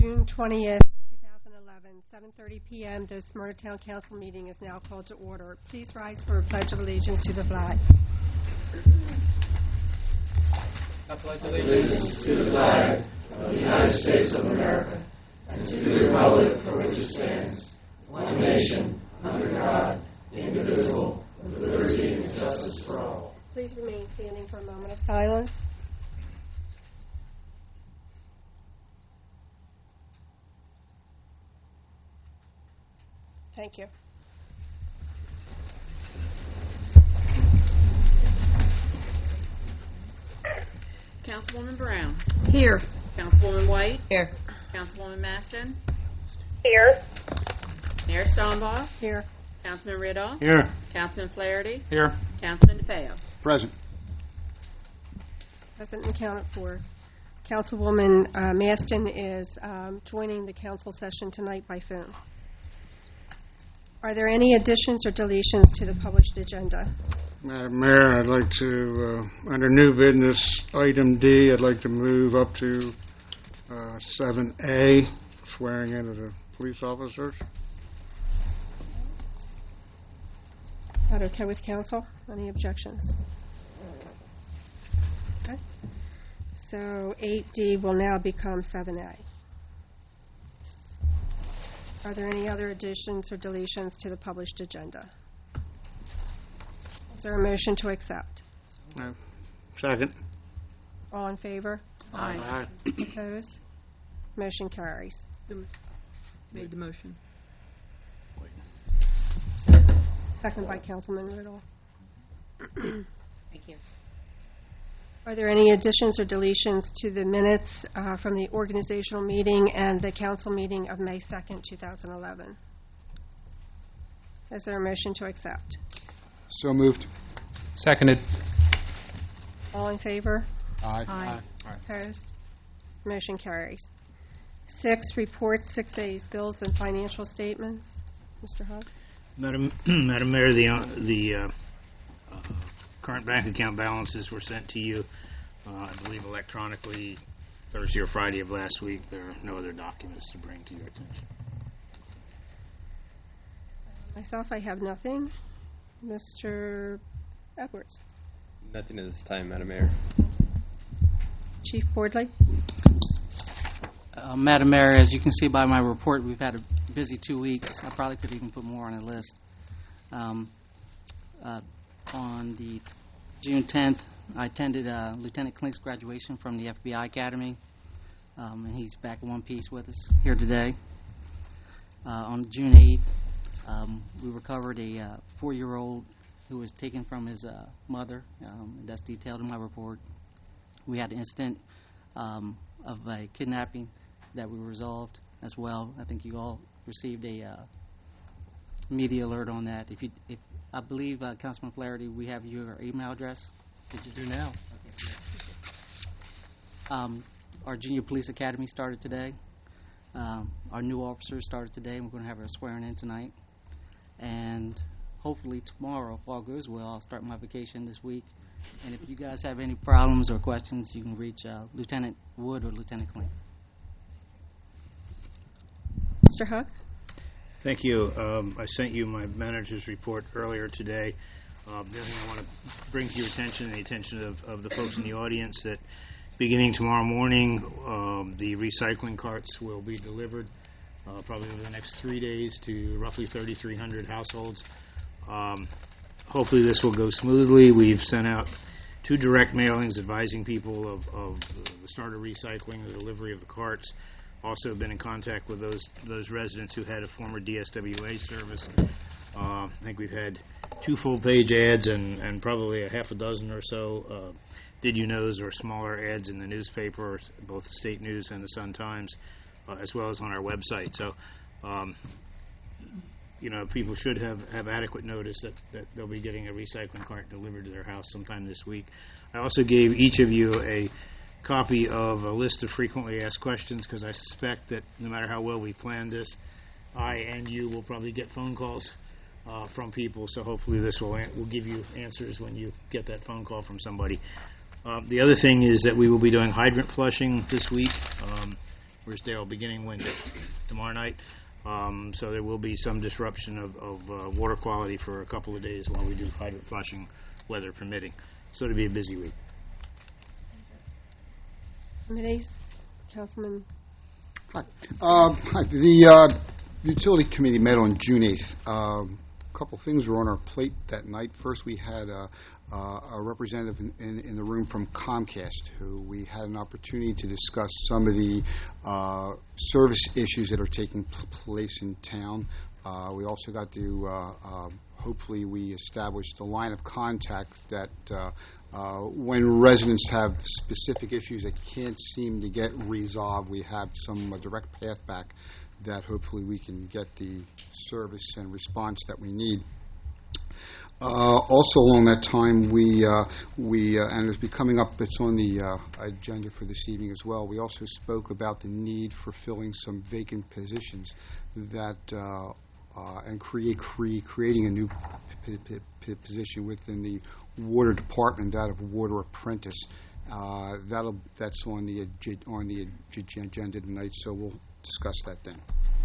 June 20th, 2011, 7:30 p.m. The Smyrna Town Council meeting is now called to order. Please rise for a pledge of allegiance to the flag. I pledge allegiance to the flag of the United States of America and to the republic for which it stands, one nation, under God, indivisible, with liberty and justice for all. Please remain standing for a moment of silence. Thank you. Councilwoman Brown. Here. Councilwoman White. Here. Councilwoman Maston. Here. Mayor Stonbaugh. Here. Councilman Riddle. Here. Councilman Flaherty. Here. Councilman DeFeo. Present. Present and accounted for. Councilwoman Maston is joining the council session tonight by phone. Are there any additions or deletions to the published agenda? Madam Mayor, I'd like to, under new business, item D, I'd like to move up to 7A, swearing in of the police officers. Is that okay with council? Any objections? Okay. So 8D will now become 7A. Are there any other additions or deletions to the published agenda? Is there a motion to accept? No. Second. All in favor? Aye. Opposed? Motion carries. Made the motion. Second by Councilman Riddle. Thank you. Are there any additions or deletions to the minutes from the organizational meeting and the council meeting of May 2nd, 2011? Is there a motion to accept? So moved. Seconded. All in favor? Aye. Opposed? Motion carries. 6, reports, 6A is bills and financial statements. Mr. Hugg? Madam Mayor, the current bank account balances were sent to you, I believe, electronically Thursday or Friday of last week. There are no other documents to bring to your attention. Myself, I have nothing. Mr. Edwards? Nothing at this time, Madam Mayor. Chief Bordley? Madam Mayor, as you can see by my report, we've had a busy 2 weeks. I probably could even put more on the list. On the June 10th, I attended Lieutenant Klink's graduation from the FBI Academy, and he's back in one piece with us here today. On June 8th, we recovered a 4-year-old who was taken from his mother. That's detailed in my report. We had an incident of a kidnapping that we resolved as well. I think you all received a media alert on that. If I believe, Councilman Flaherty, we have your email address. Did you do now? Okay. Our Junior Police Academy started today. Our new officers started today, and we're going to have our swearing in tonight. And hopefully tomorrow, if all goes well, I'll start my vacation this week. And if you guys have any problems or questions, you can reach Lieutenant Wood or Lieutenant Klink. Mr. Hugg? Thank you. I sent you my manager's report earlier today. The other thing I want to bring to your attention and the attention of the folks in the audience that beginning tomorrow morning, the recycling carts will be delivered probably over the next 3 days to roughly 3,300 households. Hopefully this will go smoothly. We've sent out 2 direct mailings advising people of the start of recycling, the delivery of the carts. Also been in contact with those residents who had a former DSWA service. I think we've had 2 full-page ads and probably a half a dozen or so did you knows or smaller ads in the newspaper, both the State News and the Sun-Times, as well as on our website. So, people should have adequate notice that they'll be getting a recycling cart delivered to their house sometime this week. I also gave each of you a copy of a list of frequently asked questions because I suspect that no matter how well we plan this, I and you will probably get phone calls from people, so hopefully this will give you answers when you get that phone call from somebody. The other thing is that we will be doing hydrant flushing this week. Rosedale beginning Wednesday, tomorrow night. So there will be some disruption of water quality for a couple of days while we do hydrant flushing, weather permitting. So it'll be a busy week. Committees, Councilman. Hi. The Utility Committee met on June 8th. A couple things were on our plate that night. First, we had a representative in the room from Comcast, who we had an opportunity to discuss some of the service issues that are taking place in town. We also got to, hopefully, we established a line of contact that when residents have specific issues that can't seem to get resolved, we have some direct path back that hopefully we can get the service and response that we need. Also along that time, we and it's coming up, it's on the agenda for this evening as well, we also spoke about the need for filling some vacant positions that and creating a new position within the water department, that of water apprentice. That's on the agenda tonight, so we'll discuss that then.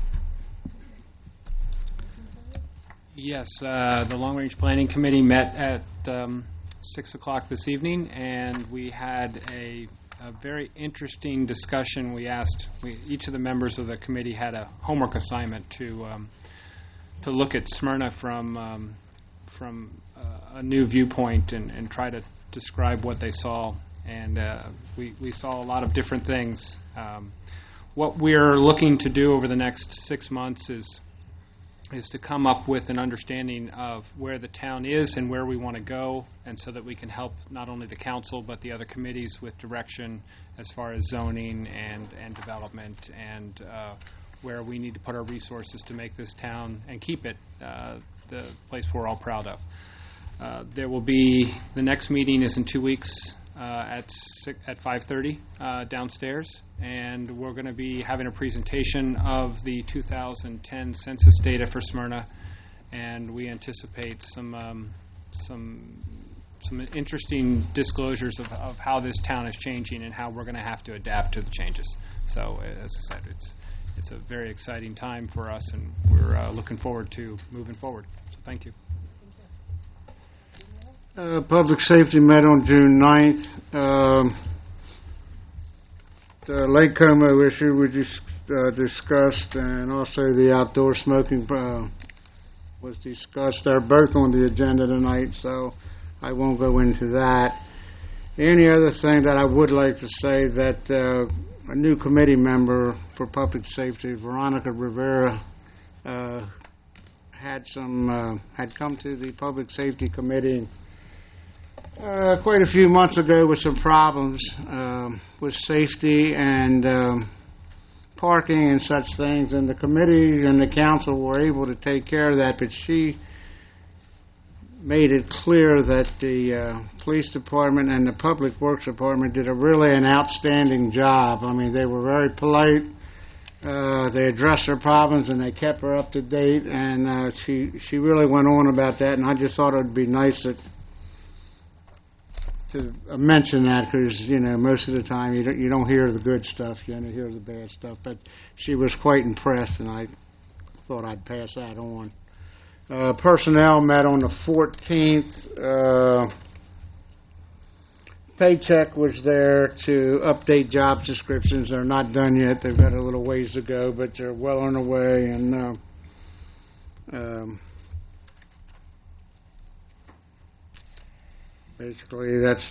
Yes, the Long Range Planning Committee met at 6 o'clock this evening, and we had a very interesting discussion. Each of the members of the committee had a homework assignment to look at Smyrna from a new viewpoint and try to describe what they saw. And we saw a lot of different things. What we're looking to do over the next 6 months is to come up with an understanding of where the town is and where we want to go, and so that we can help not only the council but the other committees with direction as far as zoning and development, and where we need to put our resources to make this town and keep it the place we're all proud of. There will be, the next meeting is in 2 weeks at 5:30 downstairs, and we're going to be having a presentation of the 2010 census data for Smyrna, and we anticipate some interesting disclosures of how this town is changing and how we're going to have to adapt to the changes. So, as I said, it's a very exciting time for us, and we're looking forward to moving forward. So thank you. Public Safety met on June 9th. The Lake Como issue we just discussed, and also the outdoor smoking was discussed. They're both on the agenda tonight, so I won't go into that. Any other thing that I would like to say, that a new committee member for Public Safety, Veronica Rivera, had come to the Public Safety Committee quite a few months ago with some problems with safety and parking and such things, and the committee and the council were able to take care of that, but she made it clear that the police department and the public works department did an outstanding job. I mean, they were very polite. They addressed her problems, and they kept her up to date, and she really went on about that, and I just thought it would be nice to mention that, because, you know, most of the time you don't hear the good stuff, you only hear the bad stuff, but she was quite impressed, and I thought I'd pass that on. Personnel met on the 14th. Paycheck was there to update job descriptions. They're not done yet. They've got a little ways to go, but they're well on the way, and basically, that's,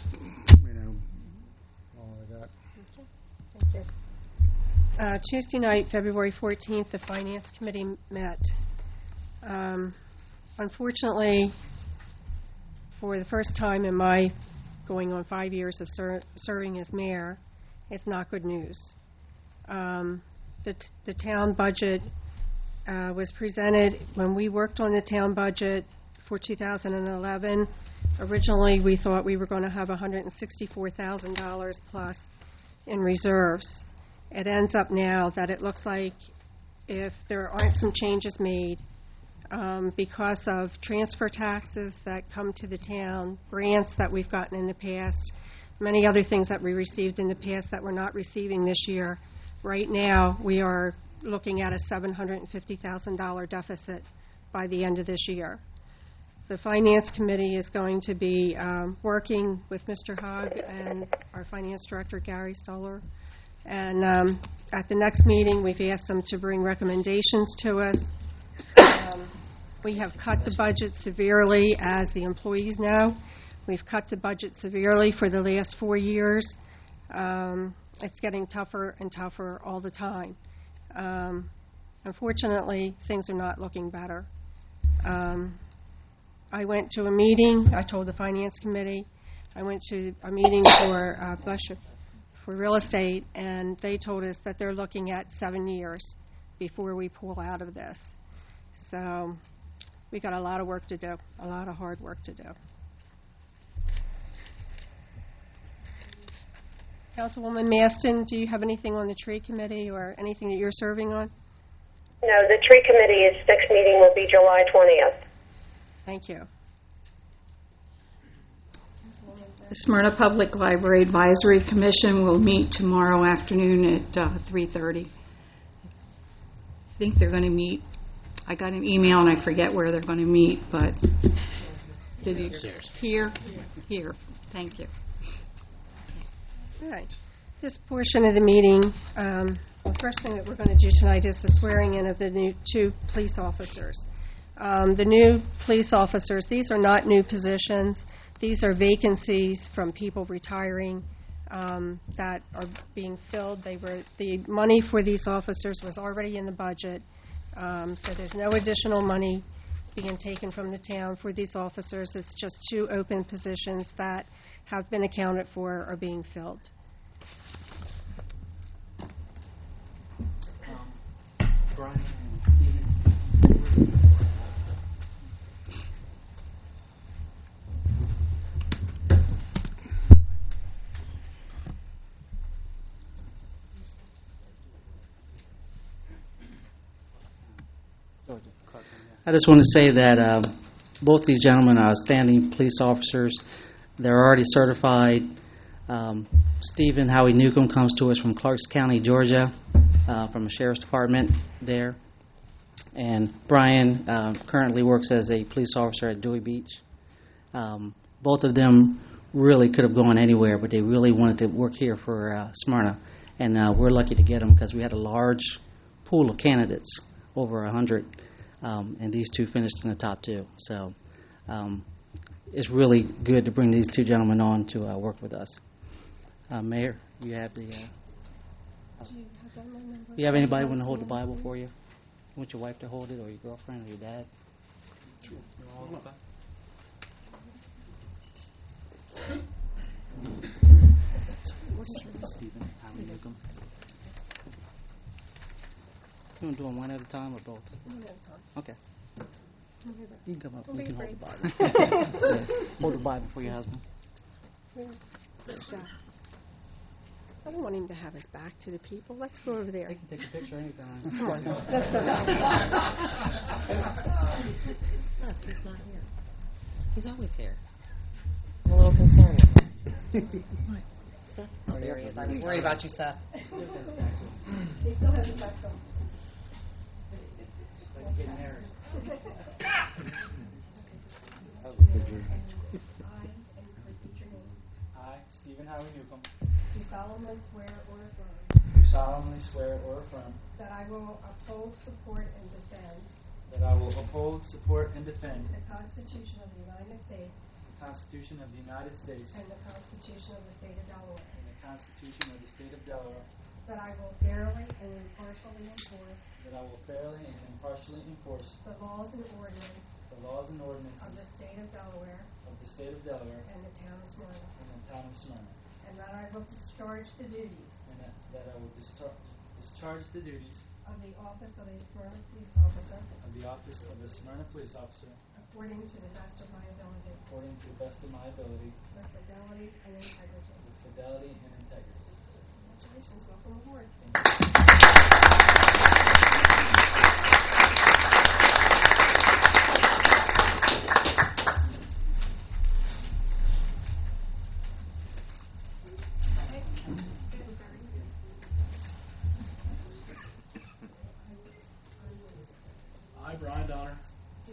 all I got. Thank you. Tuesday night, February 14th, the Finance Committee met. Unfortunately, for the first time in my going on 5 years of serving as mayor, it's not good news. The town budget was presented when we worked on the town budget for 2011. Originally, we thought we were going to have $164,000 plus in reserves. It ends up now that it looks like, if there aren't some changes made, because of transfer taxes that come to the town, grants that we've gotten in the past, many other things that we received in the past that we're not receiving this year, Right now, we are looking at a $750,000 deficit by the end of this year. The Finance Committee is going to be working with Mr. Hogg and our Finance Director, Gary Stoller. And at the next meeting, we've asked them to bring recommendations to us. We have cut the budget severely, as the employees know. We've cut the budget severely for the last 4 years. It's getting tougher and tougher all the time. Unfortunately, things are not looking better. I went to a meeting. I told the Finance Committee. I went to a meeting for real estate, and they told us that they're looking at 7 years before we pull out of this. So we got a lot of work to do, a lot of hard work to do. Councilwoman Maston, do you have anything on the tree committee or anything that you're serving on? No, the tree committee's next meeting will be July 20th. Thank you. The Smyrna Public Library Advisory Commission will meet tomorrow afternoon at 3:30. I think they're going to meet. I got an email and I forget where they're going to meet, but did you here? Here. Thank you. All right. This portion of the meeting, the first thing that we're going to do tonight is the swearing in of the new 2 police officers. The new police officers, these are not new positions. These are vacancies from people retiring that are being filled. The money for these officers was already in the budget, so there's no additional money being taken from the town for these officers. It's just 2 open positions that have been accounted for or being filled. Brian and Stephen. I just want to say that both these gentlemen are outstanding police officers. They're already certified. Stephen Howie Newcomb comes to us from Clarks County, Georgia, from the Sheriff's Department there. And Brian currently works as a police officer at Dewey Beach. Both of them really could have gone anywhere, but they really wanted to work here for Smyrna. And we're lucky to get them because we had a large pool of candidates, over 100, and these 2 finished in the top 2. So it's really good to bring these 2 gentlemen on to work with us. Mayor, you have the... you have anybody want to hold the Bible for you? You want your wife to hold it, or your girlfriend, or your dad? Sure. Stephen, Howie Newcomb. You want to do them one at a time or both? One at a time. Okay. You can come up. Don't You be can hold afraid. the Bible. Yeah. Hold the Bible for your husband. Where's Jack? I don't want him to have his back to the people. Let's go over there. They can take a picture anytime. Come on. Let's go. Look, he's not here. He's always here. I'm a little concerned. Seth? Oh, there he is. I was worried about you, Seth. He still has his back on. Like getting married. I, Stephen Howie Newcomb, Do solemnly swear or affirm do solemnly swear or affirm that I will uphold, support, and defend that I will uphold, support, and defend the Constitution of the United States the Constitution of the United States and the Constitution of the State of Delaware, and the Constitution of the State of Delaware, that I will fairly and impartially enforce that I will fairly and impartially enforce the laws and ordinances the laws and ordinances of the State of Delaware of the State of Delaware and the town of Smyrna, and the town of Smyrna, and that I will discharge the duties and that I will discharge the duties of the office of a Smyrna police officer of the office of a Smyrna police officer according to the best of my ability, according to the best of my ability, with fidelity and integrity. with fidelity and integrity. Congratulations, welcome aboard.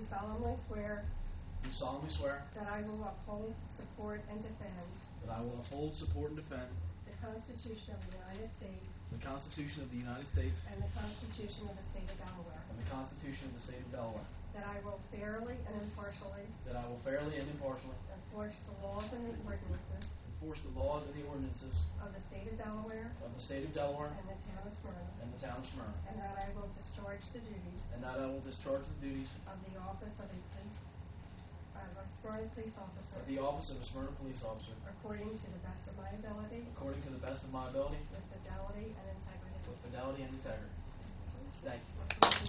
solemnly swear do solemnly swear that I will uphold, support, and defend that I will uphold, support, and defend the Constitution of the United States the Constitution of the United States and the Constitution of the State of Delaware, and the Constitution of the State of Delaware, that I will fairly and impartially that I will fairly and impartially enforce the laws and the ordinances enforce the laws and the ordinances of the State of Delaware of the State of Delaware and the town of Smyrna, and the town of Smyrna, and that I will discharge the duties and that I will discharge the duties of the office of a Smyrna police officer of the office of a Smyrna police officer according to the best of my ability, according to the best of my ability, with fidelity and integrity. with fidelity and integrity. Thank you.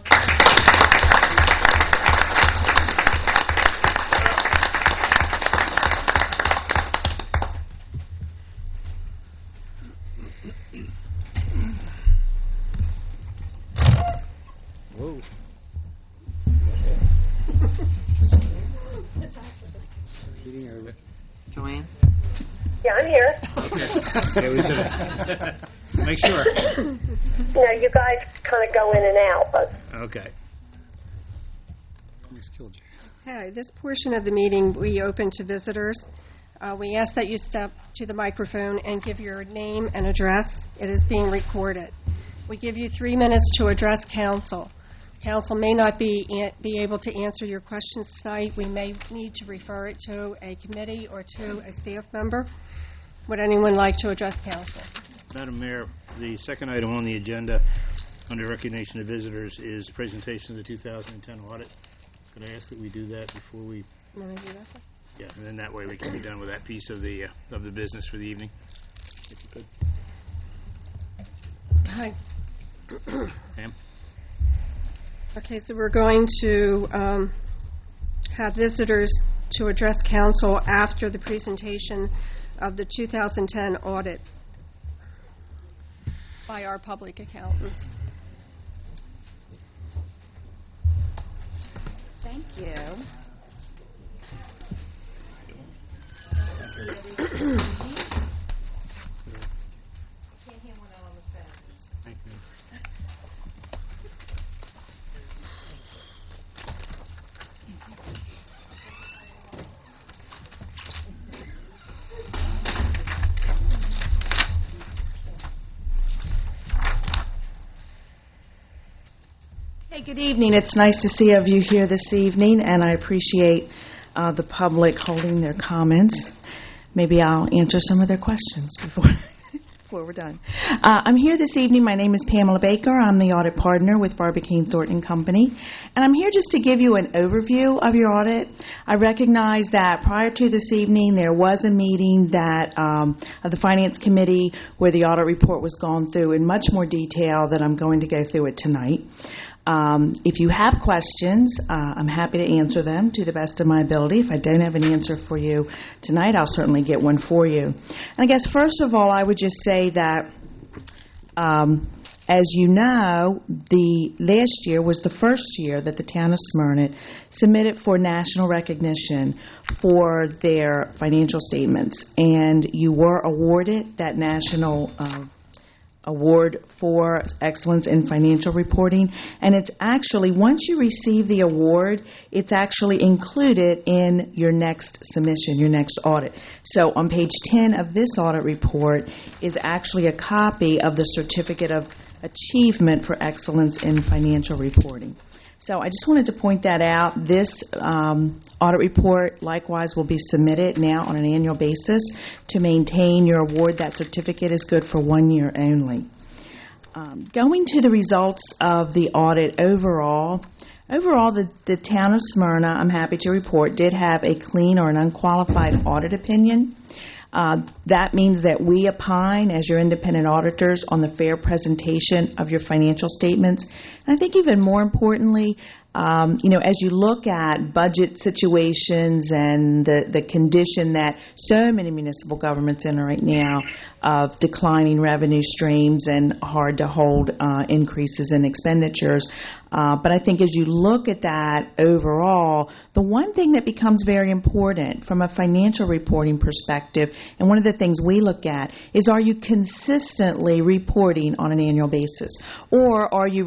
Whoa. Meeting over. Joanne? Yeah, I'm here. Okay, we should make sure. No, you guys kind of go in and out, but Okay. Almost killed you. Okay, this portion of the meeting we open to visitors. We ask that you step to the microphone and give your name and address. It is being recorded. We give you 3 minutes to address council. Council may not be able to answer your questions tonight. We may need to refer it to a committee or to a staff member. Would anyone like to address council? Madam Mayor, the second item on the agenda under recognition of visitors is the presentation of the 2010 audit. Could I ask that we do that before we... Want to do that? Yeah, and then that way we can be done with that piece of the business for the evening. If you could. Hi. Pam? Okay, so we're going to have visitors to address council after the presentation of the 2010 audit by our public accountants. Thank you. Thank you. Hey, good evening. It's nice to see of you here this evening, and I appreciate the public holding their comments. Maybe I'll answer some of their questions before we're done. I'm here this evening. My name is Pamela Baker. I'm the audit partner with Barbicane Thornton Company, and I'm here just to give you an overview of your audit. I recognize that prior to this evening, there was a meeting that of the Finance Committee where the audit report was gone through in much more detail than I'm going to go through it tonight. If you have questions, I'm happy to answer them to the best of my ability. If I don't have an answer for you tonight, I'll certainly get one for you. And I guess, first of all, I would just say that, as you know, the last year was the first year that the town of Smyrna submitted for national recognition for their financial statements. And you were awarded that national award for excellence in financial reporting, and it's actually, once you receive the award, it's actually included in your next submission, your next audit. So on page 10 of this audit report is actually a copy of the Certificate of Achievement for Excellence in Financial Reporting. So I just wanted to point that out. This audit report, likewise, will be submitted now on an annual basis to maintain your award. That certificate is good for 1 year only. Going to the results of the audit overall, the town of Smyrna, I'm happy to report, did have a clean or an unqualified audit opinion. That means that we opine as your independent auditors on the fair presentation of your financial statements. And I think even more importantly, as you look at budget situations and the condition that so many municipal governments in right now of declining revenue streams and hard to hold increases in expenditures. But I think as you look at that overall, the one thing that becomes very important from a financial reporting perspective, and one of the things we look at, is are you consistently reporting on an annual basis? Or are you recording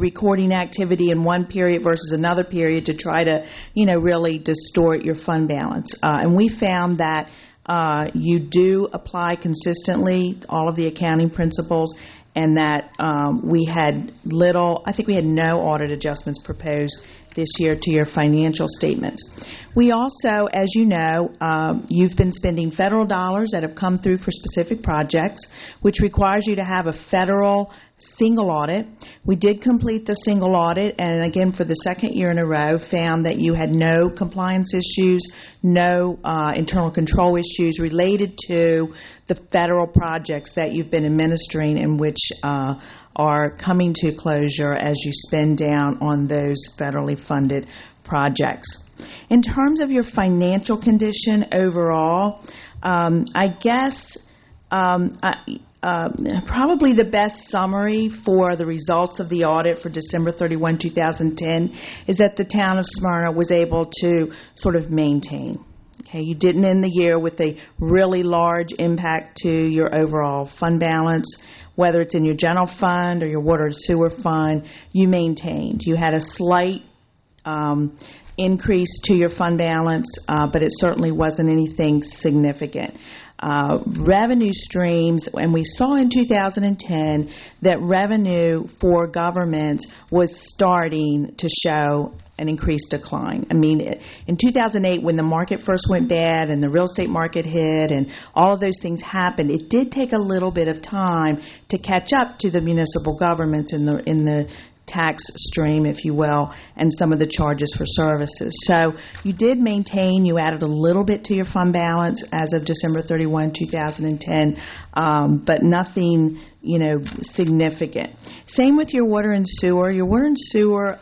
funding activity in one period versus another period to try to, really distort your fund balance. And we found that you do apply consistently all of the accounting principles, and that we had no audit adjustments proposed this year to your financial statements. We also, as you know, you've been spending federal dollars that have come through for specific projects, which requires you to have a federal single audit. We did complete the single audit, and again, for the second year in a row, found that you had no compliance issues, no internal control issues related to the federal projects that you've been administering, and which are coming to closure as you spend down on those federally funded projects. In terms of your financial condition overall, I guess probably the best summary for the results of the audit for December 31, 2010 is that the town of Smyrna was able to sort of maintain. Okay, you didn't end the year with a really large impact to your overall fund balance. Whether it's in your general fund or your water and sewer fund, you maintained. You had a slight increase to your fund balance, but it certainly wasn't anything significant. Revenue streams, and we saw in 2010 that revenue for government was starting to show an increased decline. I mean, in 2008, when the market first went bad and the real estate market hit and all of those things happened, it did take a little bit of time to catch up to the municipal governments in the tax stream, if you will, and some of the charges for services. So you did maintain, you added a little bit to your fund balance as of December 31, 2010, but nothing, significant. Same with your water and sewer. Your water and sewer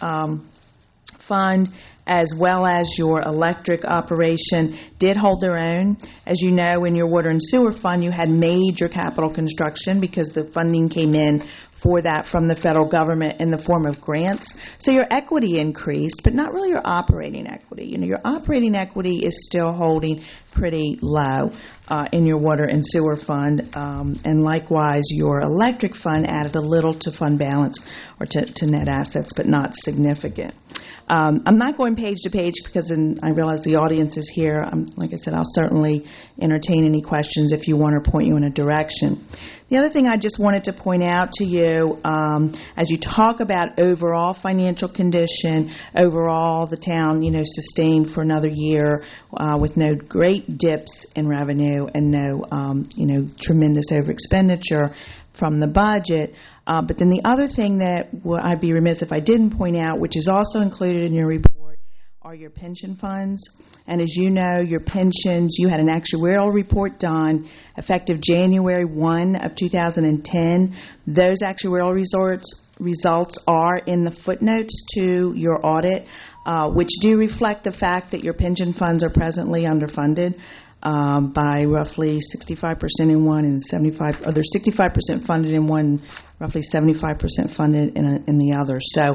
fund, as well as your electric operation, did hold their own. As you know, in your water and sewer fund, you had major capital construction because the funding came in for that from the federal government in the form of grants. So your equity increased, but not really your operating equity. Your operating equity is still holding pretty low in your water and sewer fund, and likewise your electric fund added a little to fund balance or to net assets, but not significant. I'm not going page to page because I realize the audience is here. Like I said, I'll certainly entertain any questions if you want or point you in a direction. The other thing I just wanted to point out to you, as you talk about overall financial condition, overall the town, sustained for another year with no great dips in revenue and no, tremendous over expenditure from the budget. But then the other thing that I'd be remiss if I didn't point out, which is also included in your report, are your pension funds. And as you know, your pensions, you had an actuarial report done effective January 1 of 2010. Those actuarial results are in the footnotes to your audit, which do reflect the fact that your pension funds are presently underfunded by roughly 65% in one and 75%, or they're 65% funded in one, roughly 75% funded in the other. So,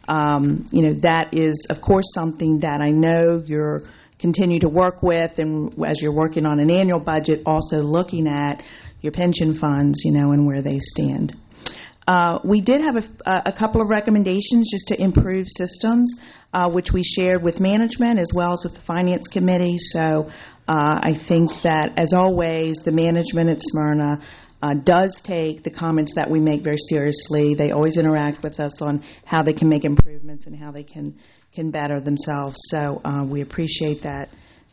that is, of course, something that I know you're continue to work with, and as you're working on an annual budget, also looking at your pension funds, and where they stand. We did have a couple of recommendations just to improve systems, which we shared with management as well as with the Finance Committee. So I think that, as always, the management at Smyrna does take the comments that we make very seriously. They always interact with us on how they can make improvements and how they can better themselves. So we appreciate that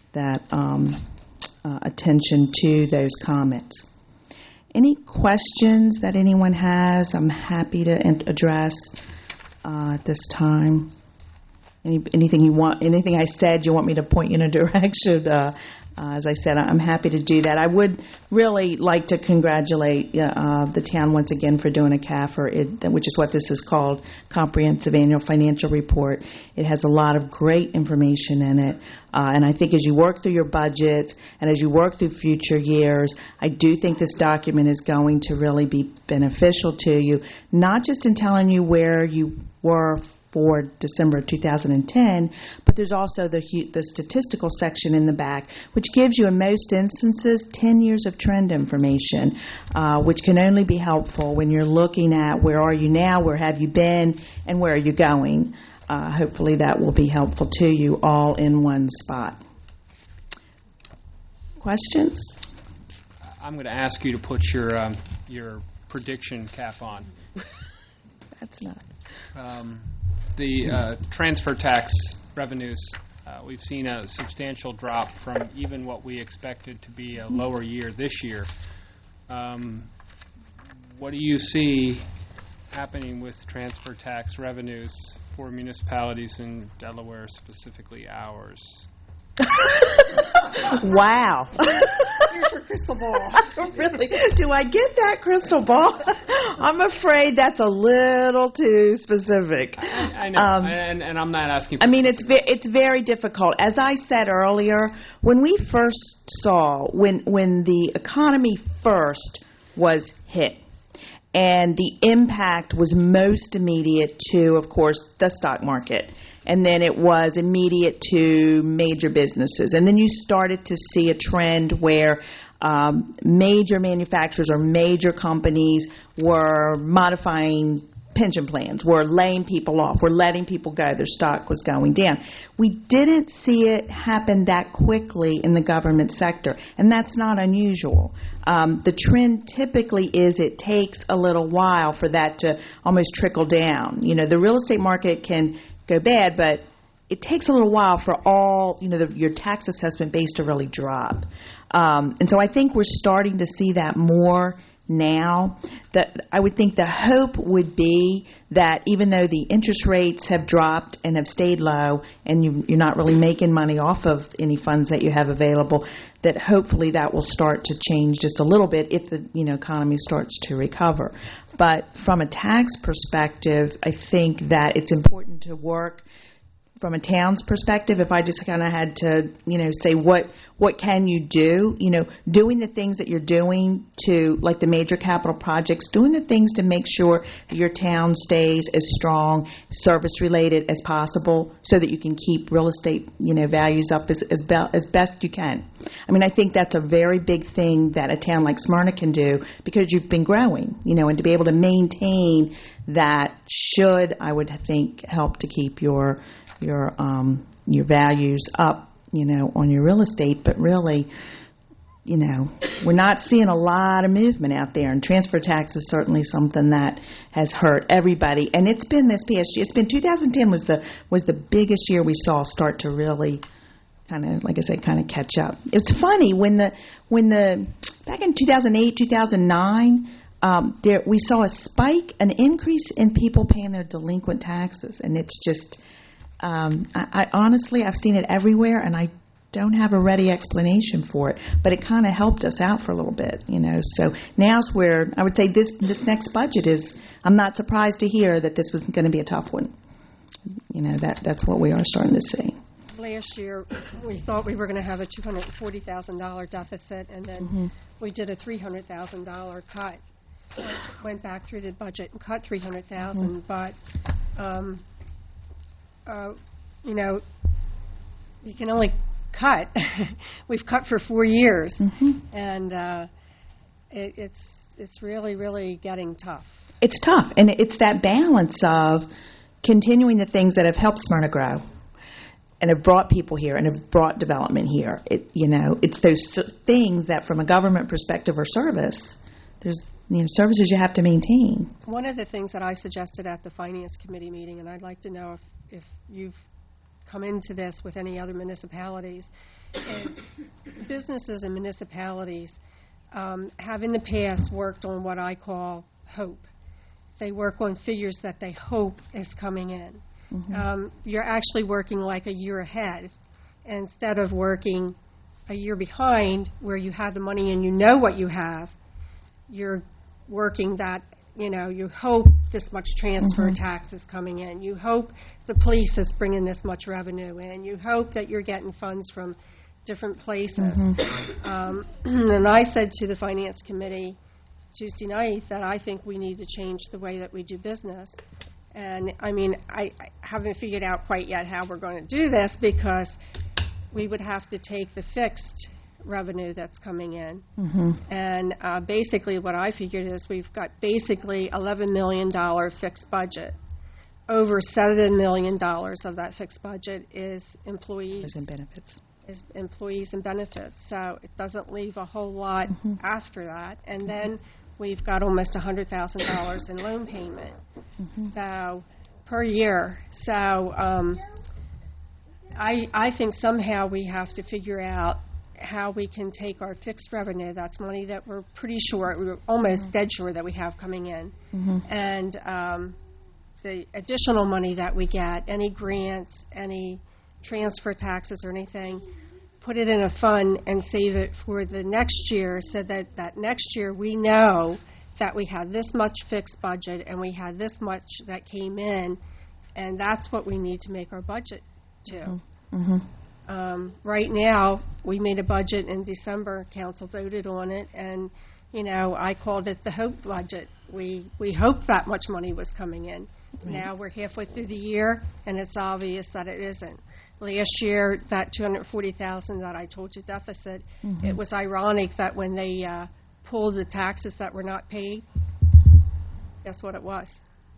attention to those comments. Any questions that anyone has, I'm happy to address at this time. Anything I said you want me to point you in a direction? As I said, I'm happy to do that. I would really like to congratulate the town once again for doing a CAFR, which is what this is called, Comprehensive Annual Financial Report. It has a lot of great information in it. And I think as you work through your budget and as you work through future years, I do think this document is going to really be beneficial to you, not just in telling you where you were for December of 2010, but there's also the statistical section in the back, which gives you, in most instances, 10 years of trend information, which can only be helpful when you're looking at where are you now, where have you been, and where are you going. Hopefully that will be helpful to you all in one spot. Questions? I'm going to ask you to put your prediction cap on. That's not. The transfer tax revenues, we've seen a substantial drop from even what we expected to be a lower year this year. What do you see happening with transfer tax revenues for municipalities in Delaware, specifically ours? Wow. Here's your crystal ball. Really? Do I get that crystal ball? I'm afraid that's a little too specific. I know, and I'm not asking for it's very difficult. As I said earlier, when we first saw, when the economy first was hit, and the impact was most immediate to, of course, the stock market. And then it was immediate to major businesses. And then you started to see a trend where major manufacturers or major companies were modifying pension plans, were laying people off, were letting people go. Their stock was going down. We didn't see it happen that quickly in the government sector, and that's not unusual. The trend typically is it takes a little while for that to almost trickle down. You know, the real estate market can go bad, but it takes a little while for all, your tax assessment base to really drop. And so I think we're starting to see that more now. That I would think the hope would be that even though the interest rates have dropped and have stayed low, and you're not really making money off of any funds that you have available, that hopefully that will start to change just a little bit if the economy starts to recover. But from a tax perspective, I think that it's important to work from a town's perspective. If I just kind of had to, say what can you do, doing the things that you're doing to, like the major capital projects, doing the things to make sure that your town stays as strong, service related as possible, so that you can keep real estate, values up as best you can. I mean, I think that's a very big thing that a town like Smyrna can do, because you've been growing, and to be able to maintain that should, I would think, help to keep your values up, on your real estate. But really, we're not seeing a lot of movement out there, and transfer tax is certainly something that has hurt everybody. And it's been this past year. It's been 2010 was the biggest year we saw start to really kind of, like I said, kind of catch up. It's funny when the back in 2008, 2009. We saw a spike, an increase in people paying their delinquent taxes, and it's just. I honestly, I've seen it everywhere, and I don't have a ready explanation for it. But it kind of helped us out for a little bit, So now's where I would say this next budget is. I'm not surprised to hear that this was going to be a tough one. That's what we are starting to see. Last year, we thought we were going to have a $240,000 deficit, and then we did a $300,000 cut. Went back through the budget and cut $300,000, but. You can only cut. We've cut for 4 years, and it's really, really getting tough. It's tough, and it's that balance of continuing the things that have helped Smyrna grow and have brought people here and have brought development here. It's those things that, from a government perspective or service, there's services you have to maintain. One of the things that I suggested at the Finance Committee meeting, and I'd like to know if you've come into this with any other municipalities, is businesses and municipalities have in the past worked on what I call hope. They work on figures that they hope is coming in. You're actually working like a year ahead instead of working a year behind where you have the money and you know what you have. You're working that, you hope this much transfer tax is coming in. You hope the police is bringing this much revenue in. You hope that you're getting funds from different places. And I said to the Finance Committee Tuesday night that I think we need to change the way that we do business And, I mean, I haven't figured out quite yet how we're going to do this, because we would have to take the fixed revenue that's coming in. And basically what I figured is we've got basically $11 million fixed budget. Over $7 million of that fixed budget is employees. And benefits. Is employees and benefits. So it doesn't leave a whole lot after that. And then we've got almost $100,000 in loan payment. So per year. So I think somehow we have to figure out how we can take our fixed revenue, that's money that we're pretty sure, we're almost dead sure that we have coming in, and the additional money that we get, any grants, any transfer taxes or anything, put it in a fund and save it for the next year, so that next year we know that we had this much fixed budget and we had this much that came in, and that's what we need to make our budget to. Right now, we made a budget in December. Council voted on it, and I called it the hope budget. We hoped that much money was coming in. Now we're halfway through the year, and it's obvious that it isn't. Last year, that $240,000 that I told you deficit, it was ironic that when they pulled the taxes that were not paid, guess what it was?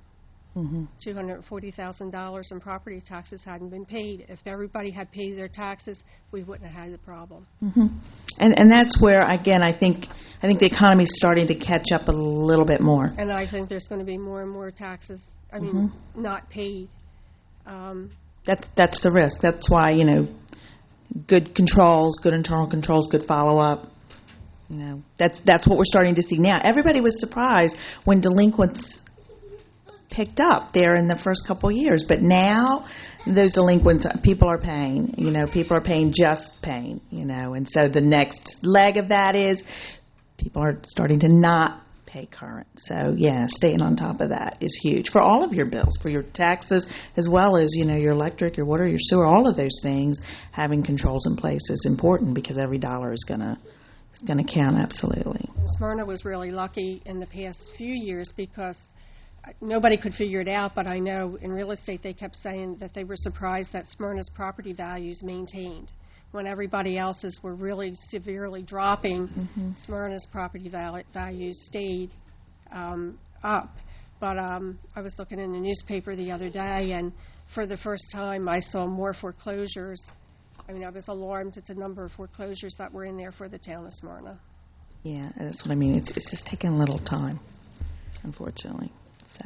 $240,000 in property taxes hadn't been paid. If everybody had paid their taxes, we wouldn't have had the problem. And that's where, again, I think the economy is starting to catch up a little bit more. And I think there's going to be more and more taxes, not paid. That's the risk. That's why, good controls, good internal controls, good follow-up. That's what we're starting to see now. Everybody was surprised when delinquents picked up there in the first couple of years, but now those delinquents, people are paying. People are paying just paying. And so the next leg of that is people are starting to not pay current. So yeah, staying on top of that is huge for all of your bills, for your taxes, as well as your electric, your water, your sewer, all of those things. Having controls in place is important, because every dollar is gonna count. Absolutely. Smyrna was really lucky in the past few years, because nobody could figure it out, but I know in real estate they kept saying that they were surprised that Smyrna's property values maintained. When everybody else's were really severely dropping, Smyrna's property values stayed up. But I was looking in the newspaper the other day, and for the first time I saw more foreclosures. I was alarmed at the number of foreclosures that were in there for the town of Smyrna. Yeah, that's what I mean. It's just taking a little time, unfortunately. So,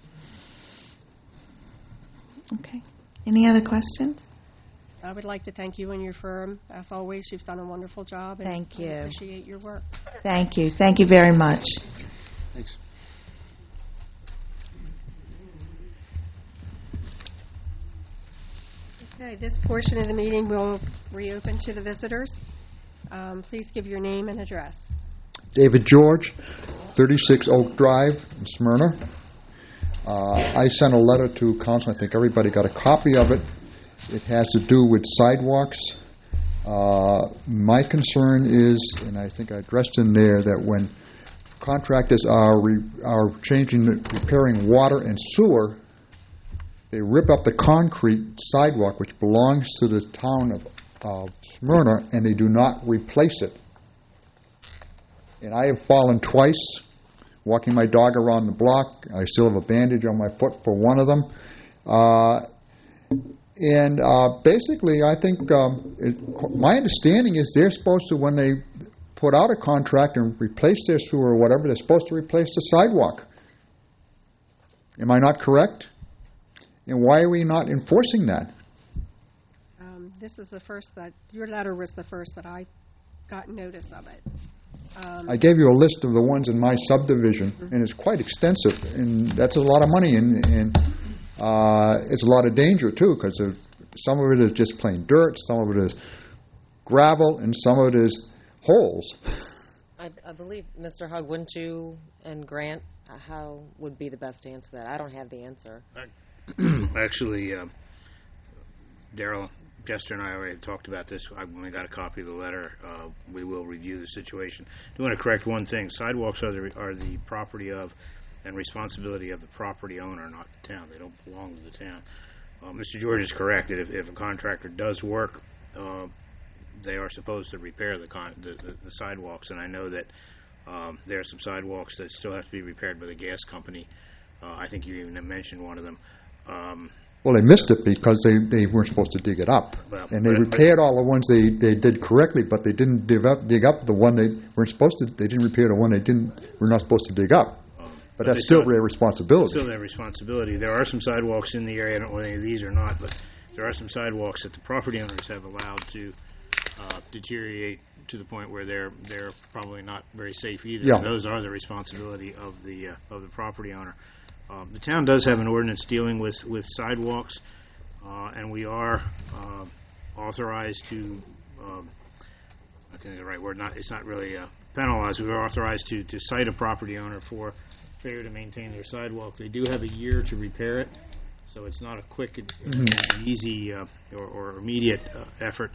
okay. Any other questions? I would like to thank you and your firm. As always, you've done a wonderful job. And thank you. I appreciate your work. Thank you. Thank you very much. Thanks. Okay, this portion of the meeting will reopen to the visitors. Please give your name and address. David George, 36 Oak Drive in Smyrna. I sent a letter to council. I think everybody got a copy of it. It has to do with sidewalks. My concern is, and I think I addressed in there, that when contractors are repairing water and sewer, they rip up the concrete sidewalk, which belongs to the town of Smyrna, and they do not replace it. And I have fallen twice walking my dog around the block. I still have a bandage on my foot for one of them. Basically, I think my understanding is they're supposed to, when they put out a contract and replace their sewer or whatever, they're supposed to replace the sidewalk. Am I not correct? And why are we not enforcing that? This is the first your letter was the first that I got notice of it. I gave you a list of the ones in my subdivision, and it's quite extensive, and that's a lot of money, and it's a lot of danger, too, because some of it is just plain dirt, some of it is gravel, and some of it is holes. I believe, Mr. Hugg, wouldn't you and Grant, how would be the best to answer that? I don't have the answer. Actually, Daryl, Jester and I already talked about this. When we got a copy of the letter, we will review the situation. I do want to correct one thing. Sidewalks are the property of and responsibility of the property owner, not the town. They don't belong to the town. Mr. George is correct that if a contractor does work, they are supposed to repair the sidewalks, and I know that there are some sidewalks that still have to be repaired by the gas company. I think you even mentioned one of them. Well, they missed it because they weren't supposed to dig it up. Well, and they repaired all the ones they did correctly, but they didn't dig up the one they weren't supposed to. They didn't repair the one were not supposed to dig up. But that's still their responsibility. Still their responsibility. There are some sidewalks in the area, I don't know whether any of these or not, but there are some sidewalks that the property owners have allowed to deteriorate to the point where they're probably not very safe either. Yeah. Those are the responsibility of the property owner. The town does have an ordinance dealing with sidewalks, and we are authorized to, I can't think of the right word, it's not really penalized. We are authorized to cite a property owner for failure to maintain their sidewalk. They do have a year to repair it, so it's not a quick and easy or immediate effort,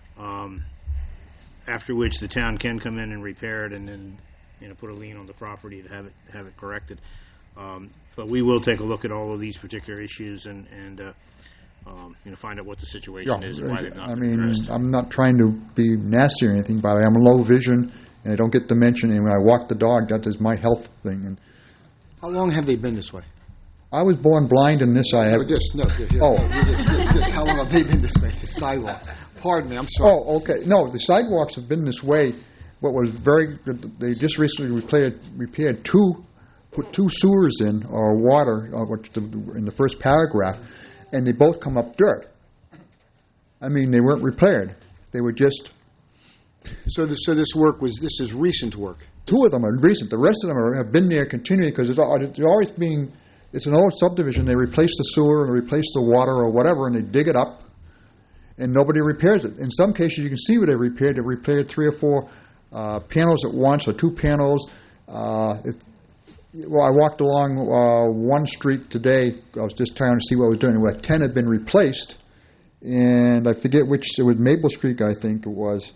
after which the town can come in and repair it and then put a lien on the property to have it corrected. But we will take a look at all of these particular issues and find out what the situation is and why they've not been addressed. I'm not trying to be nasty or anything, but I'm low vision and I don't get dimension. And when I walk the dog, that is my health thing. And How long have they been this way? I was born blind, and this I have. This. How long have they been this way? The sidewalks. Pardon me. I'm sorry. Oh, okay. No, the sidewalks have been this way. What was very good, they just recently repaired put two sewers in, or water, in the first paragraph, and they both come up dirt. I mean, they weren't repaired. They were just... So this is recent work? Two of them are recent. The rest of them have been there continually because it's always being... It's an old subdivision. They replace the sewer and replace the water or whatever, and they dig it up, and nobody repairs it. In some cases, you can see what they repaired. They repaired 3 or 4 panels at once, or 2 panels. Well, I walked along one street today. I was just trying to see what I was doing. 10 had been replaced, and I forget which. It was Maple Street, I think it was,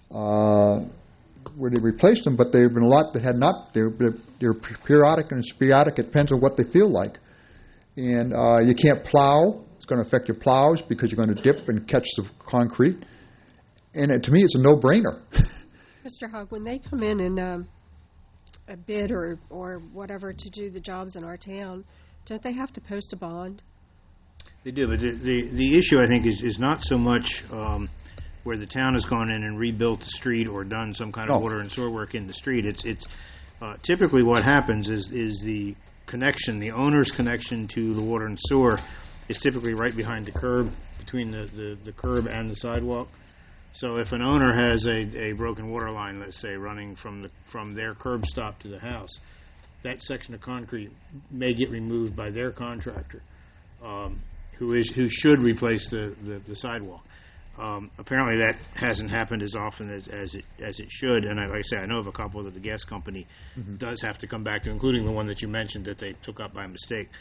where they replaced them. But there have been a lot that had not. They're periodic and sporadic. It depends on what they feel like. And you can't plow. It's going to affect your plows because you're going to dip and catch the concrete. And to me, it's a no-brainer. Mr. Hogg, when they come in and a bid or whatever to do the jobs in our town, don't they have to post a bond? They do, but the issue, I think, is not so much where the town has gone in and rebuilt the street or done some kind of water and sewer work in the street. It's typically what happens is the connection, the owner's connection to the water and sewer is typically right behind the curb, between the curb and the sidewalk. So if an owner has a broken water line, let's say, running from their curb stop to the house, that section of concrete may get removed by their contractor, who should replace the sidewalk. Apparently, that hasn't happened as often as it should. And like I say, I know of a couple that the gas company does have to come back to, including the one that you mentioned that they took up by mistake.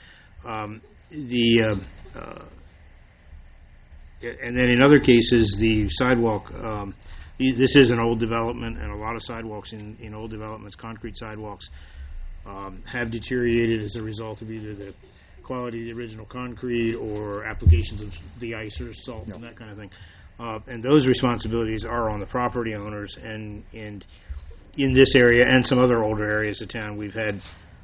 And then in other cases, the sidewalk, this is an old development, and a lot of sidewalks in old developments, concrete sidewalks, have deteriorated as a result of either the quality of the original concrete or applications of de-icer, salt, and that kind of thing. And those responsibilities are on the property owners. And in this area and some other older areas of town, we've had,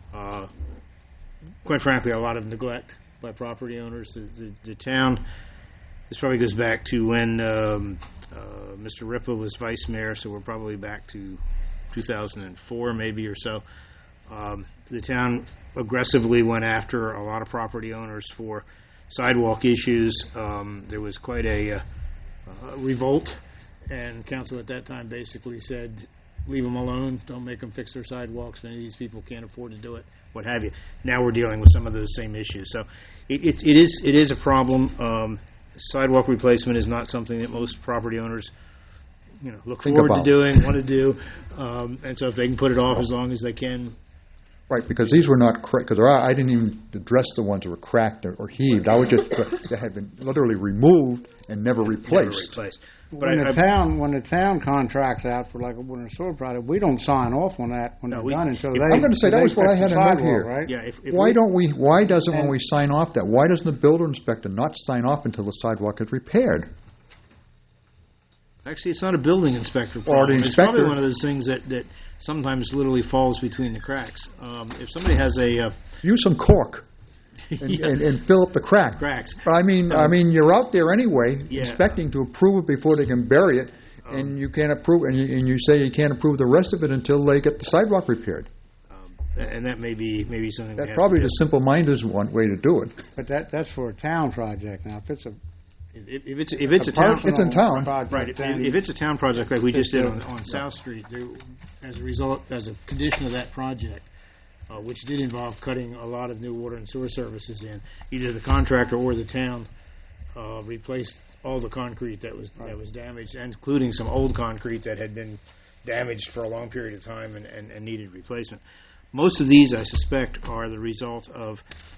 quite frankly, a lot of neglect by property owners. The town... This probably goes back to when Mr. Ripa was vice mayor, so we're probably back to 2004 maybe or so. The town aggressively went after a lot of property owners for sidewalk issues. There was quite a revolt, and council at that time basically said, leave them alone, don't make them fix their sidewalks. Many of these people can't afford to do it, what have you. Now we're dealing with some of those same issues. So it is a problem. Sidewalk replacement is not something that most property owners, look forward to doing, want to do, and so if they can put it off as long as they can. Right, because these were not cracked. Because I didn't even address the ones that were cracked or heaved. I would just that had been literally removed and never replaced. when the town contracts out for like a water and sewer project, we don't sign off on that when they're done until they. I'm going to say that was what I had a note here. Right? Yeah. Why doesn't when we sign off that? Why doesn't the builder inspector not sign off until the sidewalk is repaired? Actually, it's not a building inspector Or problem. the It's inspector. probably one of those things that sometimes literally falls between the cracks. If somebody has a Use some cork and, Yeah. and fill up the crack. cracks, I mean, you're out there anyway, Yeah. inspecting to approve it before they can bury it, and you can't approve, and you say you can't approve the rest of it until they get the sidewalk repaired. and that may be something. That's we have probably to the simple-minded one way to do it. But that's for a town project. Now, if it's a If it's a town, It's in town. project, right? If, then if it's a town project like we just did It's on South Street, as a condition of that project, which did involve cutting a lot of new water and sewer services in, either the contractor or the town replaced all the concrete that was damaged, including some old concrete that had been damaged for a long period of time and needed replacement. Most of these, I suspect, are the result of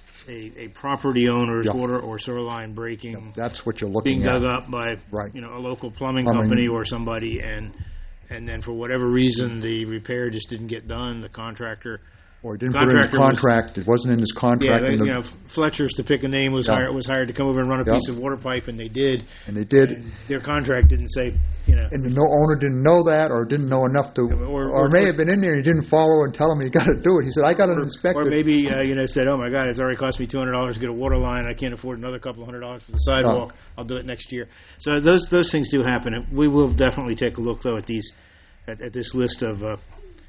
a property owner's water or sewer line breaking, That's what you're looking being at. dug up by Right. a local plumbing Plumbing. company or somebody, and then for whatever reason the repair just didn't get done. The contractor Or he didn't put it in his contract. It wasn't in his contract. Yeah, and the- Fletcher's, to pick a name, was hired to come over and run a piece of water pipe, and they did. And they did. And their contract didn't say, And the owner didn't know that, or didn't know enough to, or may have been in there and he didn't follow and tell him he got to do it. He said, "I got it inspected." Or maybe said, "Oh my God, it's already cost me $200 to get a water line. I can't afford another couple of $100 for the sidewalk. I'll do it next year." So those things do happen. And we will definitely take a look though at this list of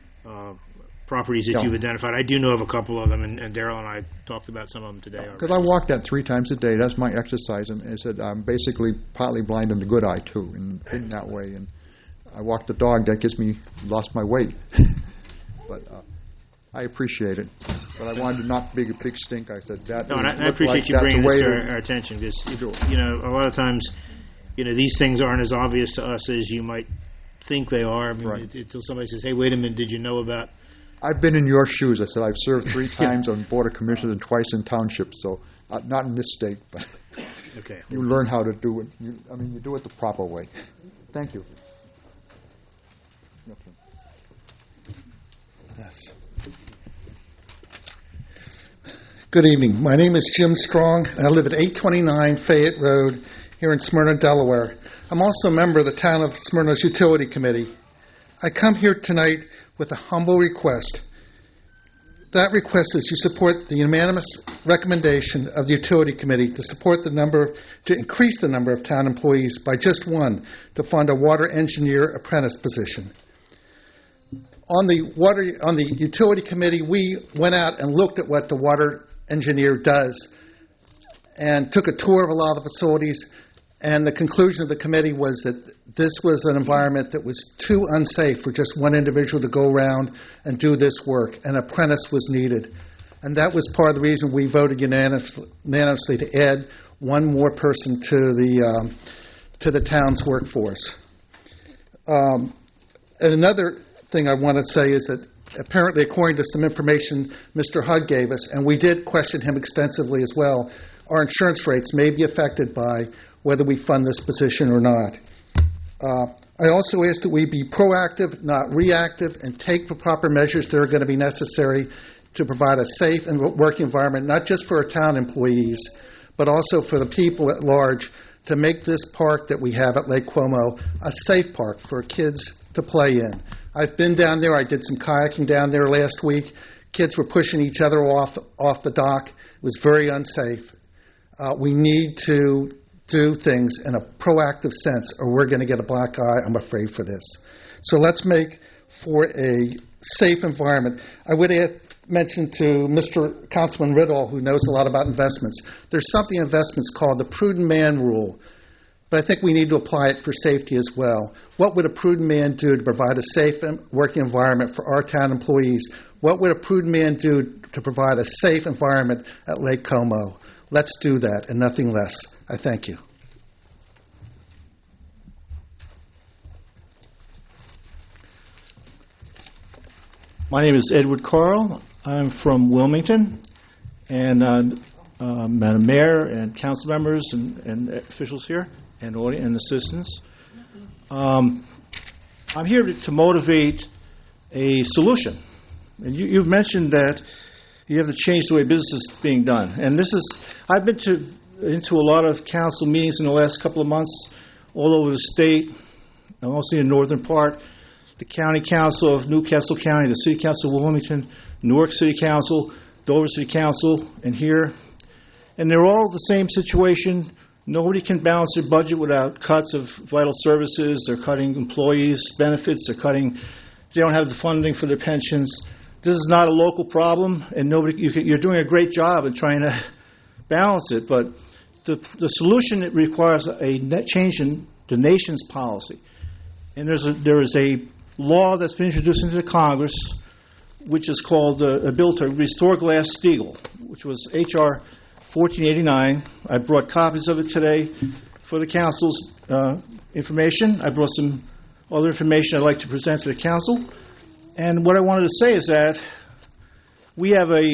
properties that you've identified. I do know of a couple of them, and Darrell and I talked about some of them today. Because I walk that 3 times a day. That's my exercise. And I said, I'm basically partly blind in the good eye, too, and in that way. And I walk the dog. That gets me lost my weight. But I appreciate it. But I wanted to not be a big stink. I said, that. No, and I appreciate you bringing this to our attention, because, a lot of times, these things aren't as obvious to us as you might think they are. I mean, until somebody says, "Hey, wait a minute, did you know about..." I've been in your shoes. I said I've served 3 times on Board of Commissioners and twice in townships, so not in this state, but okay. You learn how to do it. You do it the proper way. Thank you. Yes. Good evening. My name is Jim Strong, and I live at 829 Fayette Road here in Smyrna, Delaware. I'm also a member of the Town of Smyrna's Utility Committee. I come here tonight with a humble request. That request is you support the unanimous recommendation of the Utility Committee to increase the number of town employees by just 1 to fund a water engineer apprentice position. On the Utility Committee, we went out and looked at what the water engineer does and took a tour of a lot of the facilities, and the conclusion of the committee was that this was an environment that was too unsafe for just one individual to go around and do this work. An apprentice was needed. And that was part of the reason we voted unanimously to add 1 more person to the town's workforce. And another thing I want to say is that apparently, according to some information Mr. Hugg gave us, and we did question him extensively as well, our insurance rates may be affected by whether we fund this position or not. I also ask that we be proactive, not reactive, and take the proper measures that are going to be necessary to provide a safe and working environment, not just for our town employees, but also for the people at large, to make this park that we have at Lake Como a safe park for kids to play in. I've been down there. I did some kayaking down there last week. Kids were pushing each other off the dock. It was very unsafe. We need to do things in a proactive sense, or we're going to get a black eye, I'm afraid, for this. So let's make for a safe environment. I would mention to Mr. Councilman Riddle, who knows a lot about investments, there's something in investments called the prudent man rule, but I think we need to apply it for safety as well. What would a prudent man do to provide a safe working environment for our town employees? What would a prudent man do to provide a safe environment at Lake Como? Let's do that and nothing less. I thank you. My name is Edward Carl. I'm from Wilmington, and Madam Mayor and council members and officials here and audience and assistants. I'm here to motivate a solution. And you've mentioned that you have to change the way business is being done. And I've been into a lot of council meetings in the last couple of months all over the state, mostly in the northern part, the county council of Newcastle County, the city council of Wilmington, Newark City Council, Dover City Council, and here. And they're all the same situation. Nobody can balance their budget without cuts of vital services. They're cutting employees' benefits. They don't have the funding for their pensions. This is not a local problem, and you're doing a great job in trying to balance it. But the solution, it requires a net change in the nation's policy. And there is a law that's been introduced into the Congress, which is called a bill to restore Glass-Steagall, which was H.R. 1489. I brought copies of it today for the council's information. I brought some other information I'd like to present to the council. And what I wanted to say is that we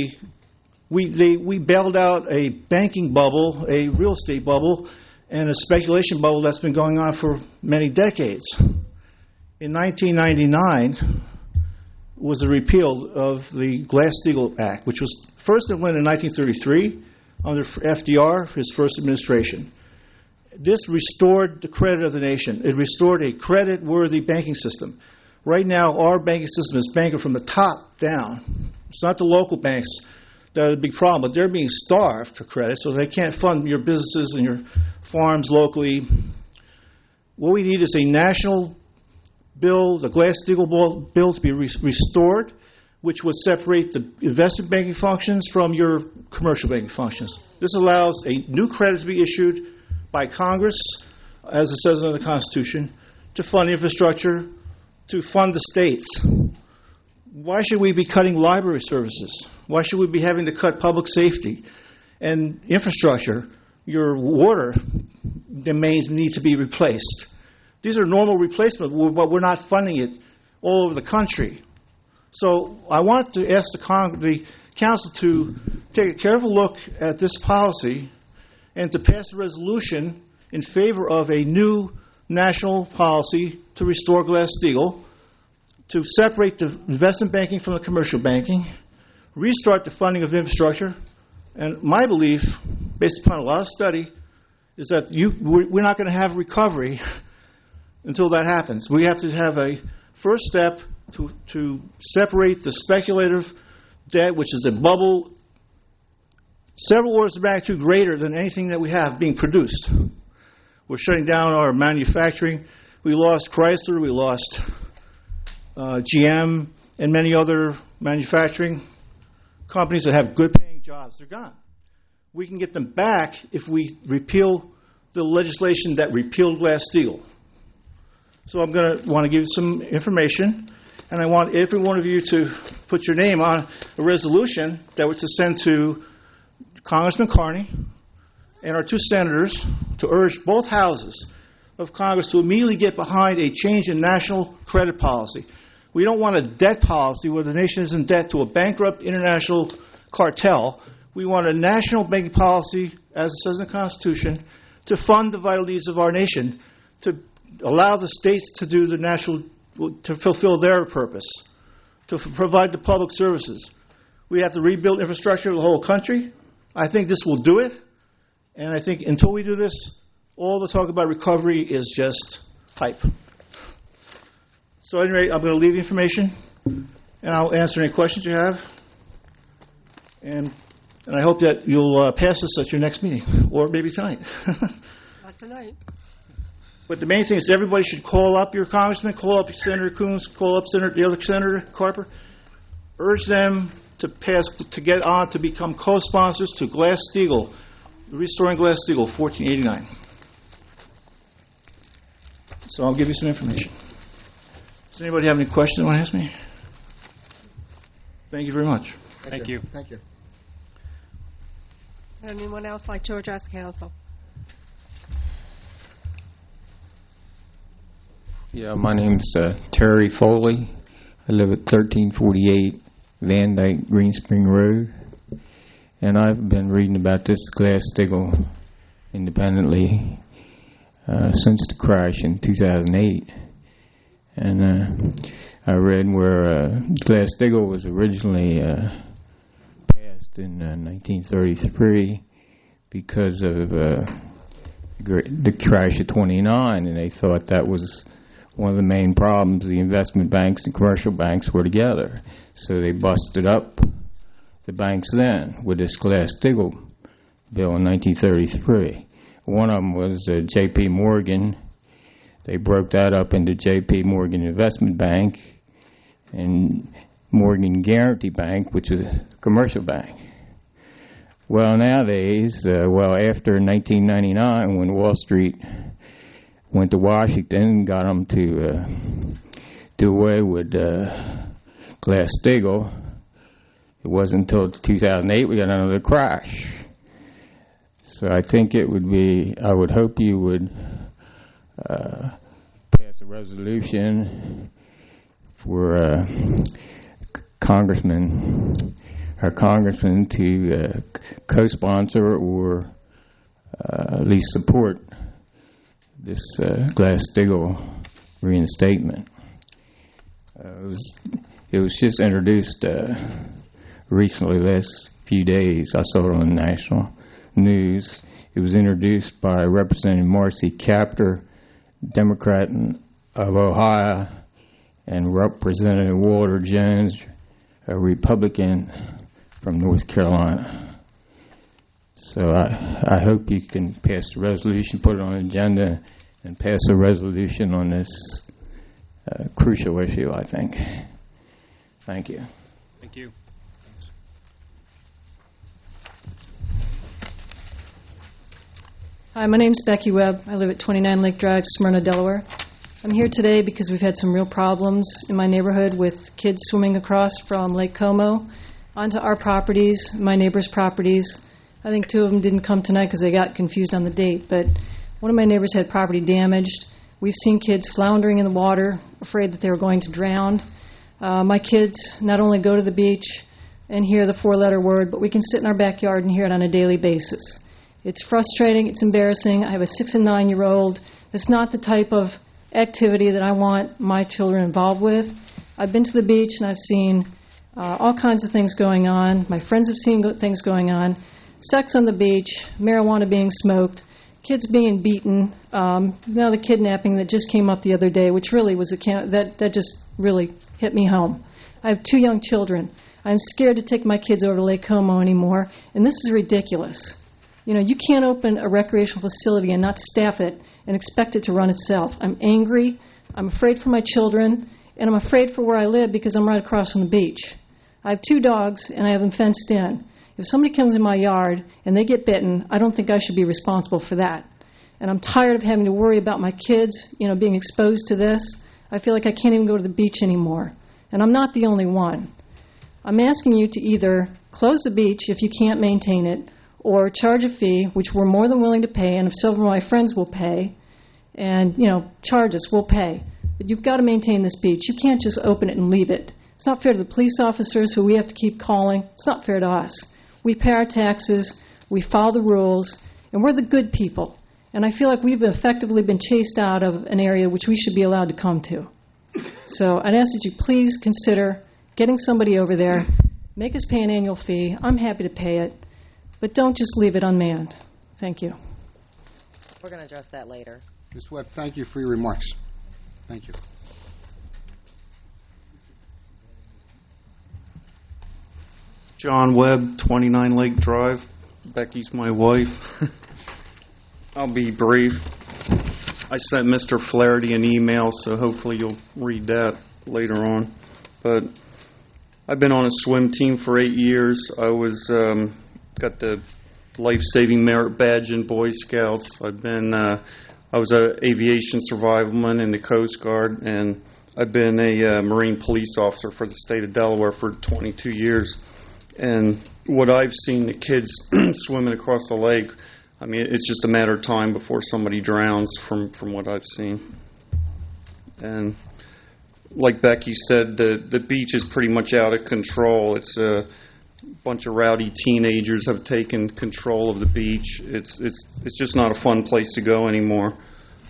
bailed out a banking bubble, a real estate bubble, and a speculation bubble that's been going on for many decades. In 1999 was the repeal of the Glass-Steagall Act, which was first implemented in 1933 under FDR, his first administration. This restored the credit of the nation. It restored a credit-worthy banking system. Right now, our banking system is banking from the top down. It's not the local banks that are the big problem, but they're being starved for credit, so they can't fund your businesses and your farms locally. What we need is a national bill, the Glass-Steagall bill, to be restored, which would separate the investment banking functions from your commercial banking functions. This allows a new credit to be issued by Congress, as it says in the Constitution, to fund infrastructure, to fund the states. Why should we be cutting library services? Why should we be having to cut public safety and infrastructure? Your water mains need to be replaced. These are normal replacements, but we're not funding it all over the country. So I want to ask the council to take a careful look at this policy and to pass a resolution in favor of a new national policy to restore Glass-Steagall, to separate the investment banking from the commercial banking, restart the funding of infrastructure. And my belief, based upon a lot of study, is that we're not going to have recovery until that happens. We have to have a first step to separate the speculative debt, which is a bubble several orders of magnitude greater than anything that we have being produced. We're shutting down our manufacturing. We lost Chrysler, we lost GM, and many other manufacturing companies that have good paying jobs. They're gone. We can get them back if we repeal the legislation that repealed Glass-Steagall. So I'm going to want to give you some information, and I want every one of you to put your name on a resolution that was to send to Congressman Carney and our two senators to urge both houses of Congress to immediately get behind a change in national credit policy. We don't want a debt policy where the nation is in debt to a bankrupt international cartel. We want a national banking policy, as it says in the Constitution, to fund the vital needs of our nation, to allow the states to do to fulfill their purpose, to provide the public services. We have to rebuild infrastructure of the whole country. I think this will do it. And I think until we do this, all the talk about recovery is just hype. So at any rate, I'm going to leave the information, and I'll answer any questions you have. And I hope that you'll pass this at your next meeting, or maybe tonight. Not tonight. But the main thing is everybody should call up your congressman, call up Senator Coons, call up the other Senator Carper, urge them to get on to become co-sponsors to Glass-Steagall, Restoring Glass-Steagall, 1489. So I'll give you some information. Does anybody have any questions they want to ask me? Thank you very much. Thank you. Thank you. Anyone else like to address council? Yeah, my name's Terry Foley. I live at 1348 Van Dyke Green Spring Road. And I've been reading about this Glass-Steagall independently. since the crash in 2008. And I read where Glass-Steagall was originally passed in 1933 because of the crash of 29, and they thought that was one of the main problems. The investment banks and commercial banks were together. So they busted up the banks then with this Glass-Steagall bill in 1933. One of them was J.P. Morgan. They broke that up into J.P. Morgan Investment Bank and Morgan Guaranty Bank, which is a commercial bank. Well, nowadays, after 1999, when Wall Street went to Washington and got them to do away with Glass-Steagall, it wasn't until 2008 we got another crash. So I think it would be, I would hope you would pass a resolution for our congressman to co-sponsor or at least support this Glass-Steagall reinstatement. It was just introduced recently, last few days. I saw it on the national news. It was introduced by Representative Marcy Kaptur, Democrat of Ohio, and Representative Walter Jones, a Republican from North Carolina. So I hope you can pass the resolution, put it on the agenda, and pass a resolution on this crucial issue, I think. Thank you. Thank you. Hi, my name's Becky Webb. I live at 29 Lake Drive, Smyrna, Delaware. I'm here today because we've had some real problems in my neighborhood with kids swimming across from Lake Como onto our properties, my neighbors' properties. I think two of them didn't come tonight because they got confused on the date, but one of my neighbors had property damaged. We've seen kids floundering in the water, afraid that they were going to drown. My kids not only go to the beach and hear the four-letter word, but we can sit in our backyard and hear it on a daily basis. It's frustrating. It's embarrassing. I have a 6- and 9-year-old. It's not the type of activity that I want my children involved with. I've been to the beach and I've seen all kinds of things going on. My friends have seen things going on. Sex on the beach, marijuana being smoked, kids being beaten. Now the kidnapping that just came up the other day, which really was that just really hit me home. I have 2 young children. I'm scared to take my kids over to Lake Como anymore, and this is ridiculous. You know, you can't open a recreational facility and not staff it and expect it to run itself. I'm angry, I'm afraid for my children, and I'm afraid for where I live because I'm right across from the beach. I have 2 dogs, and I have them fenced in. If somebody comes in my yard and they get bitten, I don't think I should be responsible for that. And I'm tired of having to worry about my kids, you know, being exposed to this. I feel like I can't even go to the beach anymore. And I'm not the only one. I'm asking you to either close the beach if you can't maintain it, or charge a fee, which we're more than willing to pay, and if several of my friends will pay, and, you know, charge us, we'll pay. But you've got to maintain this beach. You can't just open it and leave it. It's not fair to the police officers who we have to keep calling. It's not fair to us. We pay our taxes, we follow the rules, and we're the good people. And I feel like we've effectively been chased out of an area which we should be allowed to come to. So I'd ask that you please consider getting somebody over there, make us pay an annual fee. I'm happy to pay it. But don't just leave it unmanned. Thank you. We're going to address that later. Ms. Webb, thank you for your remarks. Thank you. John Webb, 29 Lake Drive. Becky's my wife. I'll be brief. I sent Mr. Flaherty an email, so hopefully you'll read that later on. But I've been on a swim team for 8 years. I was got the life-saving merit badge in Boy Scouts. I was an aviation survivalman in the Coast Guard, and I've been a Marine police officer for the state of Delaware for 22 years. And what I've seen, the kids swimming across the lake, I mean, it's just a matter of time before somebody drowns from what I've seen. And like Becky said, the beach is pretty much out of control. It's a bunch of rowdy teenagers have taken control of the beach. It's just not a fun place to go anymore.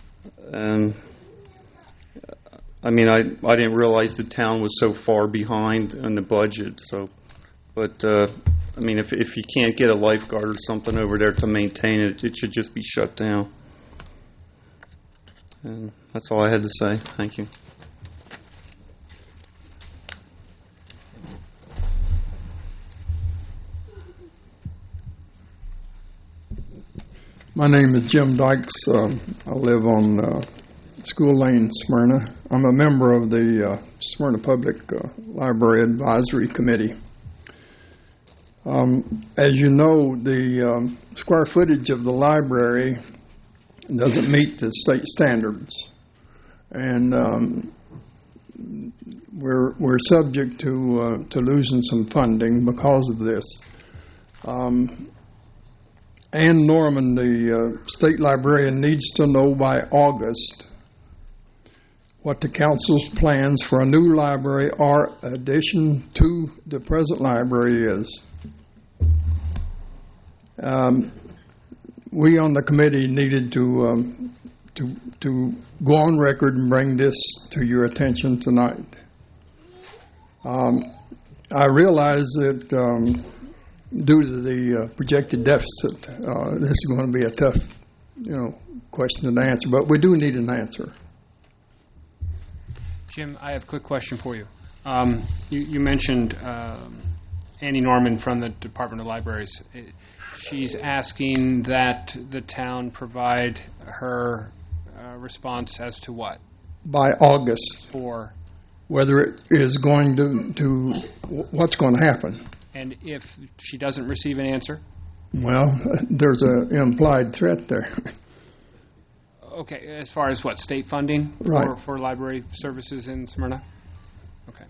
I mean, I didn't realize the town was so far behind in the budget. So, but I mean, if you can't get a lifeguard or something over there to maintain it, it should just be shut down. And that's all I had to say. Thank you. My name is Jim Dykes. I live on School Lane, Smyrna. I'm a member of the Smyrna Public Library Advisory Committee. As you know, the square footage of the library doesn't meet the state standards, and we're subject to losing some funding because of this. Ann Norman, the state librarian, needs to know by August what the council's plans for a new library or addition to the present library is. We on the committee needed to go on record and bring this to your attention tonight. I realize that due to the projected deficit, this is going to be a tough, question to answer, but we do need an answer. Jim, I have a quick question for you. You mentioned Annie Norman from the Department of Libraries. She's asking that the town provide her response as to what? By August. For? Whether it is going to what's going to happen. And if she doesn't receive an answer? Well, there's an implied threat there. Okay, as far as what, state funding right. for library services in Smyrna? Okay.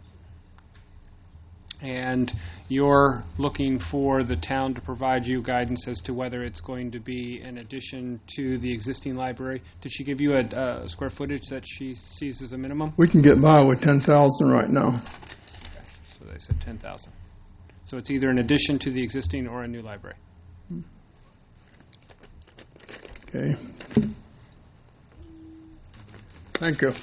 And you're looking for the town to provide you guidance as to whether it's going to be an addition to the existing library. Did she give you a square footage that she sees as a minimum? We can get by with 10,000 right now. Okay, so they said 10,000. So it's either an addition to the existing or a new library. Okay. Thank you.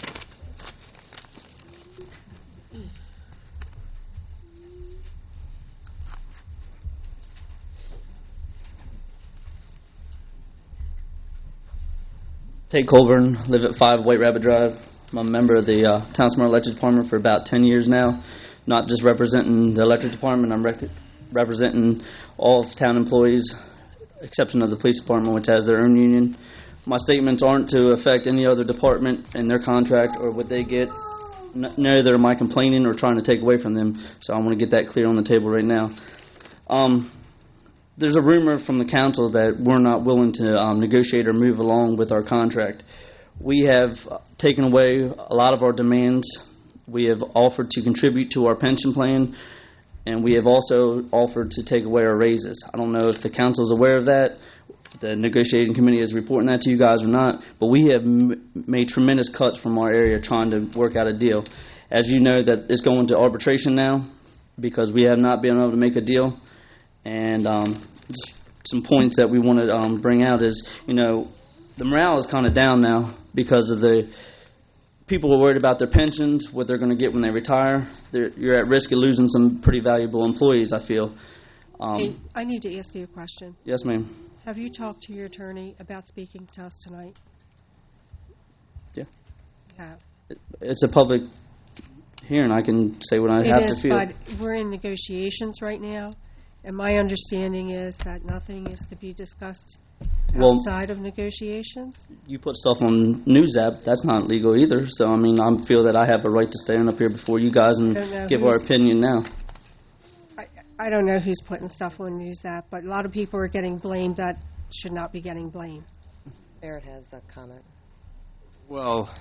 Tate Colburn, live at 5 White Rabbit Drive. I'm a member of the Town of Smyrna Electric Department for about 10 years now. Not just representing the electric department, I'm representing all of town employees, exception of the police department, which has their own union. My statements aren't to affect any other department and their contract or what they get. Neither am I complaining or trying to take away from them, so I want to get that clear on the table right now. There's a rumor from the council that we're not willing to negotiate or move along with our contract. We have taken away a lot of our demands. We have offered to contribute to our pension plan, and we have also offered to take away our raises. I don't know if the council is aware of that. The negotiating committee is reporting that to you guys or not, but we have made tremendous cuts from our area trying to work out a deal. As you know, that it's going to arbitration now because we have not been able to make a deal. And just some points that we want to bring out is, the morale is kind of down now because of the people are worried about their pensions, what they're going to get when they retire. You're at risk of losing some pretty valuable employees, I feel. Hey, I need to ask you a question. Yes, ma'am. Have you talked to your attorney about speaking to us tonight? Yeah. You have. It's a public hearing. I can say what I have to feel. It is, but we're in negotiations right now, and my understanding is that nothing is to be discussed outside of negotiations. You put stuff on NewsApp, that's not legal either. So, I feel that I have a right to stand up here before you guys and give our opinion now. I don't know who's putting stuff on NewsApp, but a lot of people are getting blamed that should not be getting blamed. Barrett has a comment. Well,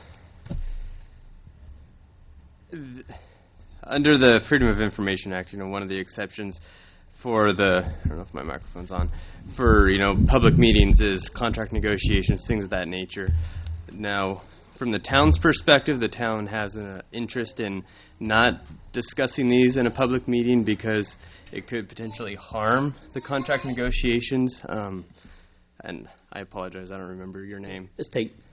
under the Freedom of Information Act, one of the exceptions for I don't know if my microphone's on, for, public meetings is contract negotiations, things of that nature. Now, from the town's perspective, the town has an interest in not discussing these in a public meeting because it could potentially harm the contract negotiations. And I apologize, I don't remember your name. It's Tate.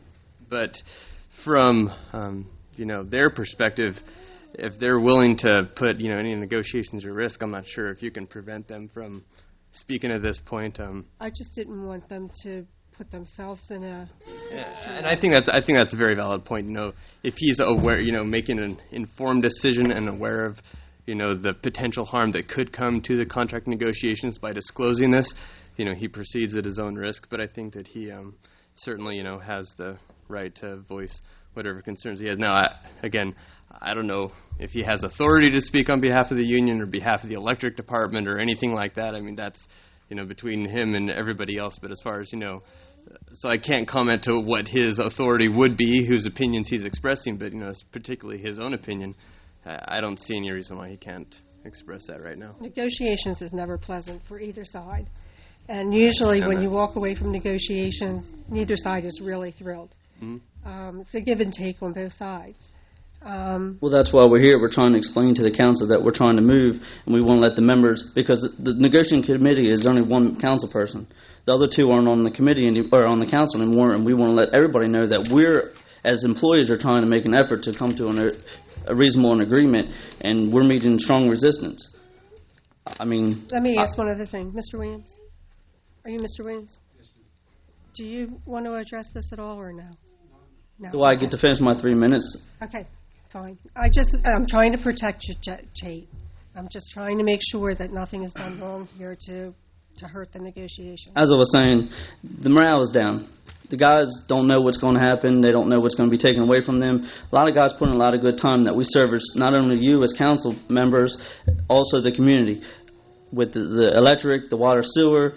But from their perspective, if they're willing to put any negotiations at risk, I'm not sure if you can prevent them from speaking at this point. I just didn't want them to put themselves in a. And I think that's a very valid point. If he's aware, making an informed decision and aware of, the potential harm that could come to the contract negotiations by disclosing this, he proceeds at his own risk. But I think that he certainly, has the right to voice whatever concerns he has. Now, I don't know if he has authority to speak on behalf of the union or behalf of the electric department or anything like that. I mean, that's, between him and everybody else. But as far as, so I can't comment to what his authority would be, whose opinions he's expressing, but, particularly his own opinion, I don't see any reason why he can't express that right now. Negotiations is never pleasant for either side. And usually when you walk away from negotiations, neither side is really thrilled. Mm-hmm. It's a give and take on both sides. Well, that's why we're here. We're trying to explain to the council that we're trying to move, and we want to let the members, because the negotiating committee is only one council person. The other two aren't on the committee or on the council anymore, and we want to let everybody know that we're, as employees, are trying to make an effort to come to a reasonable agreement, and we're meeting strong resistance. I mean, let me ask one other thing. Mr. Williams? Are you Mr. Williams? Yes, ma'am. Do you want to address this at all or no? No. Do I get to finish my 3 minutes? Okay, fine. I'm trying to protect you, Chait. I'm just trying to make sure that nothing is done wrong here to hurt the negotiations. As I was saying, the morale is down. The guys don't know what's going to happen. They don't know what's going to be taken away from them. A lot of guys put in a lot of good time that we service, not only you as council members, also the community, with the electric, the water, sewer,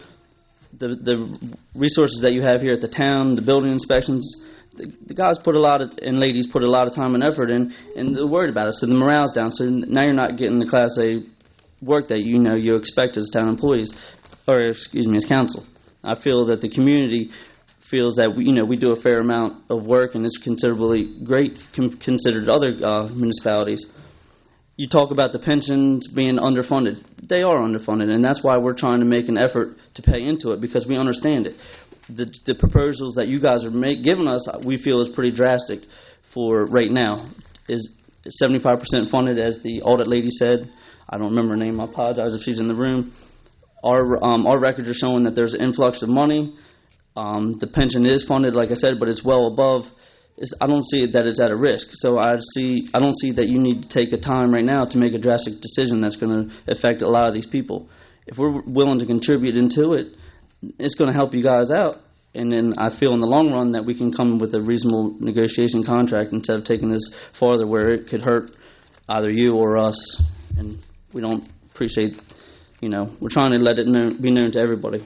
the resources that you have here at the town, the building inspections. The guys and ladies put a lot of time and effort in, and they're worried about it. So the morale's down. So now you're not getting the Class A work that you expect as town employees, or as council. I feel that the community feels that we do a fair amount of work, and it's considerably great considered other municipalities. You talk about the pensions being underfunded. They are underfunded, and that's why we're trying to make an effort to pay into it, because we understand it. The proposals that you guys are giving us, we feel is pretty drastic for right now. Is 75% funded, as the audit lady said. I don't remember her name. I apologize if she's in the room. Our records are showing that there's an influx of money. The pension is funded, like I said, but it's well above. I don't see that it's at a risk. So I don't see that you need to take a time right now to make a drastic decision that's going to affect a lot of these people. If we're willing to contribute into it, it's going to help you guys out. And then I feel in the long run that we can come with a reasonable negotiation contract instead of taking this farther where it could hurt either you or us. And we don't appreciate, we're trying to let it be known to everybody.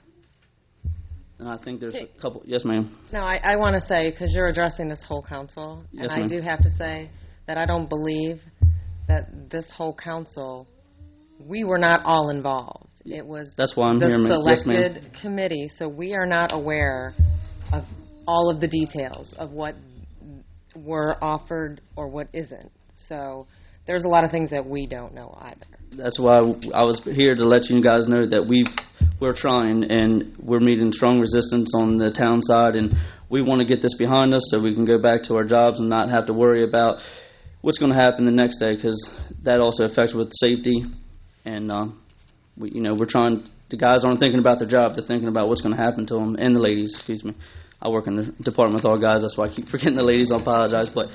And I think there's a couple. Yes, ma'am. No, I want to say, because you're addressing this whole council, yes, and ma'am. I do have to say that I don't believe that this whole council, we were not all involved. It was That's why I'm the here, ma'am. selected Yes, committee, so we are not aware of all of the details of what were offered or what isn't. So there's a lot of things that we don't know either. That's why I was here to let you guys know that we're trying, and we're meeting strong resistance on the town side, and we want to get this behind us so we can go back to our jobs and not have to worry about what's going to happen the next day, because that also affects with safety. And we're trying. The guys aren't thinking about their job; they're thinking about what's going to happen to them. And the ladies, excuse me. I work in the department with all guys. That's why I keep forgetting the ladies. I apologize, but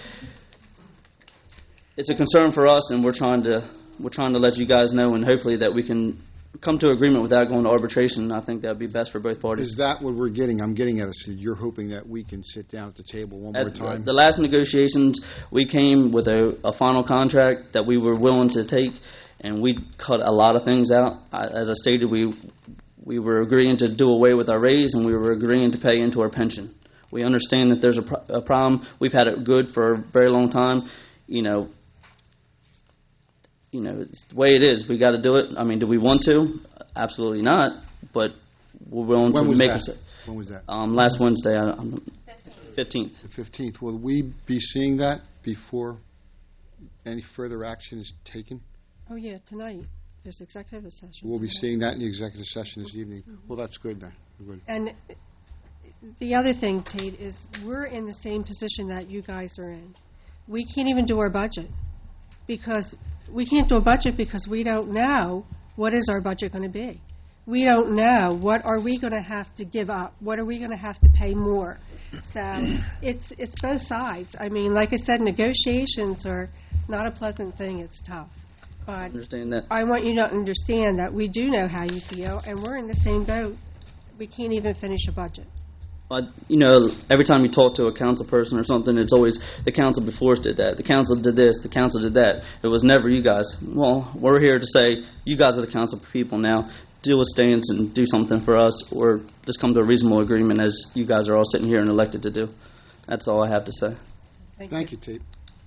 it's a concern for us, and we're trying to let you guys know, and hopefully that we can come to agreement without going to arbitration. I think that would be best for both parties. Is that what we're getting? I'm getting at it. So you're hoping that we can sit down at the table one more time? The last negotiations, we came with a final contract that we were willing to take, and we cut a lot of things out. As I stated, we were agreeing to do away with our raise, and we were agreeing to pay into our pension. We understand that there's a problem. We've had it good for a very long time. It's the way it is. We got to do it. I mean, do we want to? Absolutely not. But we're willing to make it. When was that? Last Wednesday, 15th. The 15th. Will we be seeing that before any further action is taken? Oh, yeah, tonight. There's executive session. We'll be seeing that in the executive session this evening. Well, that's good then. Good. And the other thing, Tate, is we're in the same position that you guys are in. We can't even do our budget because we can't do a budget because we don't know what is our budget going to be. We don't know what are we going to have to give up. What are we going to have to pay more? So it's both sides. I mean, like I said, negotiations are not a pleasant thing. It's tough. But Understand that. I want you to understand that we do know how you feel, and we're in the same boat. We can't even finish a budget. Every time you talk to a council person or something, it's always the council before us did that. The council did this. The council did that. It was never you guys. Well, we're here to say you guys are the council people now. Deal with stands and do something for us, or just come to a reasonable agreement as you guys are all sitting here and elected to do. That's all I have to say. Thank you, Tate.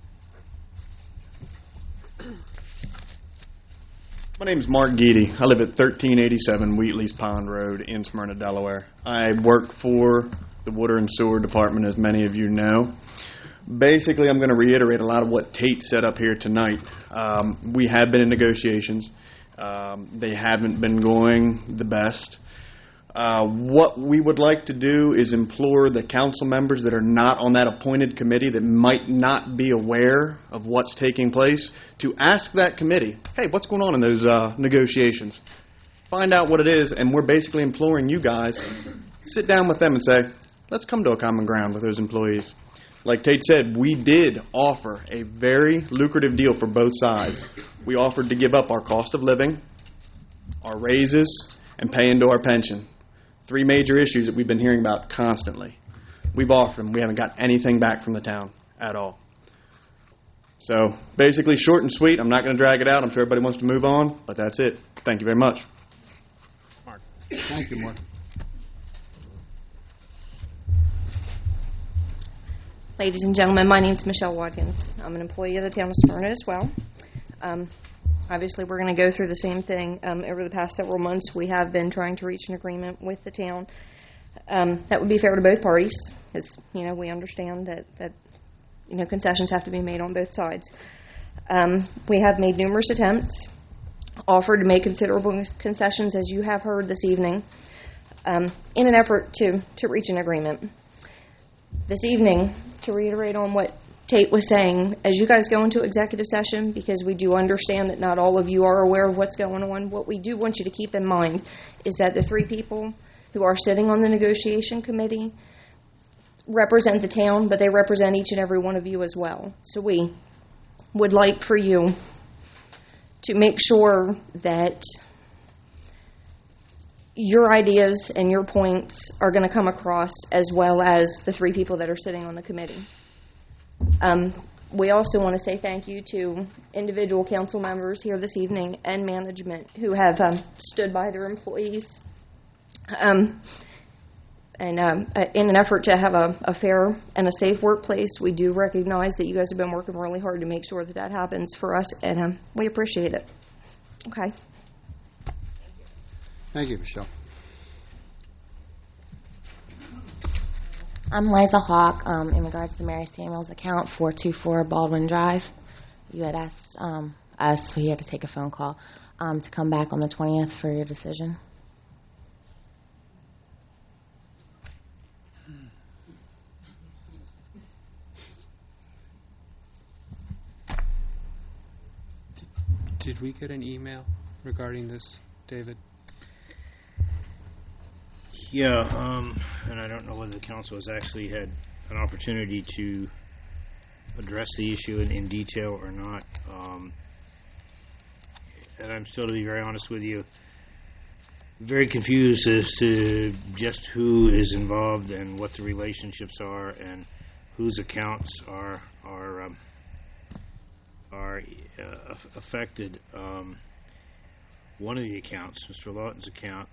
My name is Mark Geedy. I live at 1387 Wheatley's Pond Road in Smyrna, Delaware. I work for the Water and Sewer Department, as many of you know. Basically, I'm going to reiterate a lot of what Tate said up here tonight. We have been in negotiations. They haven't been going the best. What we would like to do is implore the council members that are not on that appointed committee that might not be aware of what's taking place to ask that committee, hey, what's going on in those negotiations? Find out what it is, and we're basically imploring you guys, sit down with them and say, let's come to a common ground with those employees. Like Tate said, we did offer a very lucrative deal for both sides. We offered to give up our cost of living, our raises, and pay into our pension. 3 major issues that we've been hearing about constantly. We've offered them. We haven't got anything back from the town at all. So basically short and sweet. I'm not going to drag it out. I'm sure everybody wants to move on, but that's it. Thank you very much. Mark. Thank you, Mark. Ladies and gentlemen, my name is Michelle Watkins. I'm an employee of the town of Smyrna as well. Obviously, we're going to go through the same thing. Over the past several months, we have been trying to reach an agreement with the town that would be fair to both parties, because we understand that concessions have to be made on both sides. We have made numerous attempts, offered to make considerable concessions, as you have heard this evening, in an effort to reach an agreement. This evening, to reiterate on what Tate was saying, as you guys go into executive session, because we do understand that not all of you are aware of what's going on, what we do want you to keep in mind is that the 3 people who are sitting on the negotiation committee represent the town, but they represent each and every one of you as well. So we would like for you to make sure that your ideas and your points are going to come across, as well as the 3 people that are sitting on the committee. We also want to say thank you to individual council members here this evening and management who have stood by their employees and in an effort to have a fair and a safe workplace. We do recognize that you guys have been working really hard to make sure that happens for us, and we appreciate it. Okay. Thank you, Michelle. I'm Liza Hawk in regards to Mary Samuels' account, 424 Baldwin Drive. You had asked us, we had to take a phone call, to come back on the 20th for your decision. Did we get an email regarding this, David? Yeah, and I don't know whether the council has actually had an opportunity to address the issue in detail or not. And I'm still, to be very honest with you, very confused as to just who is involved and what the relationships are and whose accounts are affected. One of the accounts, Mr. Lawton's account,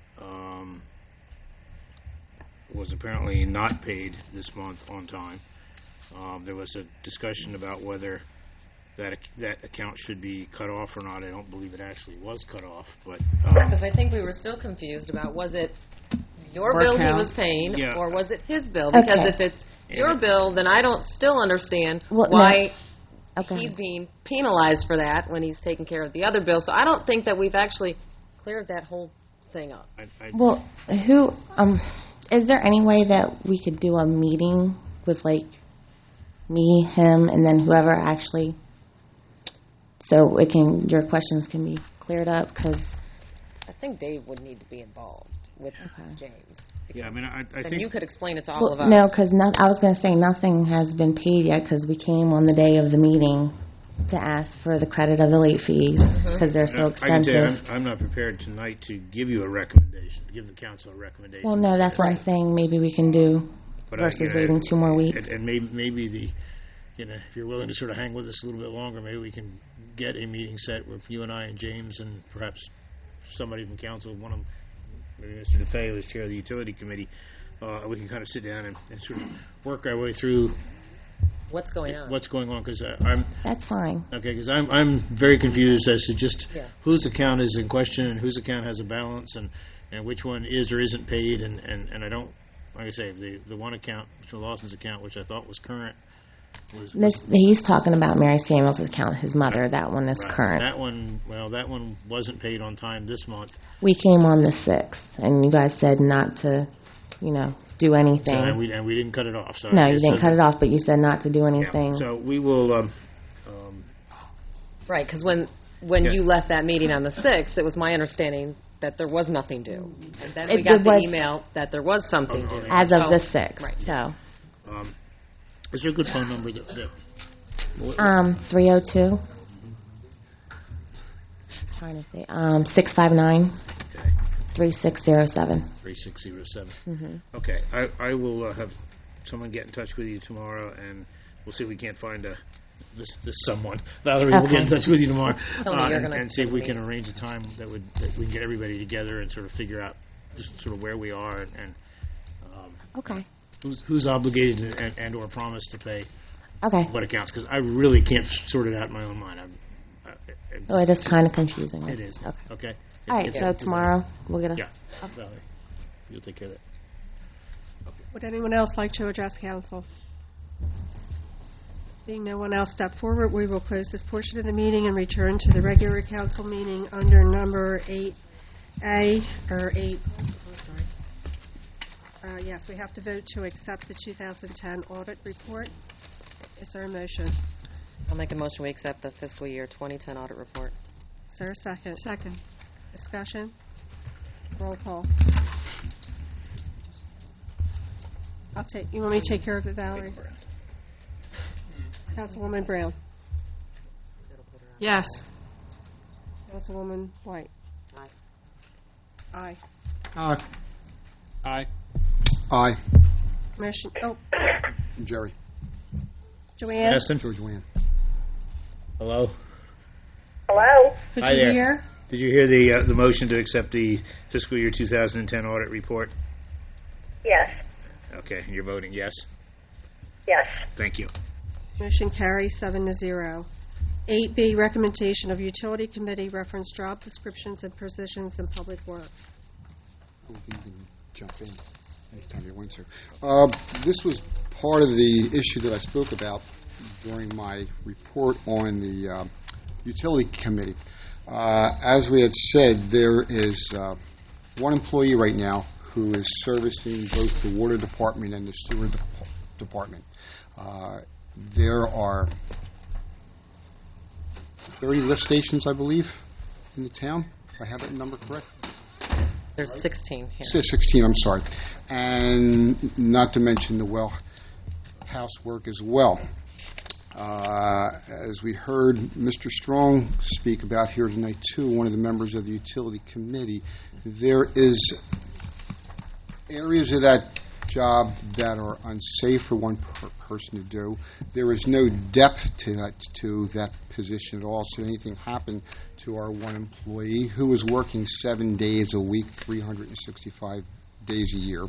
was apparently not paid this month on time. There was a discussion about whether that account should be cut off or not. I don't believe it actually was cut off, but because I think we were still confused about, was it your bill he was paying, Yeah. or was it his bill? Because Okay. if it's your bill, then I don't still understand Well, why no. Okay. he's being penalized for that when he's taking care of the other bill. So I don't think that we've actually cleared that whole thing up. Well, who, Is there any way that we could do a meeting with, like, me, him, and then whoever actually, so your questions can be cleared up? Because I think Dave would need to be involved with James. Yeah, I mean, I Then think you could explain it to all of us. No, because I was going to say nothing has been paid yet because we came on the day of the meeting to ask for the credit of the late fees because they're so I can tell you, expensive. I'm not prepared tonight to give you a recommendation, give the council a recommendation. Well, no, that's what I'm saying. Maybe we can do But versus waiting 2 more weeks. And maybe if you're willing to sort of hang with us a little bit longer, maybe we can get a meeting set with you and I and James and perhaps somebody from council, one of them, maybe Mr. DeFeo as chair of the utility committee. We can kind of sit down and sort of work our way through what's going on. Because That's fine. Okay, because I'm very confused as to just whose account is in question and whose account has a balance and which one is or isn't paid and I don't, like I say, the one account, Mr. Lawson's account, which I thought was current, He's talking about Mary Samuel's account, his mother. That one is current. That one wasn't paid on time this month. We came on the 6th, and you guys said not to, do anything. So, and we didn't cut it off. So No, you didn't cut it off, but you said not to do anything. Yeah, so we will. Right, because when you left that meeting on the 6th, it was my understanding that there was nothing due. And then we got the email that there was something due. As of the 6th. Right. So. Is there a good phone number? 302. Trying to see. 659. 3607. 3607. Okay, I will have someone get in touch with you tomorrow, and we'll see if we can't find this someone. Valerie will get in touch with you tomorrow and see if we can arrange a time that we can get everybody together and sort of figure out just sort of where we are and okay. Who's obligated and or promised to pay what accounts, because I really can't sort it out in my own mind. It is kind of confusing. It is. Okay. All right, so tomorrow we'll get a... Yeah, Valerie, you'll take care of that. Would anyone else like to address council? Seeing no one else step forward, we will close this portion of the meeting and return to the regular council meeting under number 8A, or 8... Yes, we have to vote to accept the 2010 audit report. Is there a motion? I'll make a motion we accept the fiscal year 2010 audit report. Is there a second? Second. Discussion? Roll call. You want me to take care of it, Valerie? Councilwoman Brown? Yes. Councilwoman White? Aye. Aye. Aye. Aye. Motion, Jerry. Joanne? Joanne. Hello? Hello? Could Hi you there. hear? Did you hear the motion to accept the fiscal year 2010 audit report? Yes. Okay, you're voting yes? Yes. Thank you. Motion carries 7-0. 8B, recommendation of utility committee reference job descriptions and positions in public works. You can jump in anytime you want to. This was part of the issue that I spoke about during my report on the utility committee. As we had said, there is one employee right now who is servicing both the water department and the sewer department. There are 30 lift stations, I believe, in the town, if I have that number correct. There's 16 here. 16, I'm sorry. And not to mention the well house work as well. As we heard Mr. Strong speak about here tonight, too, one of the members of the utility committee, there is areas of that job that are unsafe for one person to do. There is no depth to that position at all. So anything happened to our one employee who was working 7 days a week, 365 days a year,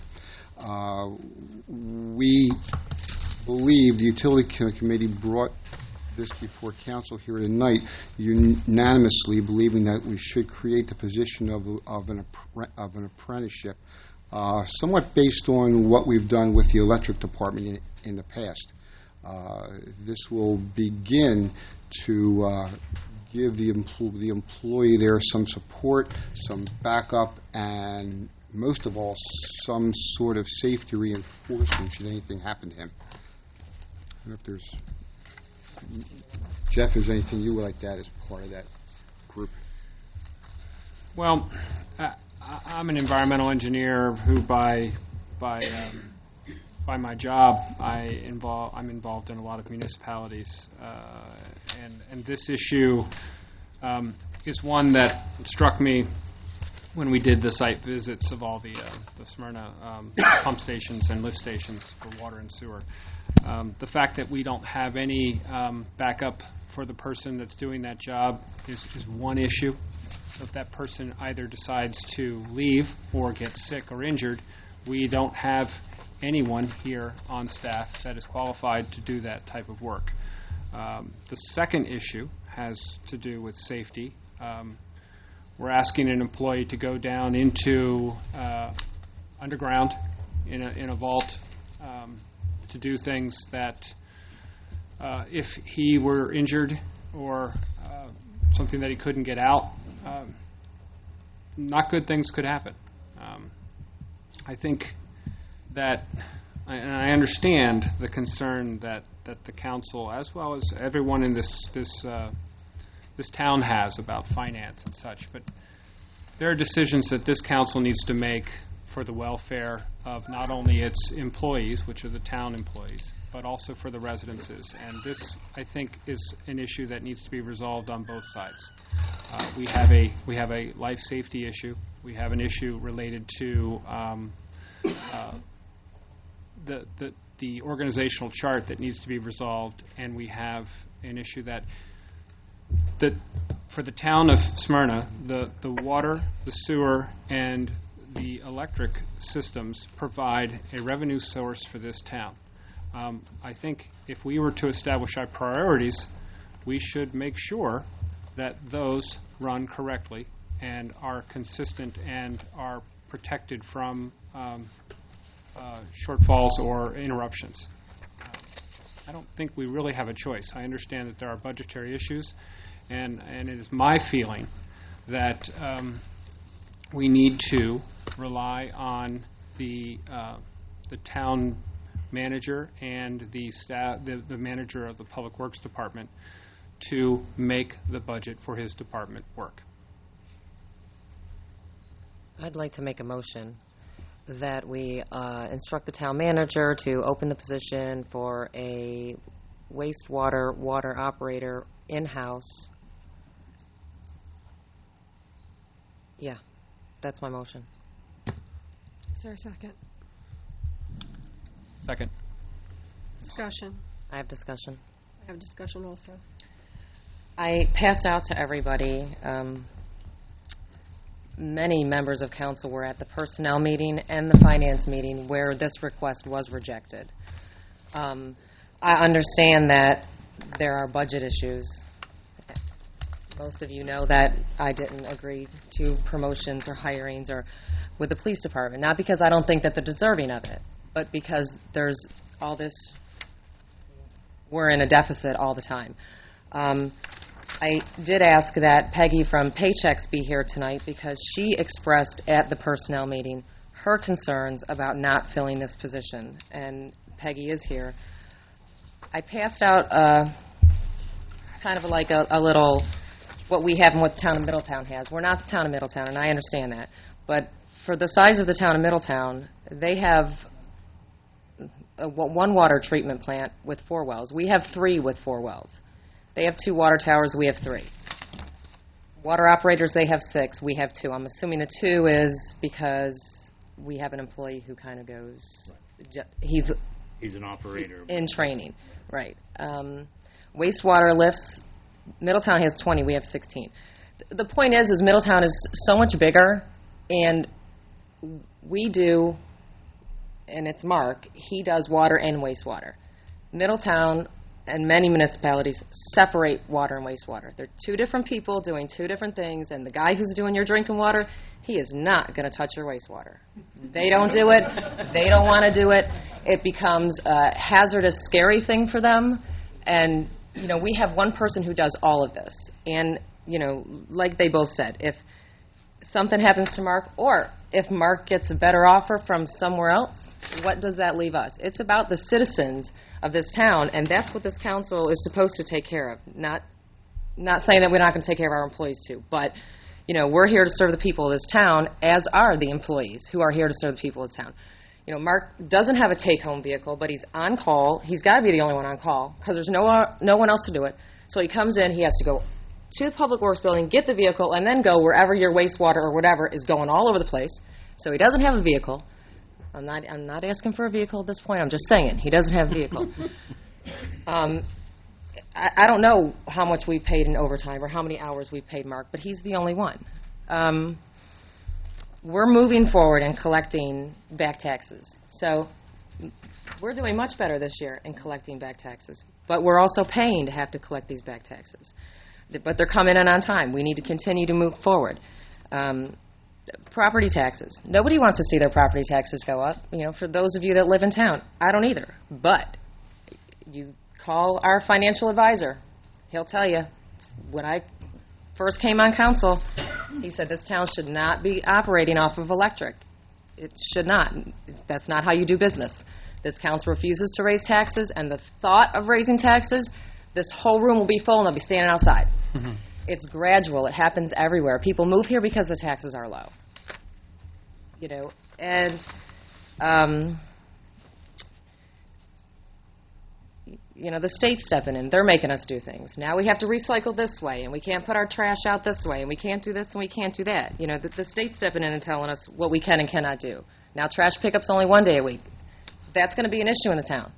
we believe the utility committee brought this before council here tonight unanimously, believing that we should create the position of an apprenticeship, somewhat based on what we've done with the electric department in the past. This will begin to give the employee there some support, some backup, and most of all, some sort of safety reinforcement should anything happen to him. I don't know if there's, Jeff, is anything you would like to add as part of that group? Well, I'm an environmental engineer who, by my job, I'm involved in a lot of municipalities, and this issue is one that struck me when we did the site visits of all the Smyrna pump stations and lift stations for water and sewer. The fact that we don't have any backup for the person that's doing that job is one issue. If that person either decides to leave or get sick or injured, we don't have anyone here on staff that is qualified to do that type of work. The second issue has to do with safety. We're asking an employee to go down into underground in a vault to do things that if he were injured or something that he couldn't get out, not good things could happen. I think that, and I understand the concern that the council, as well as everyone in this town has about finance and such, but there are decisions that this council needs to make for the welfare of not only its employees, which are the town employees, but also for the residences. And this, I think, is an issue that needs to be resolved on both sides. We have a life safety issue. We have an issue related to the organizational chart that needs to be resolved, and we have an issue that for the town of Smyrna, the water, the sewer, and the electric systems provide a revenue source for this town. I think if we were to establish our priorities, we should make sure that those run correctly and are consistent and are protected from shortfalls or interruptions. I don't think we really have a choice. I understand that there are budgetary issues, and it is my feeling that we need to rely on the town manager and the staff, the manager of the Public Works Department, to make the budget for his department work. I'd like to make a motion that we instruct the town manager to open the position for a wastewater water operator in-house. Yeah, that's my motion. Is there a second? Second. Discussion. I have discussion. I have discussion also. I passed out to everybody. Many members of council were at the personnel meeting and the finance meeting where this request was rejected. I understand that there are budget issues. Most of you know that I didn't agree to promotions or hirings or with the police department, not because I don't think that they're deserving of it, but because there's all this, we're in a deficit all the time. I did ask that Peggy from Paychecks be here tonight because she expressed at the personnel meeting her concerns about not filling this position, and Peggy is here. I passed out kind of like a little, what we have and what the town of Middletown has. We're not the town of Middletown, and I understand that, but for the size of the town of Middletown, they have one water treatment plant with 4 wells. We have 3 with 4 wells. They have 2 water towers, we have 3. Water operators, they have 6, we have 2. I'm assuming the 2 is because we have an employee who kind of goes, he's an operator. In training, right. Wastewater lifts, Middletown has 20, we have 16. The point is Middletown is so much bigger, and we do, and it's Mark, he does water and wastewater. Middletown and many municipalities separate water and wastewater. They're 2 different people doing 2 different things, and the guy who's doing your drinking water, he is not going to touch your wastewater. They don't do it. They don't want to do it. It becomes a hazardous, scary thing for them. And, you know, we have one person who does all of this. And, you know, like they both said, if something happens to Mark, or if Mark gets a better offer from somewhere else, what does that leave us? It's about the citizens of this town, and that's what this council is supposed to take care of. Not saying that we're not going to take care of our employees too, but we're here to serve the people of this town, as are the employees who are here to serve the people of this town. Mark doesn't have a take-home vehicle, but he's on call. He's got to be the only one on call because there's no one else to do it. So he comes in, he has to go to the Public Works building, get the vehicle, and then go wherever your wastewater or whatever is going all over the place. So he doesn't have a vehicle. I'm not asking for a vehicle at this point. I'm just saying he doesn't have a vehicle. I don't know how much we've paid in overtime or how many hours we've paid Mark, but he's the only one. We're moving forward and collecting back taxes. So we're doing much better this year in collecting back taxes. But we're also paying to have to collect these back taxes. But they're coming in on time. We need to continue to move forward. Property taxes. Nobody wants to see their property taxes go up. For those of you that live in town, I don't either. But you call our financial advisor. He'll tell you. When I first came on council, he said this town should not be operating off of electric. It should not. That's not how you do business. This council refuses to raise taxes, and the thought of raising taxes, this whole room will be full and they'll be standing outside. Mm-hmm. It's gradual. It happens everywhere. People move here because the taxes are low. And the state's stepping in. They're making us do things. Now we have to recycle this way, and we can't put our trash out this way, and we can't do this and we can't do that. The state's stepping in and telling us what we can and cannot do. Now trash pickup's only one day a week. That's going to be an issue in the town.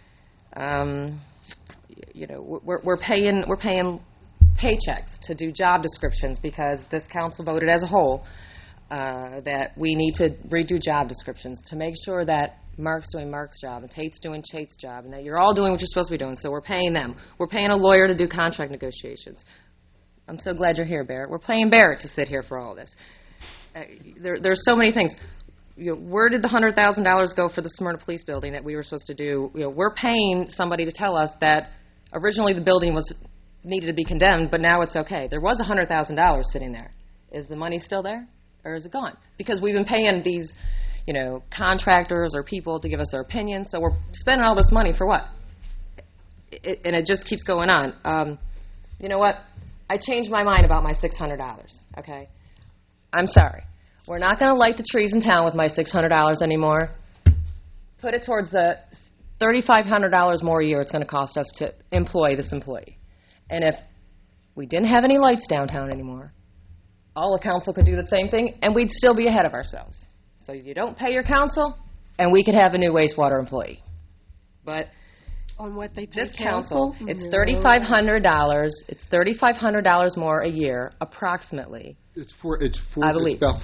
We're paying paychecks to do job descriptions because this council voted as a whole that we need to redo job descriptions to make sure that Mark's doing Mark's job and Tate's doing Tate's job and that you're all doing what you're supposed to be doing. So we're paying them. We're paying a lawyer to do contract negotiations. I'm so glad you're here, Barrett. We're paying Barrett to sit here for all this. There's so many things. Where did the $100,000 go for the Smyrna Police Building that we were supposed to do? We're paying somebody to tell us that originally the building needed to be condemned, but now it's okay. There was $100,000 sitting there. Is the money still there, or is it gone? Because we've been paying these, contractors or people to give us their opinions, so we're spending all this money for what? And it just keeps going on. You know what? I changed my mind about my $600, okay? I'm sorry. We're not going to light the trees in town with my $600 anymore. Put it towards the $3,500 more a year it's going to cost us to employ this employee. And if we didn't have any lights downtown anymore, all the council could do the same thing, and we'd still be ahead of ourselves. So you don't pay your council, and we could have a new wastewater employee. But on what they pay this council, it's $3,500. It's $3,500 more a year, approximately. It's about $4,000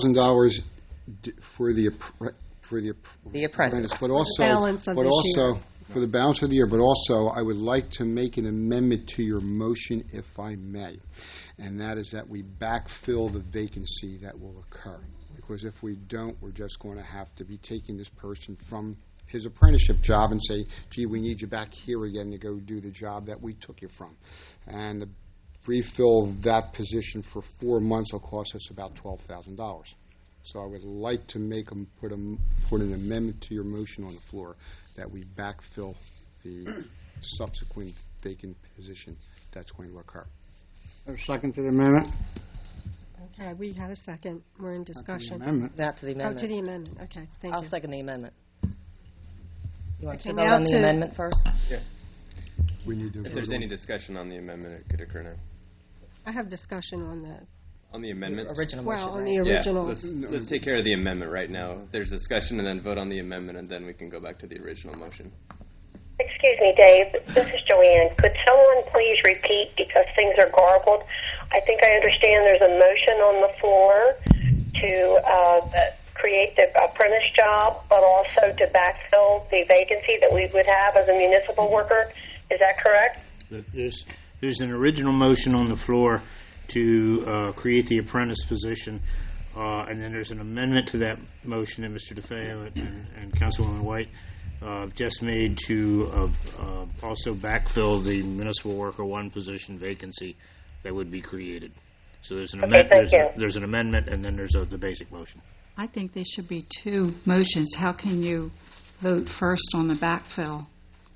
for the apprentice, but also for the balance of the year. But also, I would like to make an amendment to your motion, if I may, and that is that we backfill the vacancy that will occur. Because if we don't, we're just going to have to be taking this person from his apprenticeship job and say, gee, we need you back here again to go do the job that we took you from. And to refill that position for 4 months will cost us about $12,000. So I would like to put an amendment to your motion on the floor that we backfill the subsequent vacant position that's going to occur. A second to the amendment? Okay, we had a second. We're in discussion. Not to the amendment. Oh, to the amendment. Okay, thank you. I'll second the amendment. You want Okay, to vote on the amendment first? Yeah. We need to if there's any discussion on the amendment, it could occur now. I have discussion on that. On the amendment? Original motion, on the original. Yeah, let's take care of the amendment right now. If there's discussion, and then vote on the amendment, and then we can go back to the original motion. Excuse me, Dave. This is Joanne. Could someone please repeat because things are garbled? I think I understand there's a motion on the floor to create the apprentice job, but also to backfill the vacancy that we would have as a municipal worker. Is that correct? There's an original motion on the floor to create the apprentice position, and then there's an amendment to that motion that Mr. DeFeo and Councilwoman White just made to also backfill the municipal worker 1 position vacancy that would be created. So there's an Okay, thank you. there's an amendment, and then there's the basic motion. I think there should be two motions. How can you vote first on the backfill?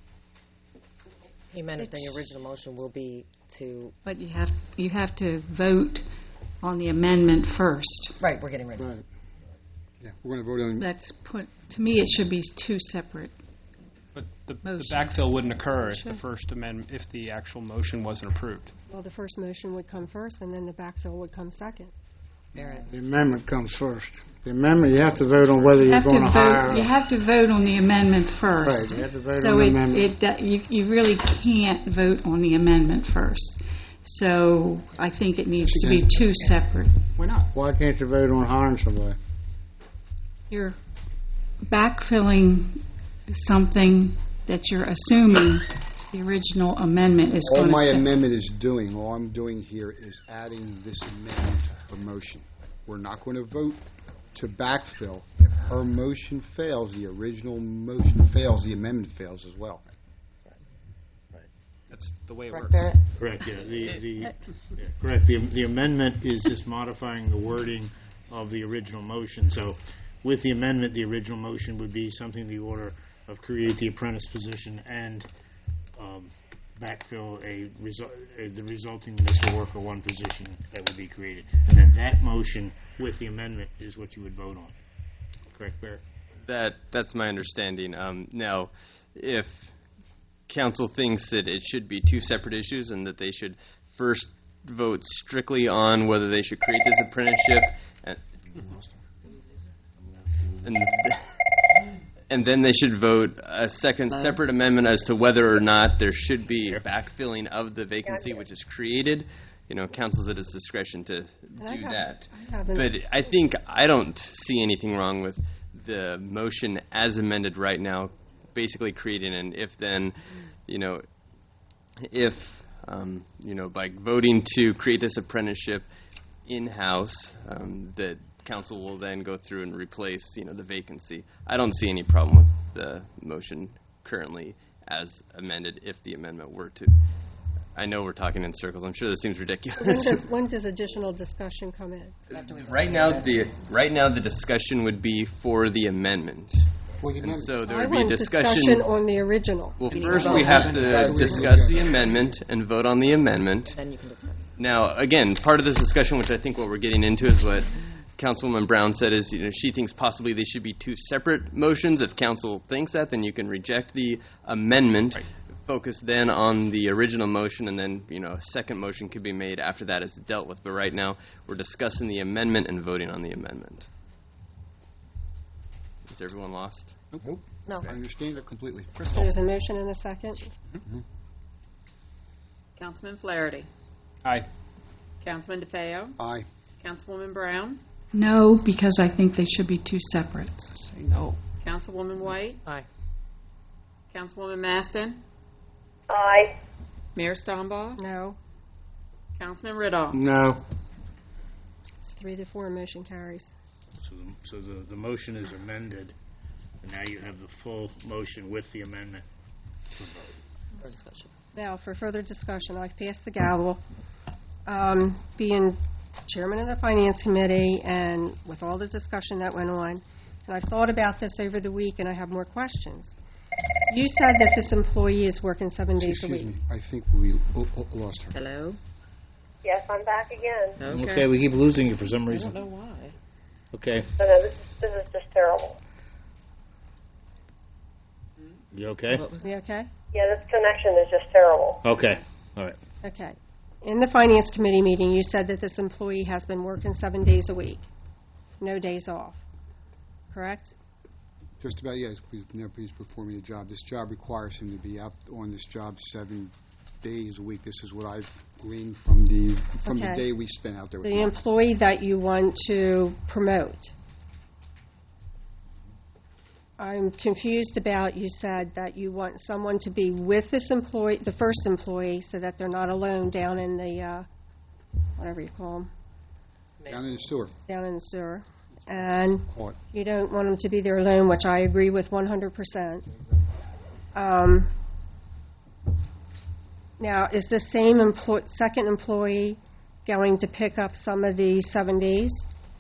He meant the original motion will be to... But you have to vote on the amendment first. Right, we're getting ready. Right. Yeah, we're going to vote on. To me, it should be two separate. But the motions. backfill wouldn't occur if the first amendment, if the actual motion wasn't approved. Well, the first motion would come first, and then the backfill would come second. The amendment comes first. The amendment, you have to vote on whether you're going to hire. You have to vote on the amendment first. Right, you have to vote so on the amendment. You really can't vote on the amendment first. So I think it needs to be two separate. Why not? Why can't you vote on hiring somebody? You're backfilling something that you're assuming the original amendment is All going to my amendment is doing, all I'm doing here is adding this amendment to her motion. We're not going to vote to backfill. If her motion fails, the original motion fails, the amendment fails as well. That's the way it Correct, works. Barrett? Correct, yeah. Correct. The amendment is just modifying the wording of the original motion. So with the amendment, the original motion would be something in the order of create the apprentice position and backfill the resulting municipal worker one position that would be created. And then that motion with the amendment is what you would vote on. Correct, Barrett? That's my understanding. Now, if council thinks that it should be two separate issues and that they should first vote strictly on whether they should create this apprenticeship and then they should vote a second separate amendment as to whether or not there should be backfilling of the vacancy which is created. Council's at its discretion to do that. But I don't see anything wrong with the motion as amended right now, basically creating an if-then, by voting to create this apprenticeship in-house, that council will then go through and replace, the vacancy. I don't see any problem with the motion currently as amended if the amendment were to. I know we're talking in circles. I'm sure this seems ridiculous. When does additional discussion come in? Right now, the discussion would be for the amendment. And so there would be discussion on the original. Well, first we have to discuss the amendment and vote on the amendment. Then you can discuss. Now, again, part of this discussion, which I think what we're getting into is what Councilwoman Brown said is, she thinks possibly they should be two separate motions. If council thinks that, then you can reject the amendment. Right. Focus then on the original motion, and then a second motion could be made after that is dealt with. But right now, we're discussing the amendment and voting on the amendment. Is everyone lost? Nope. No. I understand it completely. There's a motion and a second. Mm-hmm. Councilman Flaherty. Aye. Councilman DeFeo. Aye. Councilwoman Brown. No, because I think they should be two separate. Say no. Councilwoman White. Aye. Councilwoman Maston. Aye. Mayor Stoneball. No. Councilman Riddall. No. It's 3-4, motion carries. So the motion is amended, and now you have the full motion with the amendment for vote. For discussion. Now, for further discussion, I've passed the gavel. Being chairman of the Finance Committee and with all the discussion that went on, and I've thought about this over the week, and I have more questions. You said that this employee is working 7 days a week. Excuse me. I think we lost her. Hello? Yes, I'm back again. Okay, we keep losing you for some reason. I don't know why. Okay. No, this is just terrible. You okay? You okay? Yeah, this connection is just terrible. Okay. All right. Okay. In the Finance Committee meeting, you said that this employee has been working 7 days a week, no days off. Correct? Just about, yes. He's performing a job. This job requires him to be out on this job 7 days a week. This is what I've gleaned from the day we spent out there with the employee that you want to promote. I'm confused about, you said that you want someone to be with this employee, the first employee, so that they're not alone down in the, whatever you call them. Down in the sewer. Down in the sewer. And you don't want them to be there alone, which I agree with 100%. Now, is the same second employee going to pick up some of the 7 days?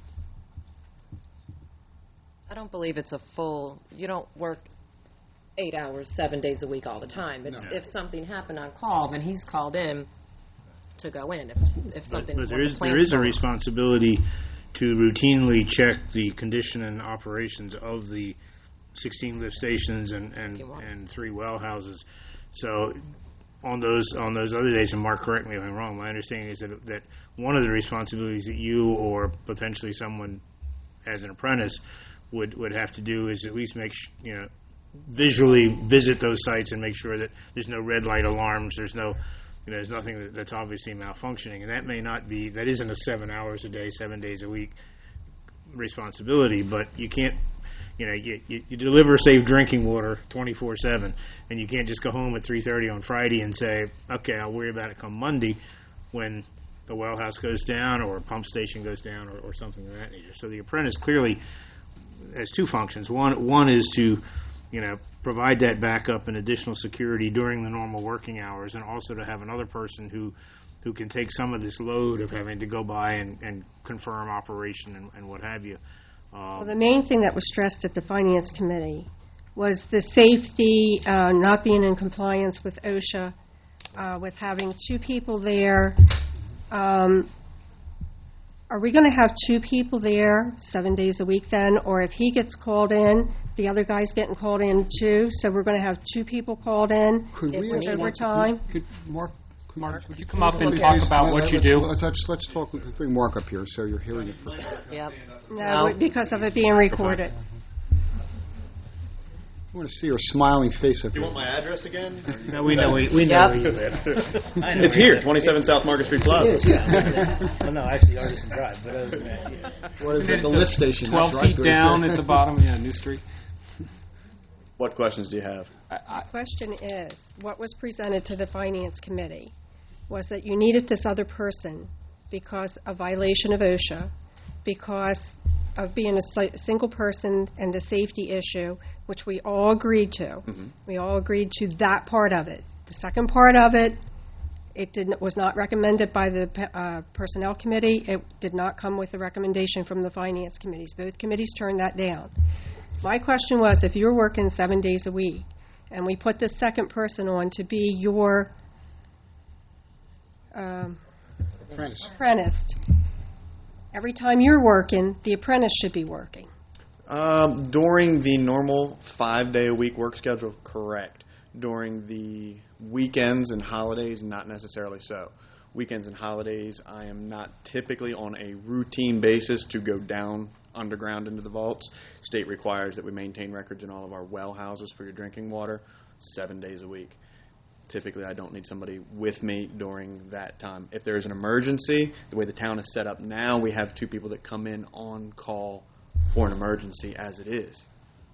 I don't believe it's a full, you don't work 8 hours, 7 days a week all the time. It's, if something happened on call, then he's called in to go in. If something, But there is a responsibility to routinely check the condition and operations of the 16 lift stations and 3 well houses. So on those other days, and Mark, correct me if I'm wrong, my understanding is that one of the responsibilities that you or potentially someone as an apprentice would have to do is at least visually visit those sites and make sure that there's no red light alarms, there's nothing that's obviously malfunctioning, and that isn't a 7 hours a day, 7 days a week responsibility. But you can't, you deliver safe drinking water 24/7, and you can't just go home at 3:30 on Friday and say, okay, I'll worry about it come Monday when the well house goes down or a pump station goes down or something of that nature. So the apprentice clearly has two functions. One is to provide that backup and additional security during the normal working hours, and also to have another person who can take some of this load of having to go by and confirm operation and what have you. Well, the main thing that was stressed at the Finance Committee was the safety, not being in compliance with OSHA, with having 2 people there. Are we going to have 2 people there 7 days a week then? Or if he gets called in, the other guy's getting called in too? So we're going to have 2 people called in overtime? Mark, would you come up and talk about what you do? Let's talk. Bring Mark up here so you're hearing it first. Yep. No, because of it being recorded. I want to see your smiling face up Do here. you want my address again? No, we know where you live. It's here, 27 South Market Street Plaza. It is, yeah. Well, no, actually, Artisan Drive. But other than that, What is it, the lift station? 12 That's right feet there. down at the bottom, New Street. What questions do you have? The question is, what was presented to the Finance Committee was that you needed this other person because of violation of OSHA, because of being a single person and the safety issue, which we all agreed to. Mm-hmm. We all agreed to that part of it. The second part of it, was not recommended by the Personnel Committee. It did not come with a recommendation from the Finance Committees. Both committees turned that down. My question was, if you're working 7 days a week, and we put this second person on to be your apprentice, every time you're working, the apprentice should be working. During the normal 5-day-a-week work schedule, correct. During the weekends and holidays, not necessarily so. Weekends and holidays, I am not typically on a routine basis to go down underground into the vaults. State requires that we maintain records in all of our well houses for your drinking water 7 days a week. Typically, I don't need somebody with me during that time. If there's an emergency, the way the town is set up now, we have 2 people that come in on call for an emergency as it is.